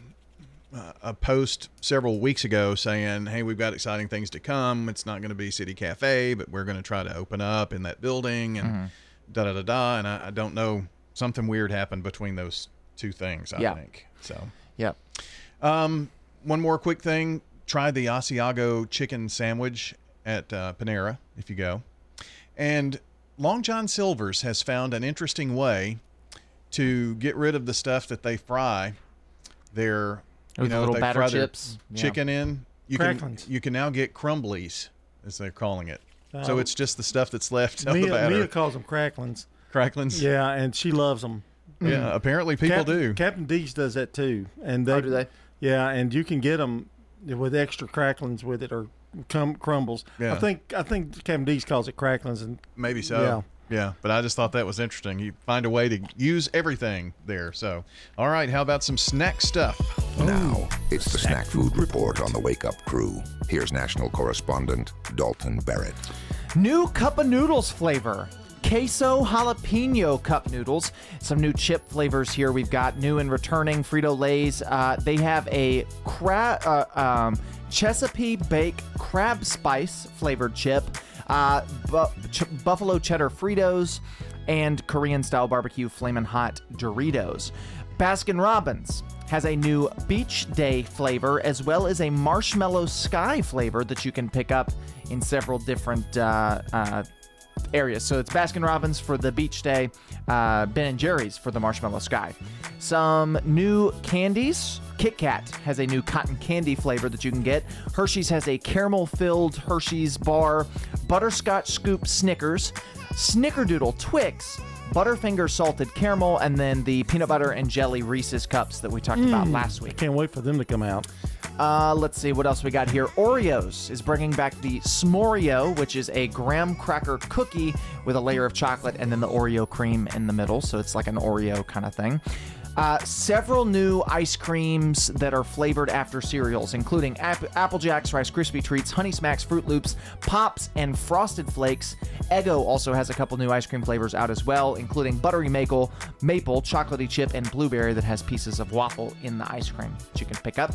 [SPEAKER 1] a post several weeks ago saying, hey, we've got exciting things to come. It's not going to be City Cafe, but we're going to try to open up in that building and
[SPEAKER 20] mm-hmm.
[SPEAKER 1] da da da da. And I, I don't know, something weird happened between those two things, I
[SPEAKER 20] yeah.
[SPEAKER 1] think. So,
[SPEAKER 20] yep.
[SPEAKER 1] Um, one more quick thing. Try the Asiago chicken sandwich at uh, Panera if you go. And Long John Silver's has found an interesting way to get rid of the stuff that they fry. Their You
[SPEAKER 20] With
[SPEAKER 1] know,
[SPEAKER 20] little
[SPEAKER 1] they
[SPEAKER 20] batter
[SPEAKER 1] fry their
[SPEAKER 20] chips.
[SPEAKER 1] chicken
[SPEAKER 20] Yeah.
[SPEAKER 1] in. You
[SPEAKER 19] Cracklins.
[SPEAKER 1] can you can now get crumblies, as they're calling it.
[SPEAKER 19] Uh,
[SPEAKER 1] so it's just the stuff that's left of the
[SPEAKER 19] Mia,
[SPEAKER 1] batter.
[SPEAKER 19] Mia calls them cracklins.
[SPEAKER 1] Cracklins.
[SPEAKER 19] Yeah, and she loves them.
[SPEAKER 1] Yeah, apparently people
[SPEAKER 19] Captain,
[SPEAKER 1] do.
[SPEAKER 19] Captain D's does that too, and they,
[SPEAKER 20] Oh, do they?
[SPEAKER 19] Yeah, and you can get them with extra cracklins with it or cum, crumbles.
[SPEAKER 1] Yeah.
[SPEAKER 19] I think I think Captain D's calls it cracklins, and
[SPEAKER 1] Maybe so.
[SPEAKER 19] Yeah.
[SPEAKER 1] Yeah, but I just thought that was interesting. You find a way to use everything there. So, all right, how about some snack stuff?
[SPEAKER 5] Now, it's the Snack Food Report on the Wake Up Crew. Here's national correspondent Dalton Barrett.
[SPEAKER 20] New cup of noodles flavor. Queso jalapeno cup noodles. Some new chip flavors here. We've got new and returning Frito-Lays. Uh, they have a crab, uh, um, Chesapeake Bake crab spice flavored chip, uh, bu- ch- buffalo cheddar Fritos, and Korean style barbecue flamin' hot Doritos. Baskin-Robbins has a new Beach Day flavor as well as a Marshmallow Sky flavor that you can pick up in several different uh, uh, areas. So it's Baskin-Robbins for the Beach Day, uh, Ben and Jerry's for the Marshmallow Sky. Some new candies. Kit Kat has a new cotton candy flavor that you can get. Hershey's has a caramel-filled Hershey's bar. Butterscotch Scoop Snickers. Snickerdoodle Twix. Butterfinger salted caramel, and then the peanut butter and jelly Reese's cups that we talked about last week.
[SPEAKER 19] Can't wait for them to come out.
[SPEAKER 20] Uh, let's see what else we got here. Oreos is bringing back the S'moreo, which is a graham cracker cookie with a layer of chocolate and then the Oreo cream in the middle. So it's like an Oreo kind of thing. Uh, several new ice creams that are flavored after cereals, including App- Apple Jacks, Rice Krispie Treats, Honey Smacks, Fruit Loops, Pops, and Frosted Flakes. Eggo also has a couple new ice cream flavors out as well, including Buttery Maple, Maple, Chocolatey Chip, and Blueberry that has pieces of waffle in the ice cream that you can pick up.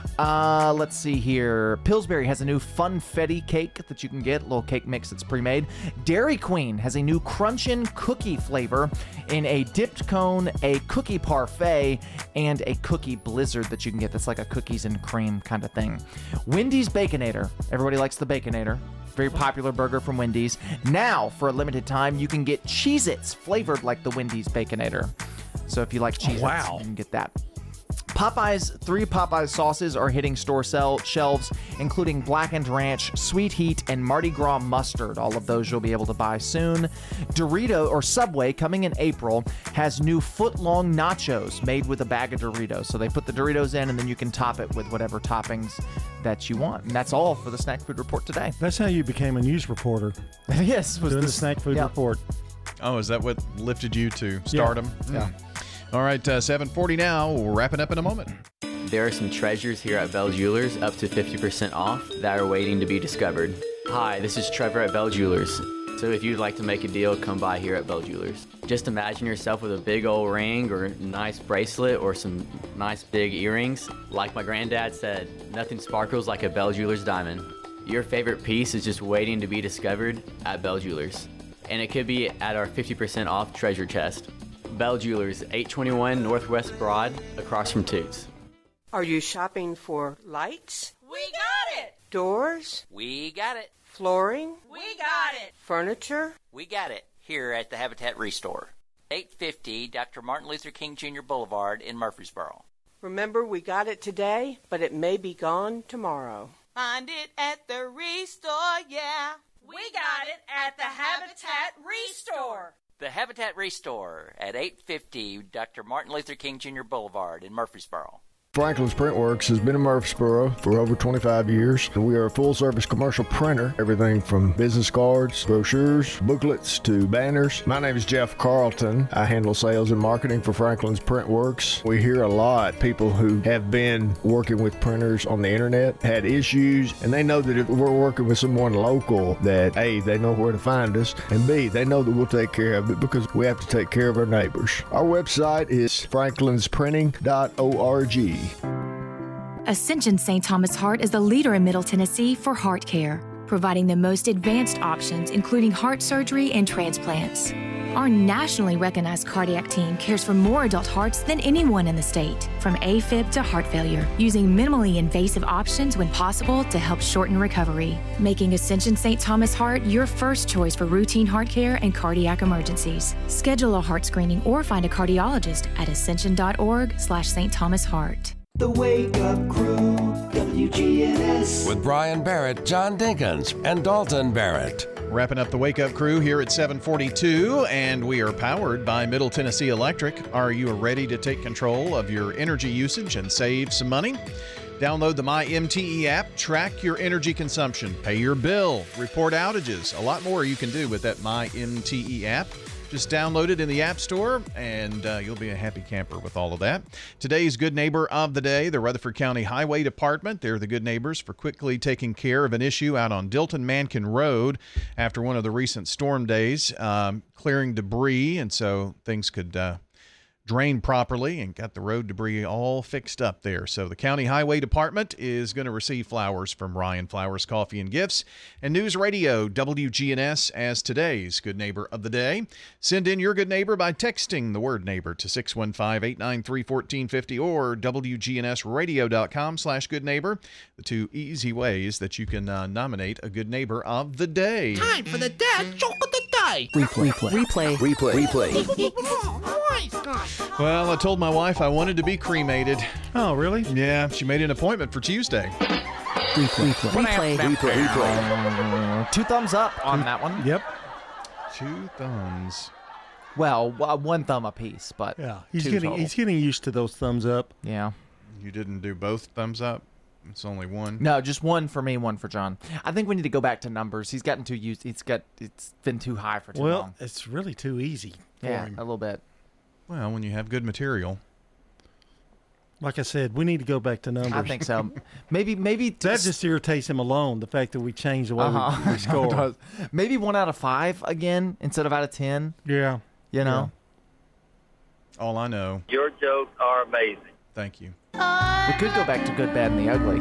[SPEAKER 20] Uh, let's see here. Pillsbury has a new Funfetti cake that you can get, a little cake mix that's pre-made. Dairy Queen has a new Crunchin' Cookie flavor in a dipped cone, a cookie parfait, and a cookie blizzard that you can get that's like a cookies and cream kind of thing. Wendy's Baconator. Everybody likes the Baconator. Very popular burger from Wendy's. Now, for a limited time, you can get Cheez-Its flavored like the Wendy's Baconator. So if you like Cheez-Its,
[SPEAKER 19] wow.
[SPEAKER 20] you can get that. Popeyes, three Popeyes sauces are hitting store sell shelves, including Blackened Ranch, Sweet Heat, and Mardi Gras Mustard. All of those you'll be able to buy soon. Dorito, or Subway, coming in April, has new foot-long nachos made with a bag of Doritos. So they put the Doritos in, and then you can top it with whatever toppings that you want. And that's all for the Snack Food Report today.
[SPEAKER 19] That's how you became a news reporter.
[SPEAKER 20] Yes. Was
[SPEAKER 19] Doing the,
[SPEAKER 20] the
[SPEAKER 19] Snack Food
[SPEAKER 20] yeah.
[SPEAKER 19] Report.
[SPEAKER 1] Oh, is that what lifted you to stardom?
[SPEAKER 19] Yeah. yeah.
[SPEAKER 1] Mm. All right, uh, seven forty now. We'll wrap it up in a moment.
[SPEAKER 6] There are some treasures here at Bell Jewelers, up to fifty percent off, that are waiting to be discovered. Hi, this is Trevor at Bell Jewelers. So if you'd like to make a deal, come by here at Bell Jewelers. Just imagine yourself with a big old ring or nice bracelet or some nice big earrings. Like my granddad said, nothing sparkles like a Bell Jewelers diamond. Your favorite piece is just waiting to be discovered at Bell Jewelers. And it could be at our fifty percent off treasure chest. Bell Jewelers, eight twenty-one Northwest Broad, across from Toots.
[SPEAKER 8] Are you shopping for lights?
[SPEAKER 12] We got it!
[SPEAKER 8] Doors?
[SPEAKER 12] We got it.
[SPEAKER 8] Flooring?
[SPEAKER 12] We got it.
[SPEAKER 8] Furniture?
[SPEAKER 12] We got it here at the Habitat Restore. eight fifty Doctor Martin Luther King Junior Boulevard in Murfreesboro.
[SPEAKER 8] Remember, we got it today, but it may be gone tomorrow.
[SPEAKER 12] Find it at the Restore, yeah. We got it at the Habitat Restore. The Habitat Restore at eight fifty Doctor Martin Luther King Junior Boulevard in Murfreesboro.
[SPEAKER 21] Franklin's Printworks has been in Murfreesboro for over twenty-five years. We are a full-service commercial printer, everything from business cards, brochures, booklets, to banners. My name is Jeff Carlton. I handle sales and marketing for Franklin's Printworks. We hear a lot people who have been working with printers on the internet, had issues, and they know that if we're working with someone local, that A, they know where to find us, and B, they know that we'll take care of it because we have to take care of our neighbors. Our website is franklins printing dot org.
[SPEAKER 22] Ascension Saint Thomas Heart is the leader in Middle Tennessee for heart care, providing the most advanced options, including heart surgery and transplants. Our nationally recognized cardiac team cares for more adult hearts than anyone in the state, from AFib to heart failure, using minimally invasive options when possible to help shorten recovery, making Ascension Saint Thomas Heart your first choice for routine heart care and cardiac emergencies. Schedule a heart screening or find a cardiologist at ascension dot org slash Saint Thomas Heart.
[SPEAKER 18] The Wake Up Crew, W G N S.
[SPEAKER 2] With Brian Barrett, John Dinkins, and Dalton Barrett.
[SPEAKER 1] Wrapping up the Wake Up Crew here at seven forty-two, and we are powered by Middle Tennessee Electric. Are you ready to take control of your energy usage and save some money? Download the My M T E app, track your energy consumption, pay your bill, report outages. A lot more you can do with that My M T E app. Just download it in the App Store, and uh, you'll be a happy camper with all of that. Today's Good Neighbor of the Day, the Rutherford County Highway Department. They're the good neighbors for quickly taking care of an issue out on Dilton-Mankin Road after one of the recent storm days, um, clearing debris, and so things could uh, drain properly and got the road debris all fixed up there. So the County Highway Department is going to receive flowers from Ryan Flowers Coffee and Gifts and News Radio W G N S as today's Good Neighbor of the Day. Send in your good neighbor by texting the word neighbor to six one five, eight nine three, one four five zero or W G N S radio dot com slash good neighbor. The two easy ways that you can uh, nominate a good neighbor of the day.
[SPEAKER 23] Time for the dad joke of the day.
[SPEAKER 21] Replay. Replay. Replay. Replay. Replay.
[SPEAKER 1] Well, I told my wife I wanted to be cremated.
[SPEAKER 19] Oh, really?
[SPEAKER 1] Yeah, she made an appointment for Tuesday.
[SPEAKER 21] Replay.
[SPEAKER 20] Replay.
[SPEAKER 21] Replay. Replay.
[SPEAKER 20] Two thumbs up on that one.
[SPEAKER 19] Yep.
[SPEAKER 1] Two thumbs.
[SPEAKER 20] Well, w- one thumb apiece, but
[SPEAKER 19] Yeah, he's
[SPEAKER 20] two
[SPEAKER 19] getting
[SPEAKER 20] total.
[SPEAKER 19] he's getting used to those thumbs up.
[SPEAKER 20] Yeah.
[SPEAKER 1] You didn't do both thumbs up? It's only one?
[SPEAKER 20] No, just one for me, one for John. I think we need to go back to numbers. He's gotten too used. He's got. It's been too high for too
[SPEAKER 19] well,
[SPEAKER 20] long.
[SPEAKER 19] it's really too easy for
[SPEAKER 20] Yeah,
[SPEAKER 19] him.
[SPEAKER 20] a little bit.
[SPEAKER 1] Well, when you have good material.
[SPEAKER 19] Like I said, we need to go back to numbers.
[SPEAKER 20] I think so. Maybe, maybe
[SPEAKER 19] that just irritates him alone. The fact that we changed the way
[SPEAKER 20] uh-huh.
[SPEAKER 19] we, we score.
[SPEAKER 20] Maybe one out of five again instead of out of ten.
[SPEAKER 19] Yeah,
[SPEAKER 20] you know.
[SPEAKER 1] Yeah. All I know.
[SPEAKER 7] Your jokes are amazing.
[SPEAKER 1] Thank you.
[SPEAKER 20] We could go back to good, bad, and the ugly.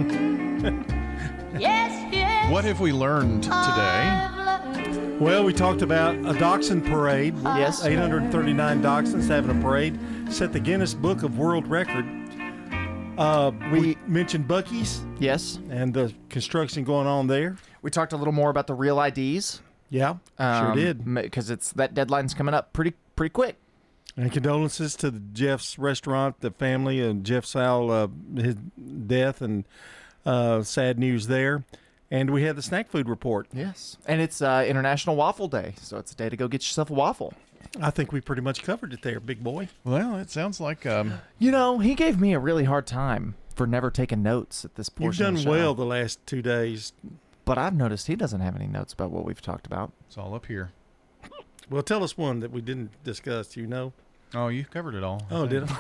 [SPEAKER 12] Yes, yes.
[SPEAKER 1] What have we learned today?
[SPEAKER 19] Well, we talked about a dachshund parade.
[SPEAKER 20] Yes.
[SPEAKER 19] eight hundred thirty-nine dachshunds having a parade. Set the Guinness Book of World Record. Uh, we, we mentioned Buc-ee's.
[SPEAKER 20] Yes.
[SPEAKER 19] And the construction going on there.
[SPEAKER 20] We talked a little more about the real I Ds.
[SPEAKER 19] Yeah,
[SPEAKER 20] um,
[SPEAKER 19] sure did.
[SPEAKER 20] Because it's that deadline's coming up pretty pretty quick.
[SPEAKER 19] And condolences to the Jeff's restaurant, the family, and Jeff Sal, uh, his death, and uh, sad news there. And we had the snack food report.
[SPEAKER 20] Yes. And it's uh, International Waffle Day, so it's a day to go get yourself a waffle.
[SPEAKER 19] I think we pretty much covered it there, big boy.
[SPEAKER 1] Well, it sounds like... Um...
[SPEAKER 20] You know, he gave me a really hard time for never taking notes at this portion
[SPEAKER 19] You've done
[SPEAKER 20] of the show.
[SPEAKER 19] well the last two days.
[SPEAKER 20] But I've noticed he doesn't have any notes about what we've talked about.
[SPEAKER 1] It's all up here.
[SPEAKER 19] Well, tell us one that we didn't discuss, you know.
[SPEAKER 1] Oh, you covered it all.
[SPEAKER 19] Oh, did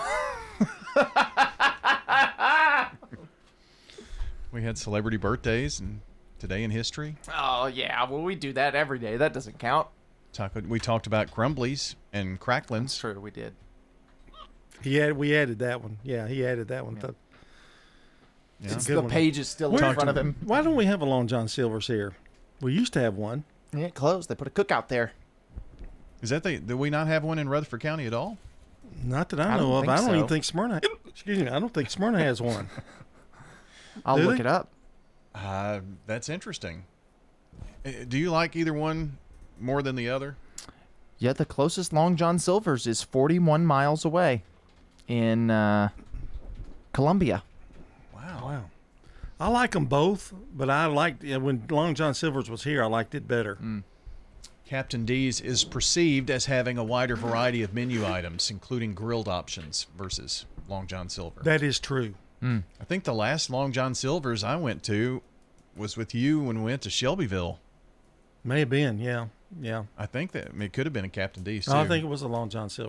[SPEAKER 19] I?
[SPEAKER 1] We had celebrity birthdays and today in history.
[SPEAKER 20] Oh, yeah. Well, we do that every day. That doesn't count.
[SPEAKER 1] Talk, we talked about Crumblies and Cracklins.
[SPEAKER 20] That's true. We did.
[SPEAKER 19] He had, we added that one. Yeah, he added that one.
[SPEAKER 20] Yeah.
[SPEAKER 19] Yeah.
[SPEAKER 20] It's the one. Page is still
[SPEAKER 19] Where,
[SPEAKER 20] in front of him.
[SPEAKER 19] Why don't we have a Long John Silver's here? We used to have one.
[SPEAKER 20] Yeah, it closed. They put a cookout there.
[SPEAKER 1] Is that the? Do we not have one in Rutherford County at all?
[SPEAKER 19] Not that I,
[SPEAKER 20] I
[SPEAKER 19] know
[SPEAKER 20] don't
[SPEAKER 19] of.
[SPEAKER 20] think
[SPEAKER 19] I don't
[SPEAKER 20] so.
[SPEAKER 19] even think Smyrna. Excuse me. I don't think Smyrna has one.
[SPEAKER 20] I'll
[SPEAKER 19] Do
[SPEAKER 20] look
[SPEAKER 19] they?
[SPEAKER 20] it up.
[SPEAKER 1] Uh, that's interesting. Uh, Do you like either one more than the other?
[SPEAKER 20] Yeah, the closest Long John Silver's is forty-one miles away in uh, Columbia.
[SPEAKER 1] Wow.
[SPEAKER 19] Wow. I like them both, but I liked yeah, when Long John Silver's was here. I liked it better.
[SPEAKER 20] Mm.
[SPEAKER 1] Captain D's is perceived as having a wider variety of menu items, including grilled options, versus Long John Silver.
[SPEAKER 19] That is true.
[SPEAKER 20] Mm.
[SPEAKER 1] I think the last Long John Silver's I went to was with you when we went to Shelbyville.
[SPEAKER 19] May have been, yeah, yeah.
[SPEAKER 1] I think that I mean, it could have been a Captain D's too.
[SPEAKER 19] I think it was a Long John Silver.